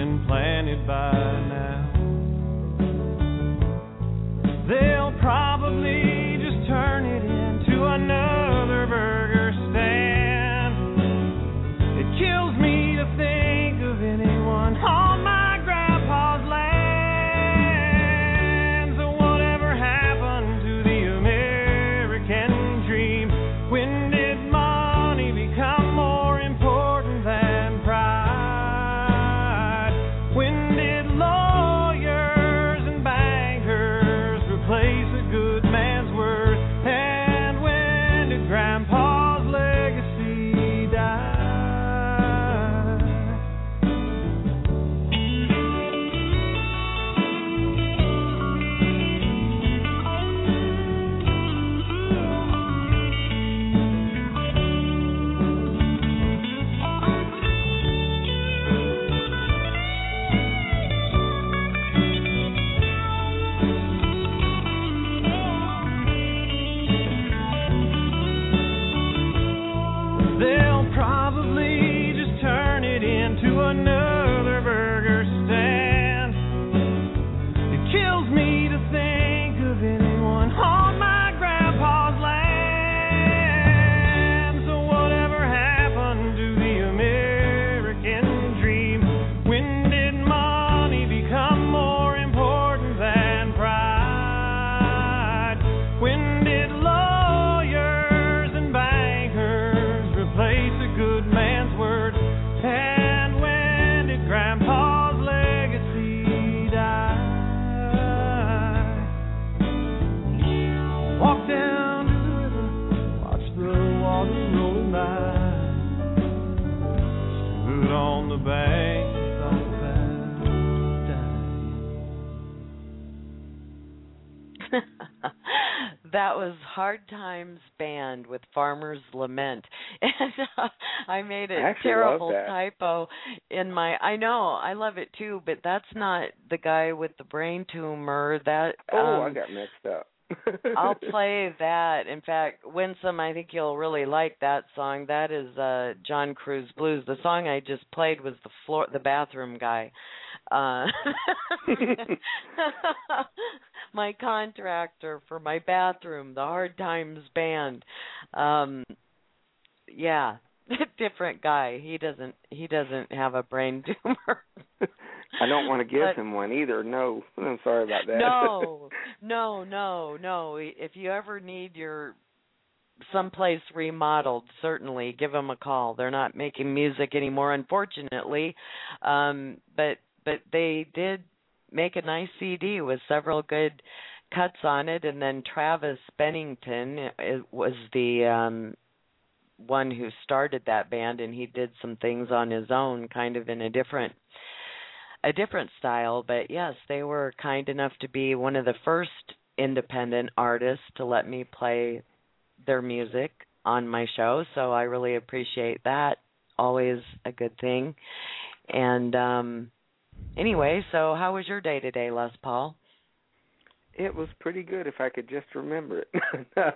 been planted by now. They'll probably just turn it into another burger stand. It kills me to think of anyone on my grandpa's land. So whatever happened to the American dream? When did money become more important than pride? When did lawyers and bankers replace a good man's worth? And when did Grandpa's legacy die? They'll probably just turn it into another burger stand. It kills me to think of anyone on my grandpa's land. So whatever happened to the American dream? When did money become more important than pride? When did lawyers and bankers replace a good man's word? And when did Grandpa's legacy die? Walk down to the river, watch the water roll by. Stood on the bank, thought about dying. That was Hard Times Band with Farmer's Lament. And uh, I made I a actually terrible love that. typo in my I know, I love it too, but that's not the guy with the brain tumor. That Oh, I um got mixed up. I'll play that. In fact, Winsome, I think you'll really like that song. That is uh John Cruz Blues. The song I just played was the floor the bathroom guy. Uh my contractor for my bathroom, the Hard Times Band. Um yeah, different guy. He doesn't he doesn't have a brain tumor. I don't want to give But- him one either. No, I'm sorry about that. No, no, no, no. If you ever need your someplace remodeled, certainly give them a call. They're not making music anymore, unfortunately, um, but but they did make a nice C D with several good cuts on it. And then Travis Bennington it was the um, one who started that band, and he did some things on his own, kind of in a different. a different style, but yes, they were kind enough to be one of the first independent artists to let me play their music on my show, so I really appreciate that. Always a good thing. And um anyway, so how was your day today, Les Paul? It was pretty good if I could just remember it. No.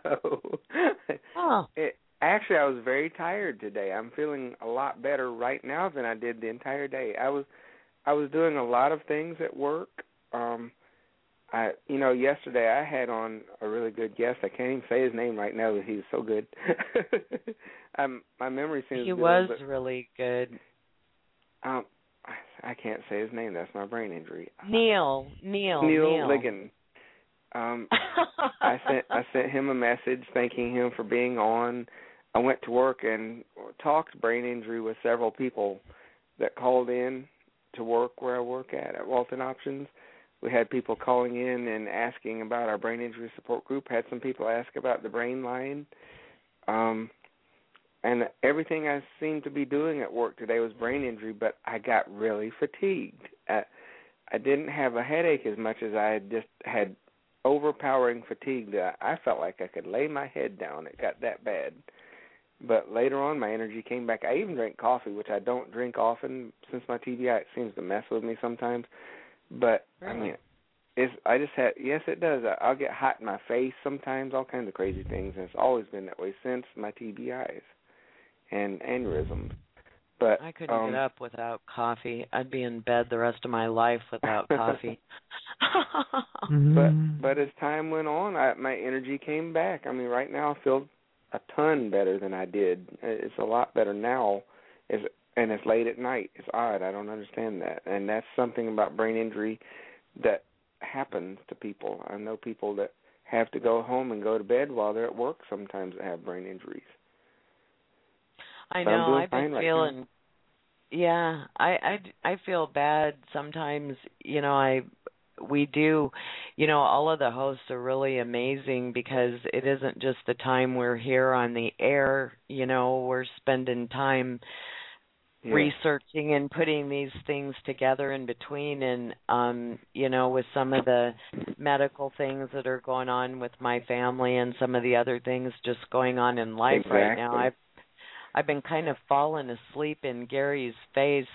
Oh. It, actually, I was very tired today. I'm feeling a lot better right now than I did the entire day. I was I was doing a lot of things at work. Um, I, you know, yesterday I had on a really good guest. I can't even say his name right now, but he's so good. um, my memory seems. He good, was but, really good. Um, I, I can't say his name. That's my brain injury. Neil, Neil, Neil, Neil. Ligon. Um, I sent I sent him a message thanking him for being on. I went to work and talked brain injury with several people that called in to work where I work at, at Walton Options. We had people calling in and asking about our brain injury support group. Had some people ask about the brain line. Um, and everything I seemed to be doing at work today was brain injury, but I got really fatigued. I, I didn't have a headache as much as I had just had overpowering fatigue that I felt like I could lay my head down. It got that bad. But later on, my energy came back. I even drank coffee, which I don't drink often since my T B I. It seems to mess with me sometimes. But, really? I mean, it's, I just had, yes, it does. I'll get hot in my face sometimes, all kinds of crazy things. And it's always been that way since my T B Is and aneurysms. But I couldn't um, get up without coffee. I'd be in bed the rest of my life without coffee. but but as time went on, I, my energy came back. I mean, right now I feel a ton better than I did. It's a lot better now. It's, and it's late at night. It's odd. I don't understand that. And that's something about brain injury that happens to people. I know people that have to go home and go to bed while they're at work sometimes that have brain injuries. I So know. I've been right feeling, now. yeah, I, I, I feel bad sometimes. You know, I, we do, you know, all of the hosts are really amazing because it isn't just the time we're here on the air. You know, we're spending time yeah. researching and putting these things together in between. And, um, you know, with some of the medical things that are going on with my family and some of the other things just going on in life exactly. right now, I've I've been kind of falling asleep in Gary's face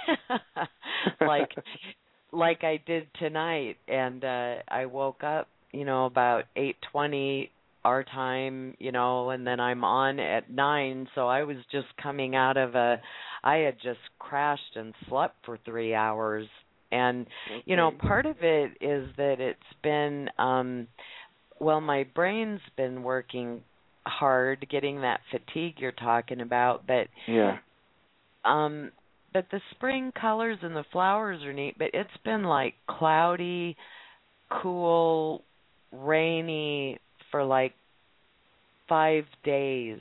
like like I did tonight, and uh I woke up, you know, about eight twenty our time, you know, and then I'm on at nine, so I was just coming out of a I had just crashed and slept for three hours. And okay. you know, part of it is that it's been um well, my brain's been working hard getting that fatigue you're talking about, but yeah um but the spring colors and the flowers are neat, but it's been like cloudy, cool, rainy for like five days,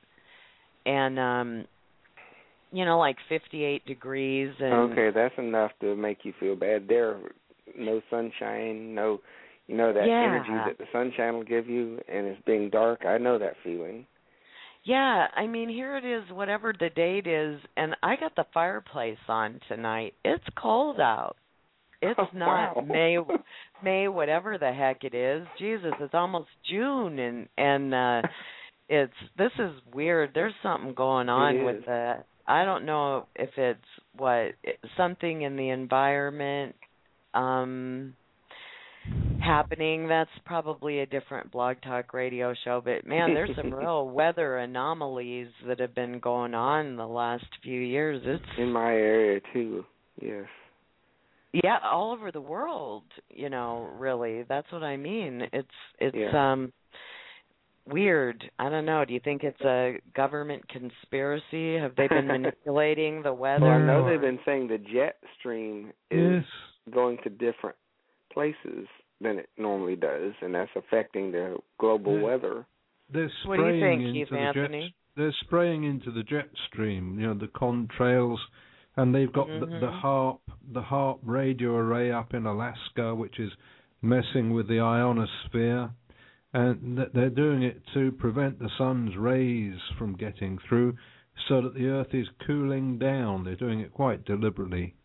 and um you know, like fifty-eight degrees. And okay, that's enough to make you feel bad. There no sunshine, no You know, that yeah. energy that the sunshine will give you, and it's being dark. I know that feeling. Yeah, I mean, here it is, whatever the date is, and I got the fireplace on tonight. It's cold out. It's oh, not wow. May, May, whatever the heck it is. Jesus, it's almost June, and and uh, it's this is weird. There's something going on with that. I don't know if it's what something in the environment. Um. happening. That's probably a different Blog Talk Radio show, but man, there's some real weather anomalies that have been going on the last few years. It's in my area too. Yes. Yeah, all over the world, you know, really. That's what I mean. It's it's yeah. um weird. I don't know. Do you think it's a government conspiracy? Have they been manipulating the weather? Well, I know they've been saying the jet stream is yes. going to different places than it normally does, and that's affecting the global yeah. weather. They're what do you think, into Keith the Anthony? Jet, they're spraying into the jet stream, you know, the contrails, and they've got mm-hmm. the, the HAARP, the HAARP radio array up in Alaska, which is messing with the ionosphere, and they're doing it to prevent the sun's rays from getting through, so that the Earth is cooling down. They're doing it quite deliberately.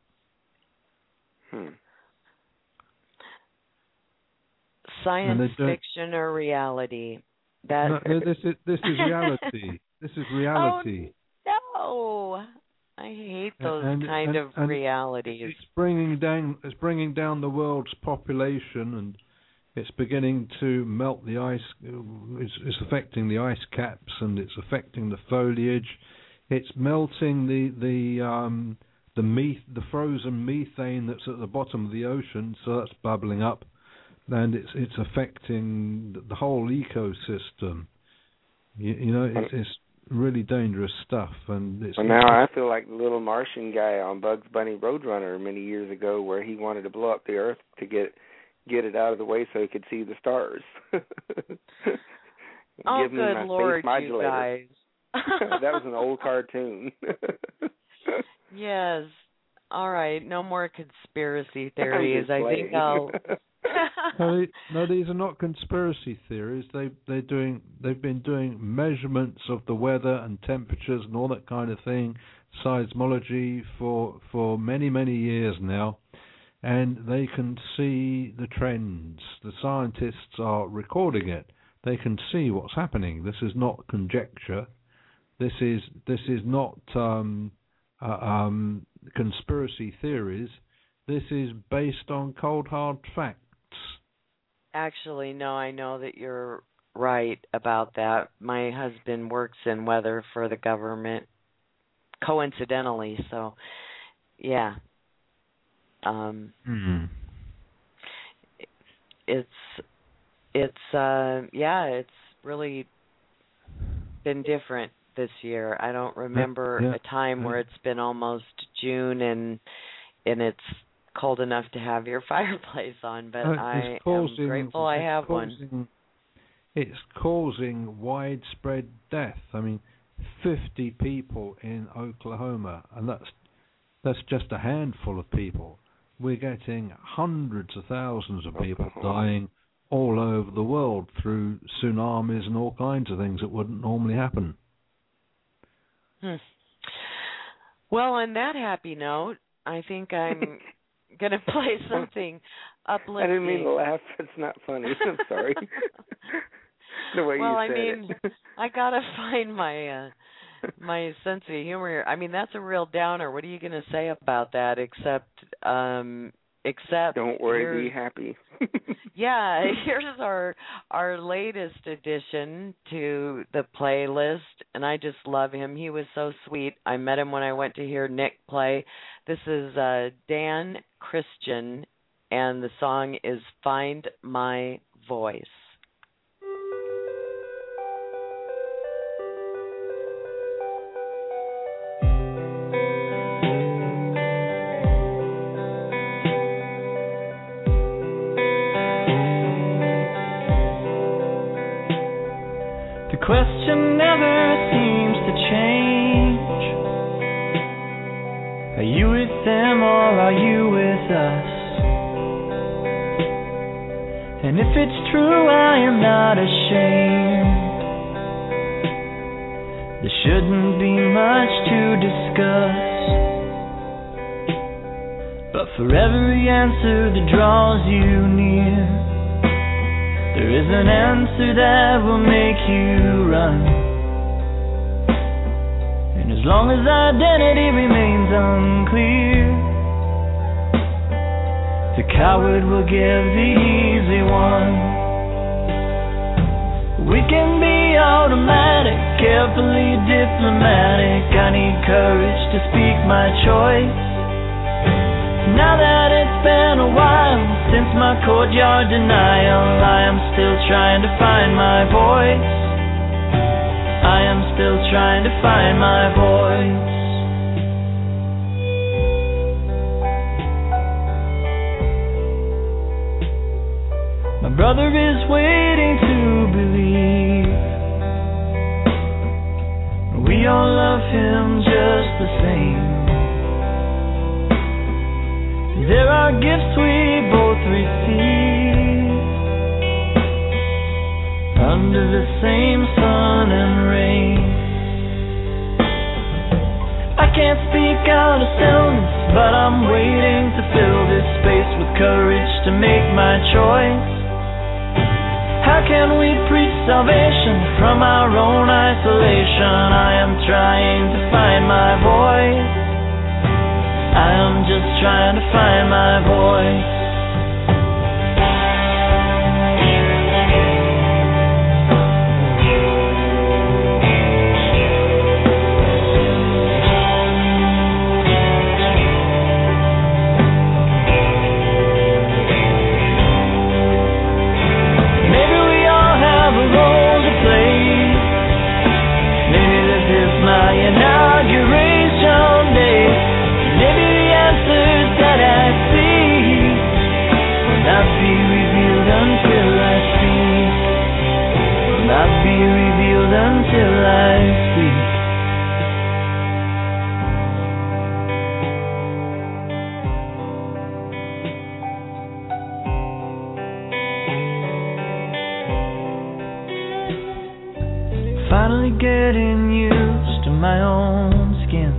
Hmm. Science fiction or reality? That no, this is this is reality. This is reality. Oh no! I hate those and, kind and, of and realities. It's bringing down it's bringing down the world's population, and it's beginning to melt the ice. It's, it's affecting the ice caps, and it's affecting the foliage. It's melting the the um, the meth the frozen methane that's at the bottom of the ocean, so that's bubbling up. And it's it's affecting the whole ecosystem. You, you know, it's, it's really dangerous stuff. And it's well, now I feel like the little Martian guy on Bugs Bunny Roadrunner many years ago, where he wanted to blow up the Earth to get get it out of the way so he could see the stars. oh, Give me good my Lord, space modulator. you guys! That was an old cartoon. Yes. All right. No more conspiracy theories. I think I'll. no, they, no, these are not conspiracy theories. They they're doing they've been doing measurements of the weather and temperatures and all that kind of thing, seismology for for many many years now, and they can see the trends. The scientists are recording it. They can see what's happening. This is not conjecture. This is this is not um, uh, um, conspiracy theories. This is based on cold hard facts. Actually, no, I know that you're right about that. My husband works in weather for the government, coincidentally. So, yeah. Um, mm-hmm. It's it's uh, yeah, it's really been different this year. I don't remember yeah, yeah, a time yeah. where it's been almost June and and it's cold enough to have your fireplace on, but uh, I causing, am grateful I have causing, one. It's causing widespread death. I mean, fifty people in Oklahoma, and that's that's just a handful of people. We're getting hundreds of thousands of people dying all over the world through tsunamis and all kinds of things that wouldn't normally happen. Hmm. Well, on that happy note, I think I'm going to play something uplifting. I didn't mean to laugh. It's not funny. I'm sorry. The way well, you I said mean, it. I got to find my uh, my sense of humor here. I mean, that's a real downer. What are you going to say about that except um except don't worry, be happy. Yeah, here's our our latest addition to the playlist, and I just love him. He was so sweet. I met him when I went to hear Nick play. This is uh, Dan Christian, and the song is Find My Voice. Question never seems to change. Are you with them or are you with us? And if it's true, I am not ashamed. There shouldn't be much to discuss, but for every answer that draws you near, there is an answer that will make you run. And as long as identity remains unclear, the coward will give the easy one. We can be automatic, carefully diplomatic. I need courage to speak my choice. Now that it's been a while since my courtyard denial, I am still trying to find my voice. I am still trying to find my voice. My brother is waiting to believe. We all love him just the same. There are gifts we both receive under the same sun and rain. I can't speak out of stillness, but I'm waiting to fill this space with courage to make my choice. How can we preach salvation from our own isolation? I am trying to find my voice. I am just trying to find my voice. Maybe we all have a role to play. Maybe this is my inauguration day. Maybe the answers that I see will not be revealed until I speak. Will not be revealed until I speak. Finally getting used to my own skin.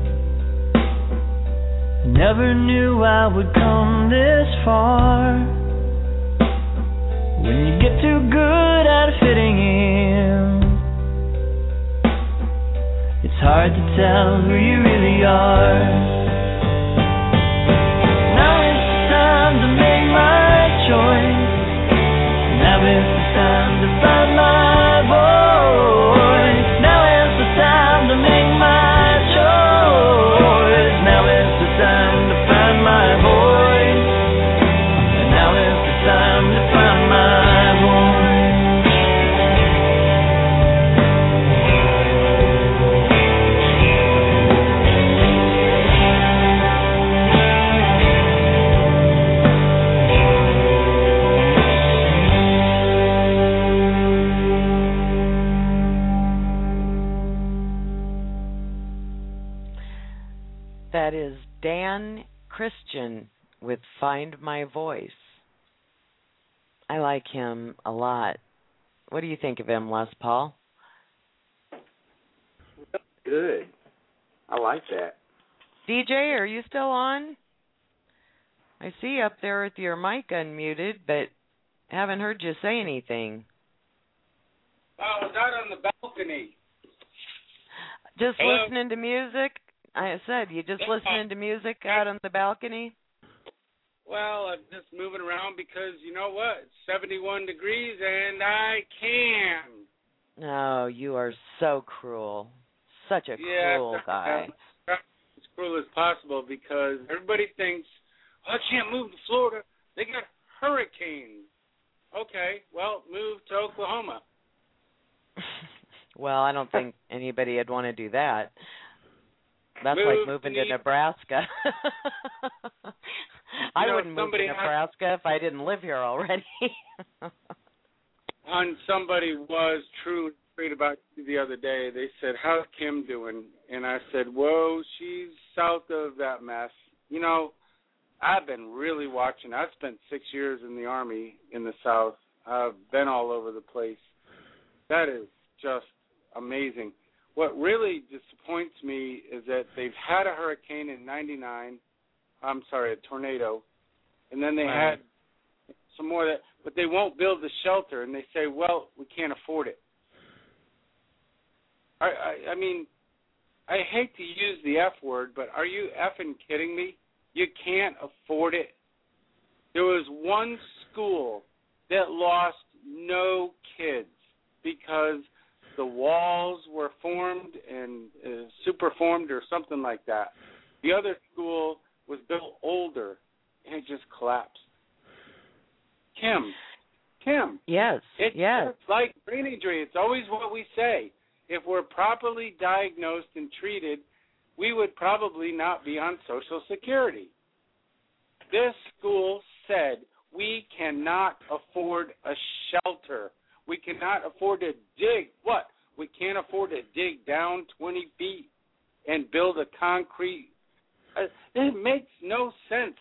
Never knew I would come this far. When you get too good at fitting in, it's hard to tell who you really are. Now it's the time to make my choice. Now it's the time to find my voice. Now it's the time to make my choice. with Find My Voice. I like him a lot. What do you think of him, Les Paul? Good. I like that. D J, are you still on? I see you up there with your mic unmuted, but haven't heard you say anything. Oh, I was out on the balcony. Just Hello? listening to music? I said, you just listening to music out on the balcony? Well, I'm just moving around because, you know what, it's seventy-one degrees and I can. Oh, you are so cruel. Such a yeah, cruel guy. As cruel as possible because everybody thinks, oh, I can't move to Florida. They got hurricanes. Okay, well, move to Oklahoma. Well, I don't think anybody would want to do that. That's move like moving to, to Nebraska. I know, wouldn't move to Nebraska has, if I didn't live here already. And somebody was truly great about you the other day. They said, how's Kim doing? And I said, whoa, she's south of that mess. You know, I've been really watching. I've spent six years in the Army in the South. I've been all over the place. That is just amazing. What really disappoints me is that they've had a hurricane in ninety-nine. I'm sorry, a tornado. And then they right. had some more that, but they won't build the shelter. And they say, well, we can't afford it. I, I, I mean, I hate to use the F word, but are you effing kidding me? You can't afford it. There was one school that lost no kids because the walls were formed and uh, superformed or something like that. The other school was built older, and it just collapsed. Kim, Kim. Yes, it's yes. like brain injury. It's always what we say. If we're properly diagnosed and treated, we would probably not be on Social Security. This school said we cannot afford a shelter. We cannot afford to dig. What? We can't afford to dig down twenty feet and build a concrete. Uh, it makes no sense.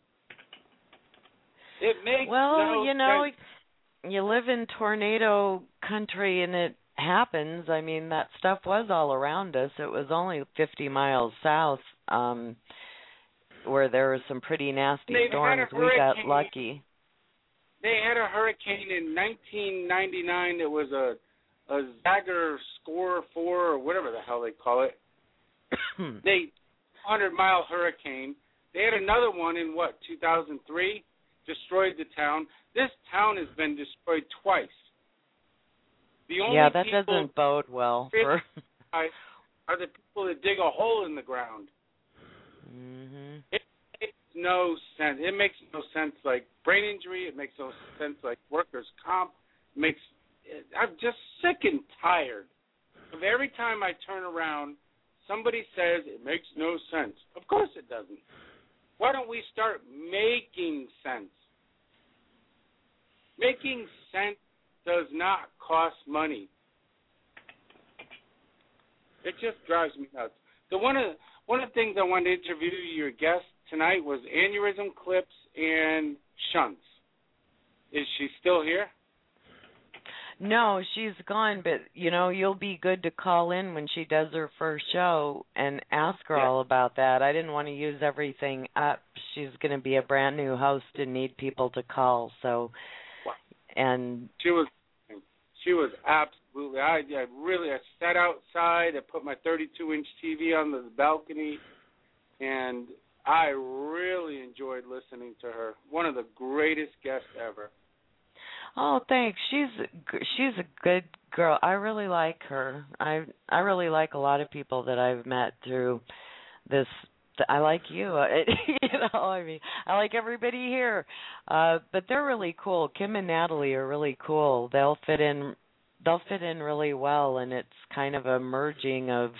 It makes well, no you know, sense. You live in tornado country and it happens. I mean, that stuff was all around us. It was only fifty miles south um, where there were some pretty nasty They've storms. We got lucky. They had a hurricane in nineteen ninety-nine that was a a Zagger Score four or whatever the hell they call it. They hundred mile hurricane. They had another one in what, two thousand three? Destroyed the town. This town has been destroyed twice. The only yeah, that people doesn't bode well for are the people that dig a hole in the ground. Mm-hmm. It makes no sense. It makes no sense like brain injury. It makes no sense like workers' comp. It makes I'm just sick and tired of every time I turn around, somebody says it makes no sense. Of course it doesn't. Why don't we start making sense? Making sense does not cost money. It just drives me nuts. So one of one of the things I wanted to interview your guest tonight was aneurysm clips and shunts. Is she still here? No, she's gone, but, you know, you'll be good to call in when she does her first show and ask her yeah. all about that. I didn't want to use everything up. She's going to be a brand new host and need people to call, so, and... She was, she was absolutely, I, I really, I sat outside, I put my thirty-two inch T V on the balcony, and I really enjoyed listening to her. One of the greatest guests ever. Oh, thanks. She's she's a good girl. I really like her. I I really like a lot of people that I've met through this. I like you. You know, I mean, I like everybody here. Uh, but they're really cool. Kim and Natalie are really cool. They'll fit in. They'll fit in really well, and it's kind of a merging of.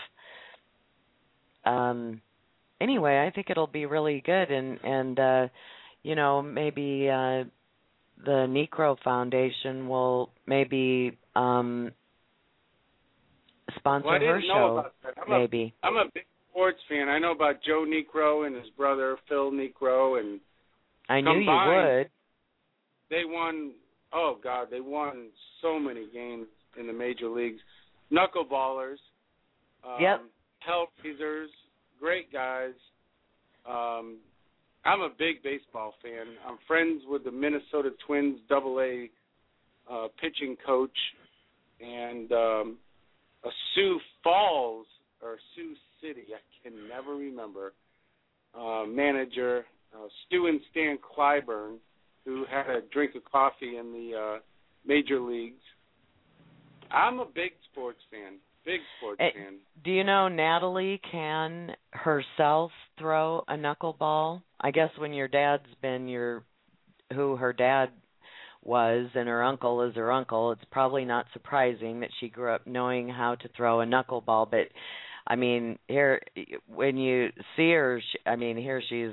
Um. Anyway, I think it'll be really good, and and uh, you know, maybe. Uh, The Necro Foundation will maybe um, sponsor well, I didn't her know show. About that. I'm maybe a, I'm a big sports fan. I know about Joe Necro and his brother Phil Necro, and I knew Combined, you would. They won, oh, God, they won so many games in the major leagues. Knuckleballers. Um, yep. Hellraisers, great guys. Um, I'm a big baseball fan. I'm friends with the Minnesota Twins Double A uh, pitching coach and um, a Sioux Falls or Sioux City, I can never remember, uh, manager, uh, Stu and Stan Clyburn, who had a drink of coffee in the uh, major leagues. I'm a big sports fan, big sports uh, fan. Do you know Natalie can herself throw a knuckleball? I guess when your dad's been your, who her dad was and her uncle is her uncle, it's probably not surprising that she grew up knowing how to throw a knuckleball. But, I mean, here, when you see her, she, I mean, here she's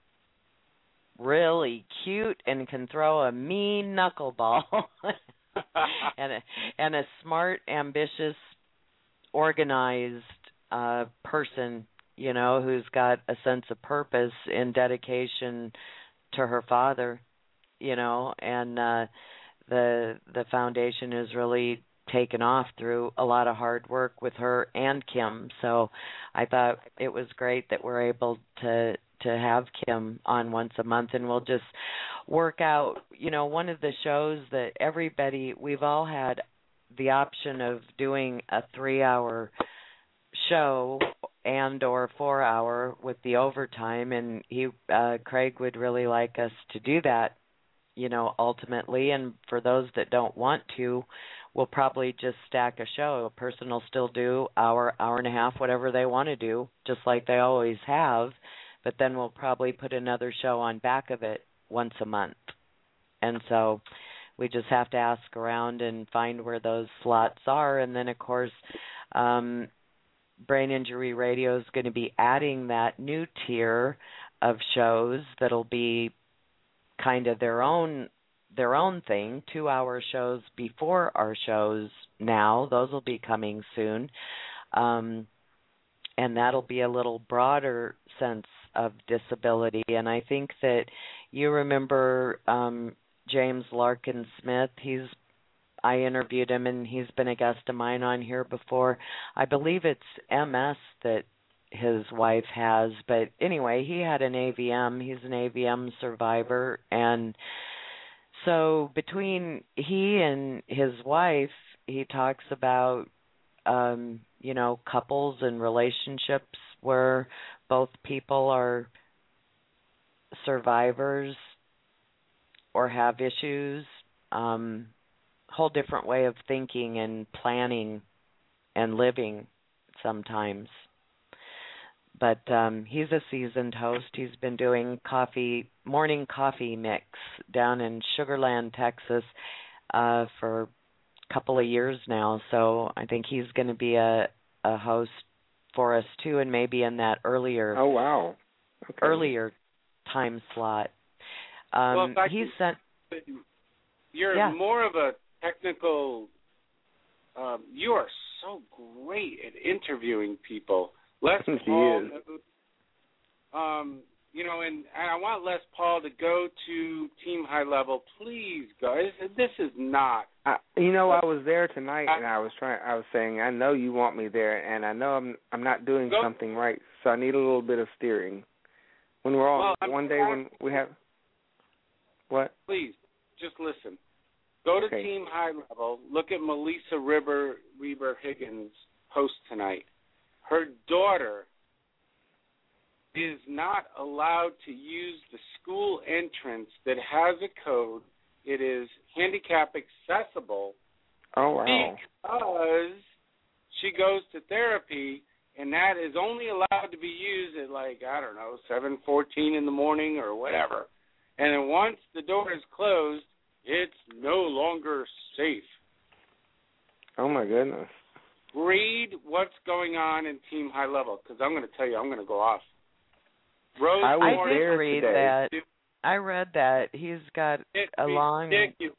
really cute and can throw a mean knuckleball. and a, and a smart, ambitious, organized uh, person, you know, who's got a sense of purpose and dedication to her father, you know, and uh, the the foundation has really taken off through a lot of hard work with her and Kim. So I thought it was great that we're able to to have Kim on once a month, and we'll just work out, you know, one of the shows that everybody, we've all had the option of doing a three-hour show and or four-hour with the overtime, and he, uh, Craig would really like us to do that, you know, ultimately. And for those that don't want to, we'll probably just stack a show. A person will still do hour, hour and a half, whatever they want to do, just like they always have. But then we'll probably put another show on back of it once a month. And so we just have to ask around and find where those slots are. And then, of course, um, Brain Injury Radio is going to be adding that new tier of shows that'll be kind of their own their own thing, two-hour shows before our shows now. Those will be coming soon. Um, and that'll be a little broader sense of disability. And I think that you remember um, James Larkin Smith. He's I interviewed him, and he's been a guest of mine on here before. I believe it's M S that his wife has. But anyway, he had an A V M. He's an A V M survivor. And so between he and his wife, he talks about, um, you know, couples and relationships where both people are survivors or have issues, um, whole different way of thinking and planning and living sometimes. But um, he's a seasoned host. He's been doing coffee, morning coffee mix down in Sugar Land, Texas, uh, for a couple of years now. So I think he's going to be a, a host for us too, and maybe in that earlier oh wow okay. earlier time slot. Um, well, fact, he's sent. You're yeah. more of a technical. Um, you are so great at interviewing people. Les Paul, um, you know, and, and I want Les Paul to go to Team High Level, please, guys. This is not. I, you know, I was there tonight, and I was trying. I was saying, I know you want me there, and I know I'm I'm not doing go. something right, so I need a little bit of steering. When we're all well, one day when we have what? Please, just listen. Go to okay. Team High Level. Look at Melissa Reber Reber Higgins' post tonight. Her daughter is not allowed to use the school entrance that has a code. It is handicap accessible. Oh, wow. Because she goes to therapy, and that is only allowed to be used at, like, I don't know, seven fourteen in the morning or whatever. And then once the door is closed, it's no longer safe. Oh, my goodness. Read what's going on in Team High Level, because I'm going to tell you, I'm going to go off. Rose I, was I did there read today. that. I read that. He's got it's a long... ridiculous.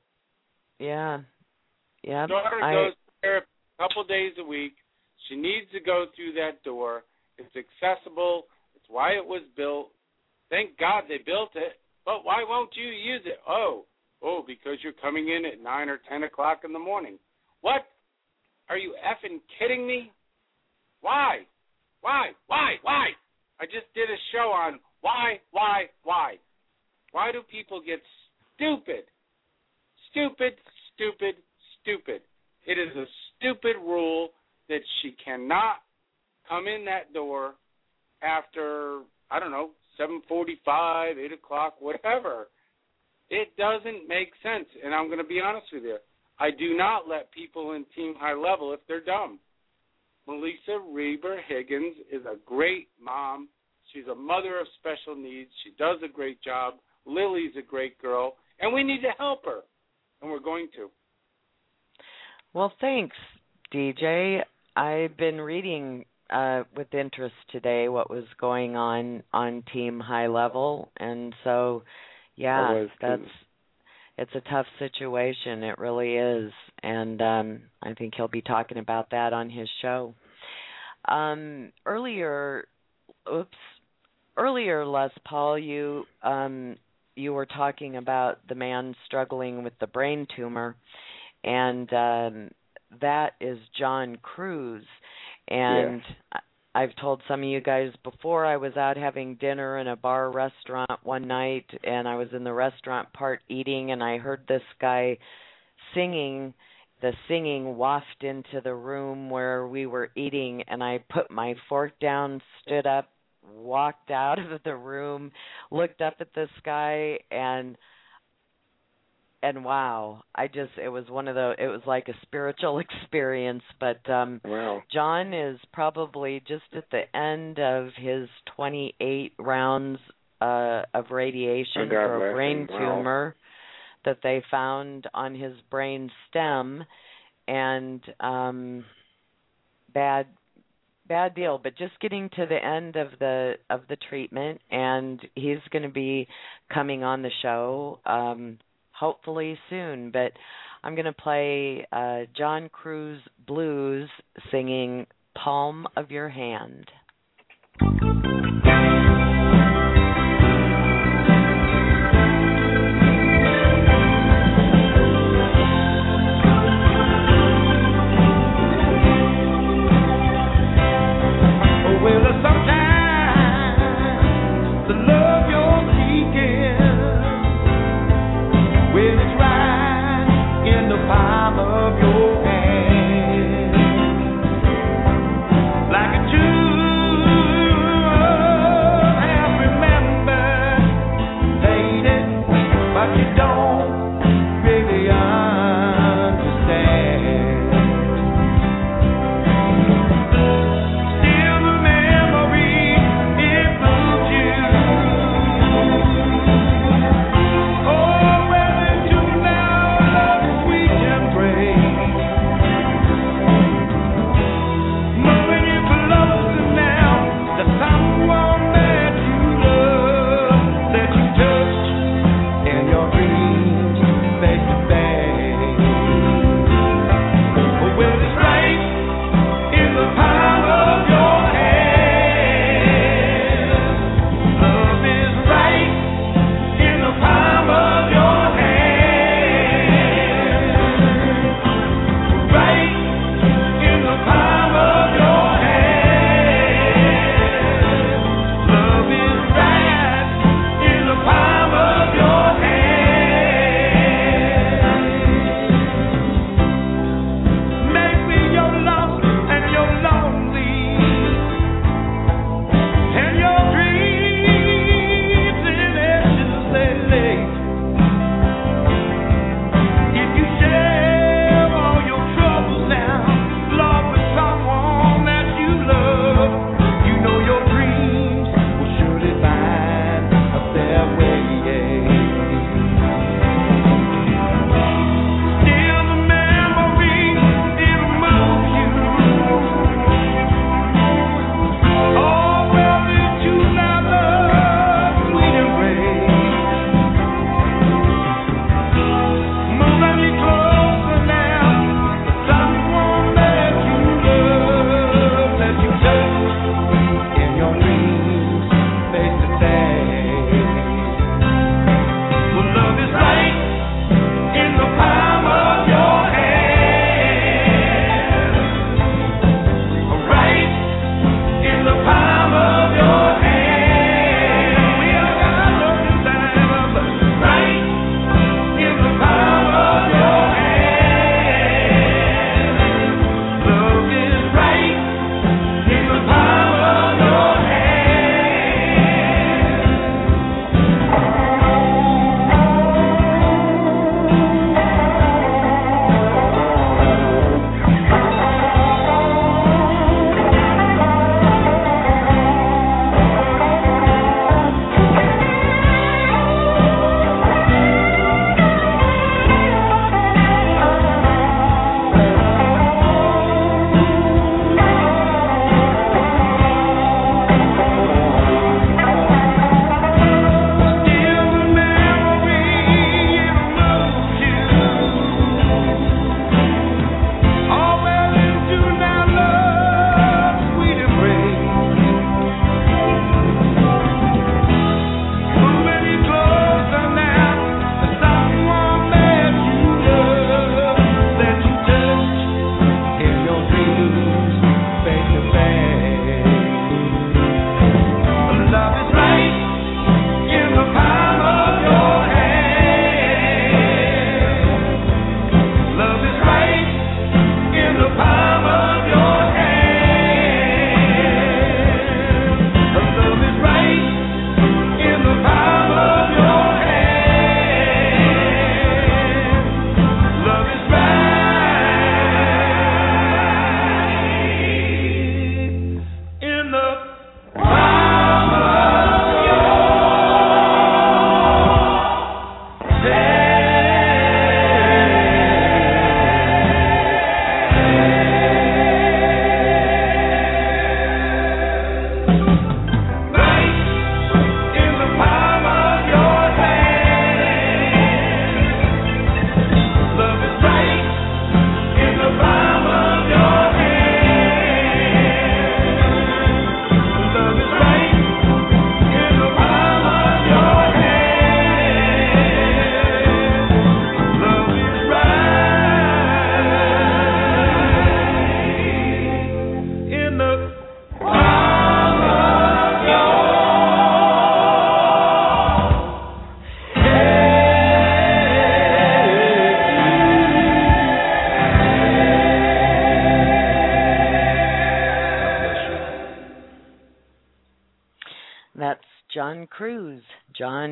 Yeah. Yeah. Daughter I, goes to therapy a couple days a week. She needs to go through that door. It's accessible. It's why it was built. Thank God they built it, But why won't you use it? Oh, oh, because you're coming in at nine or ten o'clock in the morning. What? Are you effing kidding me? Why? Why? Why? Why? I just did a show on why, why, why. Why do people get stupid? Stupid, stupid, stupid. It is a stupid rule that she cannot come in that door after, I don't know, seven forty-five, eight o'clock, whatever. It doesn't make sense. And I'm going to be honest with you. I do not let people in Team High Level if they're dumb. Melissa Reber Higgins is a great mom. She's a mother of special needs. She does a great job. Lily's a great girl. And we need to help her. And we're going to. Well, thanks, D J. I've been reading uh, with interest today what was going on on Team High Level. And so, yeah, that's it's a tough situation. It really is. And um, I think he'll be talking about that on his show. Um, earlier, oops, earlier, Les Paul, you um, you were talking about the man struggling with the brain tumor, and um, that is John Cruz. And yeah. I've told some of you guys before, I was out having dinner in a bar restaurant one night, and I was in the restaurant part eating, and I heard this guy singing. The singing wafted into the room where we were eating, and I put my fork down, stood up, walked out of the room, looked up at this guy, and and wow, I just it was one of the it was like a spiritual experience. But um, wow. John is probably just at the end of his twenty-eight rounds uh, of radiation oh, for a brain wow. tumor that they found on his brain stem, and um, bad, bad deal. But just getting to the end of the of the treatment, and he's going to be coming on the show um, hopefully soon. But I'm going to play uh, John Cruz Blues singing "Palm of Your Hand." Of your hand, like a true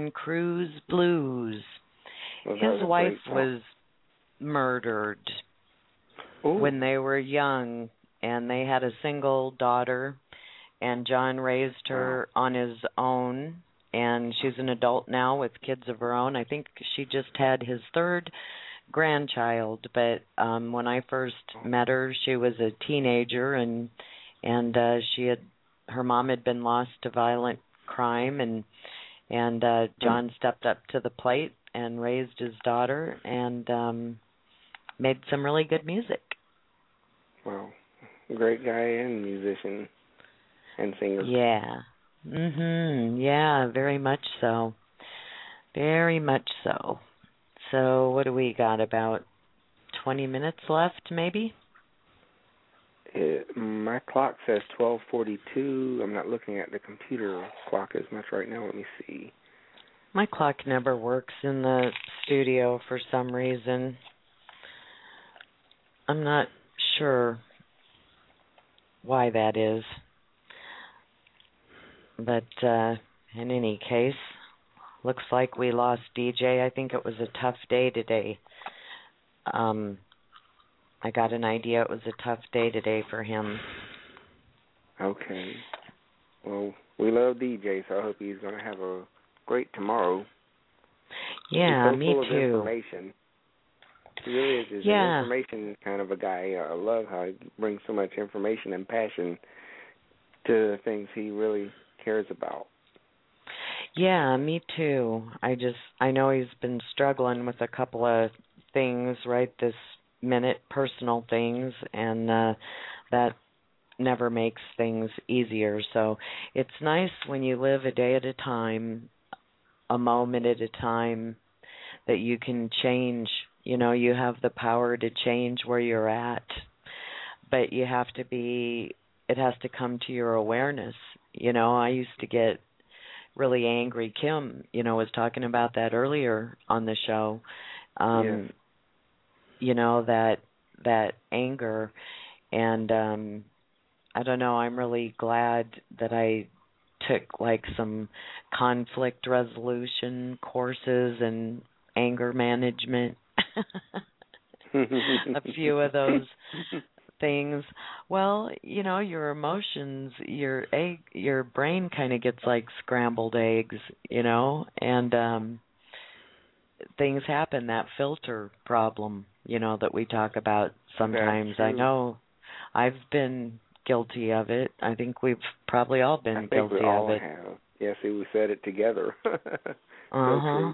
Cabin Cruise Blues. Well, His wife was murdered Ooh. when they were young, and they had a single daughter, and John raised her wow. on his own, and she's an adult now with kids of her own. I think she just had his third grandchild, but um when I first met her, she was a teenager, and and uh she had her mom had been lost to violent crime, and and uh John stepped up to the plate and raised his daughter, and um made some really good music. Wow. Great guy and musician and singer. Yeah. Mhm. Yeah, very much so. Very much so. So what do we got, about twenty minutes left, maybe? It, my clock says twelve forty-two. I'm not looking at the computer clock as much right now. Let me see. My clock never works in the studio for some reason. I'm not sure why that is. But uh, in any case, looks like we lost D J. I think it was a tough day today. Um, I got an idea it was a tough day today for him. Okay. Well, we love D J, so I hope he's going to have a great tomorrow. Yeah, he's so me full of too. Information. He really is. He's yeah. an information kind of a guy. I love how he brings so much information and passion to the things he really cares about. Yeah, me too. I just, I know he's been struggling with a couple of things right this minute, personal things, and uh, that never makes things easier. So it's nice when you live a day at a time, a moment at a time, that you can change. You know, you have the power to change where you're at, but you have to be, it has to come to your awareness. You know, I used to get really angry. Kim, you know, was talking about that earlier on the show. Um, yes. You know, that that anger, and um, I don't know. I'm really glad that I took like some conflict resolution courses and anger management. A few of those things. Well, you know, your emotions, your egg, your brain kind of gets like scrambled eggs, you know, and um things happen. That filter problem, you know, that we talk about sometimes. I know I've been guilty of it. I think we've probably all been I think guilty we all of it. Have. Yeah, see, we said it together. Uh huh.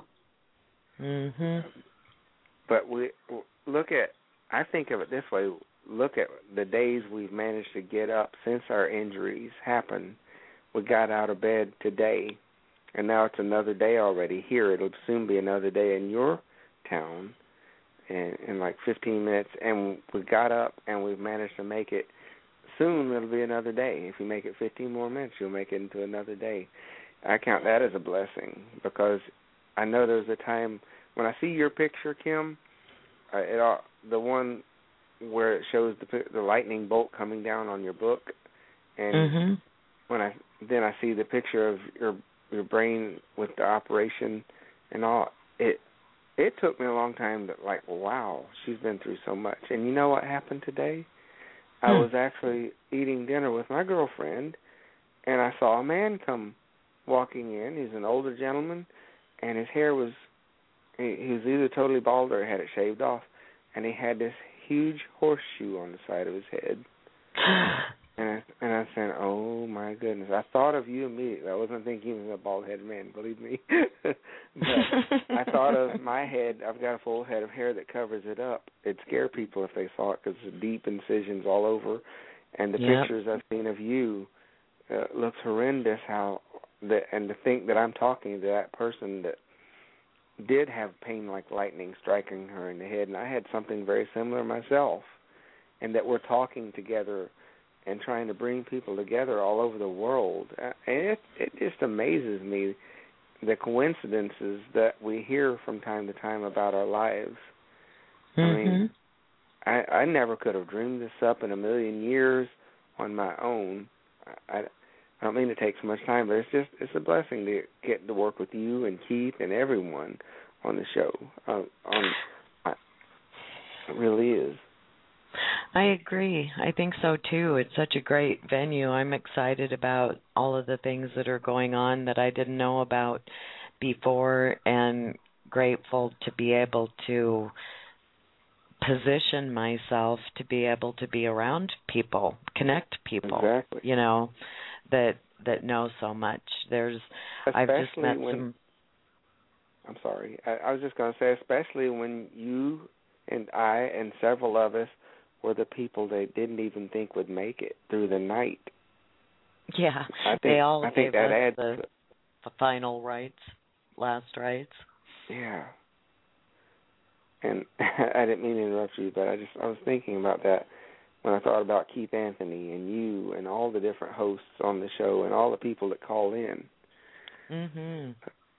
Mhm. But we look at. I think of it this way. Look at the days we've managed to get up since our injuries happened. We got out of bed today, and now it's another day already here. It'll soon be another day in your town, in, in like fifteen minutes. And we got up, and we've managed to make it. Soon it'll be another day. If you make it fifteen more minutes, you'll make it into another day. I count that as a blessing, because I know there's a time when I see your picture, Kim, uh, it all, the one where it shows the the lightning bolt coming down on your book, and mm-hmm. when I then I see the picture of your your brain with the operation and all, it it took me a long time to like, wow, she's been through so much. And you know what happened today? Hmm. I was actually eating dinner with my girlfriend, and I saw a man come walking in. He's an older gentleman, and his hair was, he, he was either totally bald or had it shaved off, and he had this huge horseshoe on the side of his head. and I, and I said, oh, my goodness. I thought of you immediately. I wasn't thinking of a bald-headed man, believe me. But I thought of my head. I've got a full head of hair that covers it up. It'd scare people if they saw it, because it's deep incisions all over. And the yep. pictures I've seen of you uh, looks horrendous. How the, and to think that I'm talking to that person that did have pain like lightning striking her in the head, and I had something very similar myself, and that we're talking together and trying to bring people together all over the world. And it, it just amazes me, the coincidences that we hear from time to time about our lives. Mm-hmm. I mean, I, I never could have dreamed this up in a million years on my own. I, I don't mean to take so much time, but it's just it's a blessing to get to work with you and Keith and everyone on the show. Uh, on, I, it really is. I agree. I think so too. It's such a great venue. I'm excited about all of the things that are going on that I didn't know about before, and grateful to be able to position myself to be able to be around people, connect people, exactly. you know, that that know so much. There's especially I've just met when, some I'm sorry. I, I was just going to say, especially when you and I and several of us were the people they didn't even think would make it through the night. Yeah, I think, they all I think gave that us adds the, to, the final rites, last rites. Yeah. And I didn't mean to interrupt you, but I just I was thinking about that when I thought about Keith Anthony and you and all the different hosts on the show and all the people that call in. Mhm.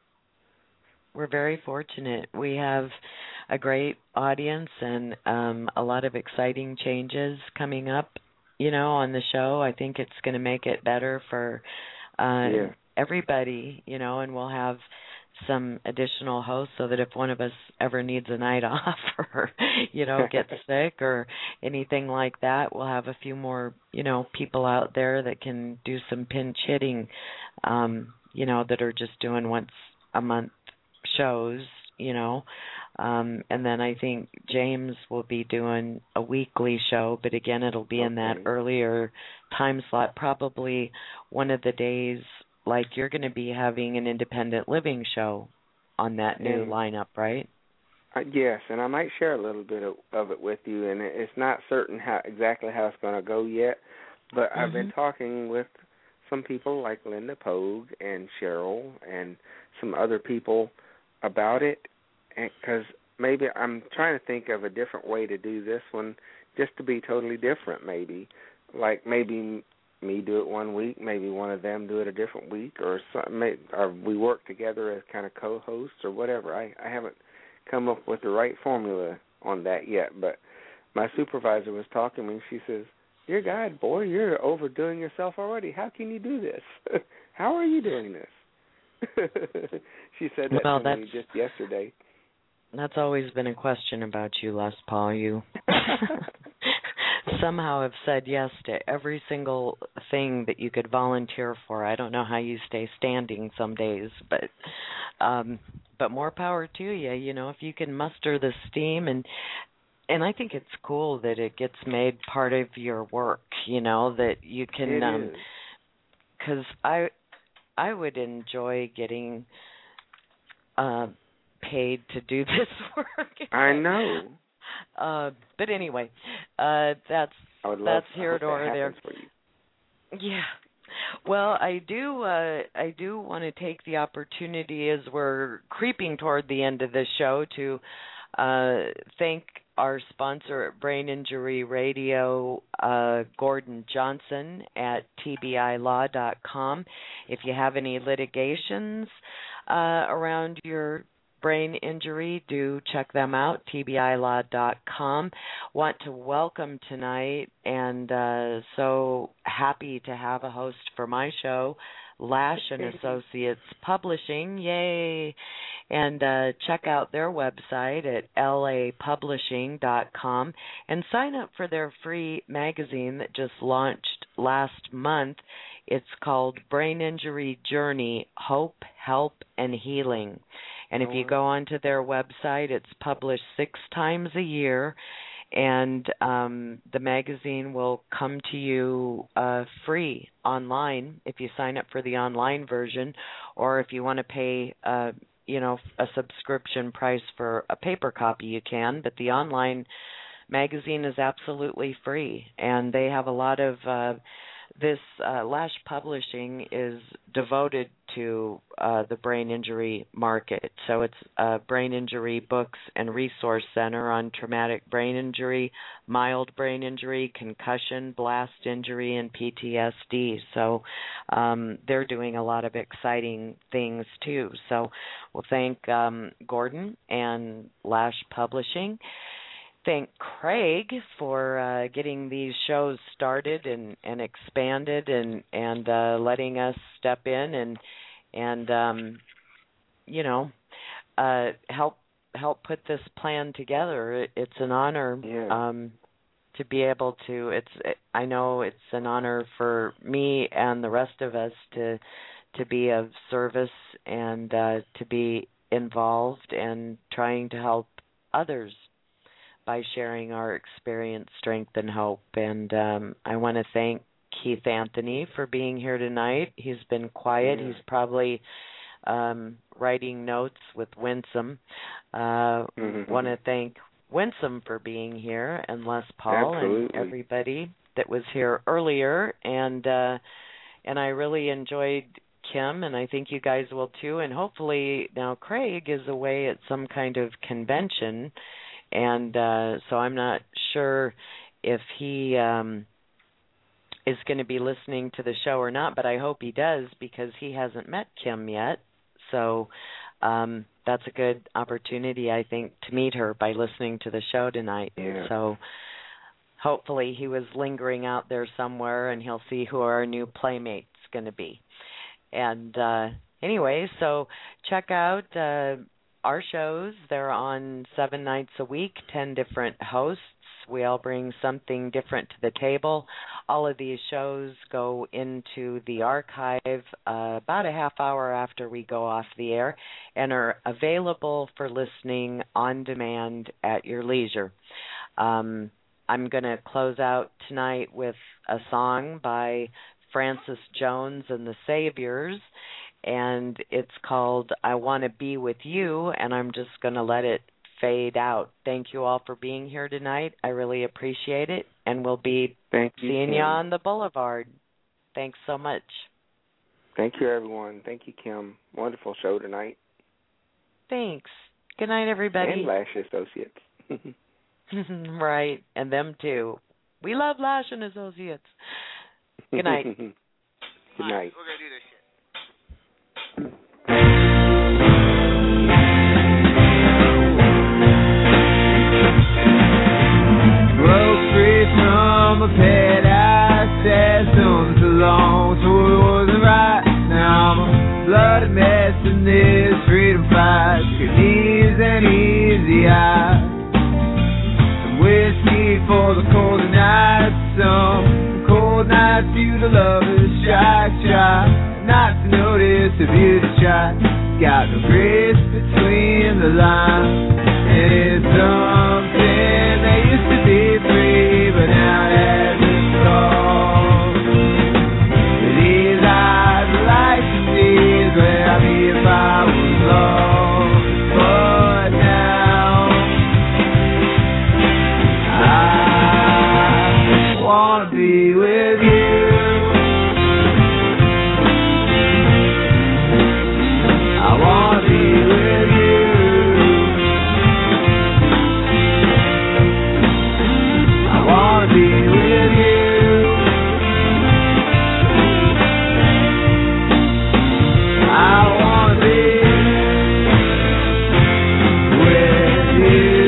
We're very fortunate. We have a great audience and um, a lot of exciting changes coming up, you know, on the show. I think it's going to make it better for uh, yeah. everybody, you know, and we'll have some additional hosts so that if one of us ever needs a night off or, you know, gets sick or anything like that, we'll have a few more, you know, people out there that can do some pinch hitting, um, you know, that are just doing once a month shows, you know. Um, and then I think James will be doing a weekly show, but again, it'll be okay. in that earlier time slot, probably one of the days. Like you're going to be having an independent living show on that new and, lineup, right? Uh, yes, and I might share a little bit of, of it with you, and it's not certain how exactly how it's going to go yet, but mm-hmm. I've been talking with some people like Linda Pogue and Cheryl and some other people about it, because maybe I'm trying to think of a different way to do this one, just to be totally different maybe, like maybe me do it one week, maybe one of them do it a different week, or some, or we work together as kind of co-hosts or whatever. I, I haven't come up with the right formula on that yet, but my supervisor was talking to me, and she says, "Dear God, boy, you're overdoing yourself already. How can you do this? How are you doing this?" She said that well, to me just yesterday. That's always been a question about you, Les Paul. You somehow have said yes to every single thing that you could volunteer for. I don't know how you stay standing some days, but um, but more power to you. You know, if you can muster the steam, and and I think it's cool that it gets made part of your work. You know, that you can. It um, is. 'Cause I I would enjoy getting uh, paid to do this work. I know. Uh, but anyway, uh, that's I would love, that's I here hope or that there. happens for you. Yeah. Well, I do. Uh, I do want to take the opportunity as we're creeping toward the end of this show to uh, thank our sponsor at Brain Injury Radio, uh, Gordon Johnson at T B I law dot com. If you have any litigations uh, around your brain injury, do check them out, T B I law dot com. Want to welcome tonight, and uh, so happy to have a host for my show, Lash and Associates Publishing, yay! And uh, check out their website at L A publishing dot com and sign up for their free magazine that just launched last month. It's called Brain Injury Journey, Hope, Help, and Healing. And if you go onto their website, it's published six times a year, and um, the magazine will come to you uh, free online if you sign up for the online version, or if you want to pay, uh, you know, a subscription price for a paper copy, you can. But the online magazine is absolutely free, and they have a lot of. Uh, This uh, Lash Publishing is devoted to uh, the brain injury market. So it's uh, Brain Injury Books and Resource Center on traumatic brain injury, mild brain injury, concussion, blast injury, and P T S D. So um, they're doing a lot of exciting things too. So we'll thank um, Gordon and Lash Publishing. thank Craig for uh, getting these shows started and, and expanded and and uh, letting us step in and and um, you know uh, help help put this plan together. It's an honor yeah. um, to be able to. It's I know it's an honor for me and the rest of us to to be of service and uh, to be involved and trying to help others by sharing our experience, strength, and hope. And um, I want to thank Keith Anthony for being here tonight. He's been quiet. Yeah. He's probably um, writing notes with Winsome. Uh, mm-hmm. Want to thank Winsome for being here, and Les Paul, Absolutely. and everybody that was here earlier. And uh, and I really enjoyed Kim, and I think you guys will too. And hopefully now Craig is away at some kind of convention. And uh, so I'm not sure if he um, is going to be listening to the show or not, but I hope he does because he hasn't met Kim yet. So um, that's a good opportunity, I think, to meet her by listening to the show tonight. Yeah. So hopefully he was lingering out there somewhere, and he'll see who our new playmate's going to be. And uh, anyway, so check out uh, our shows. They're on seven nights a week, ten different hosts. We all bring something different to the table. All of these shows go into the archive uh, about a half hour after we go off the air and are available for listening on demand at your leisure. Um, I'm going to close out tonight with a song by Francis Jones and the Saviors, and it's called I Want to Be With You, and I'm just going to let it fade out. Thank you all for being here tonight. I really appreciate it, and we'll be Thank you, seeing Kim. you on the boulevard. Thanks so much. Thank you, everyone. Thank you, Kim. Wonderful show tonight. Thanks. Good night, everybody. And Lash Associates. Right, and them too. We love Lash and Associates. Good night. Good night. We're going to do this shit. Broke free from a pet I said something too long, so it wasn't right. Now I'm a bloody mess in this freedom fight. Good knees and easy eyes. Some whiskey for the cold nights, some cold nights you the lovers strike, try not to notice the beauty shot. Got no grace between the lines, and it's something that used to be free, but now it has its cost. These eyes are like the seas where I'd be if I was lost, but now I wanna be with you. I wanna be with you. I wanna be with you. I wanna be with you.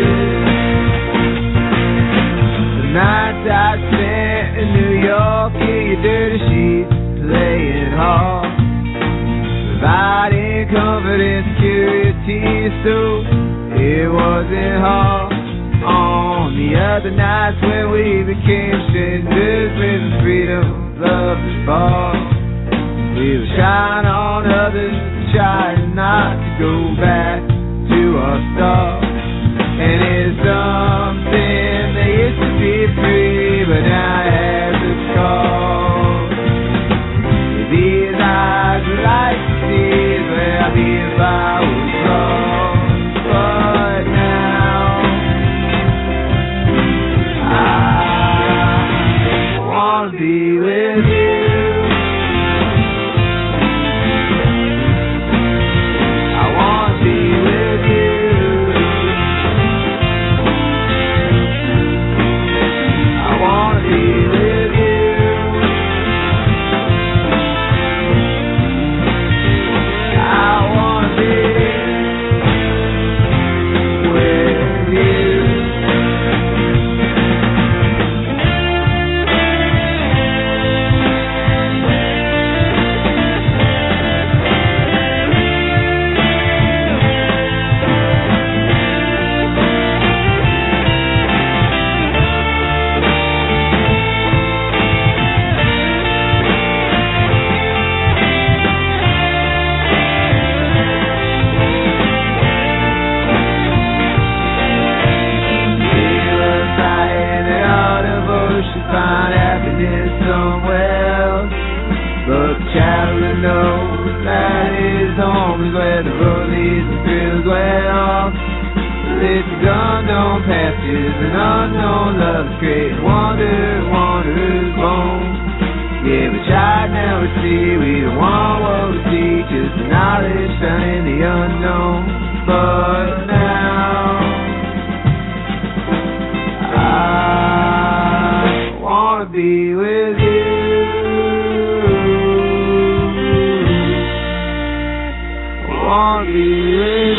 The nights I spent in New York in your dirty sheets, playing hard, providing comfort and security, so it wasn't hard. On the other nights when we became strangers, living freedom, love is far. We were shying on others, trying not to go back to our start. And it's something that used to be free, but now it has its cost. These eyes are like the seas where I'd be if I was lost, but now I wanna be with you. I wanna be with you. It's unknown pastures and unknown loves create wonder, wonders born. Yeah, we tried, now we see, we don't want what we see, just the knowledge found in the unknown. But now I wanna be with you. I wanna be with you.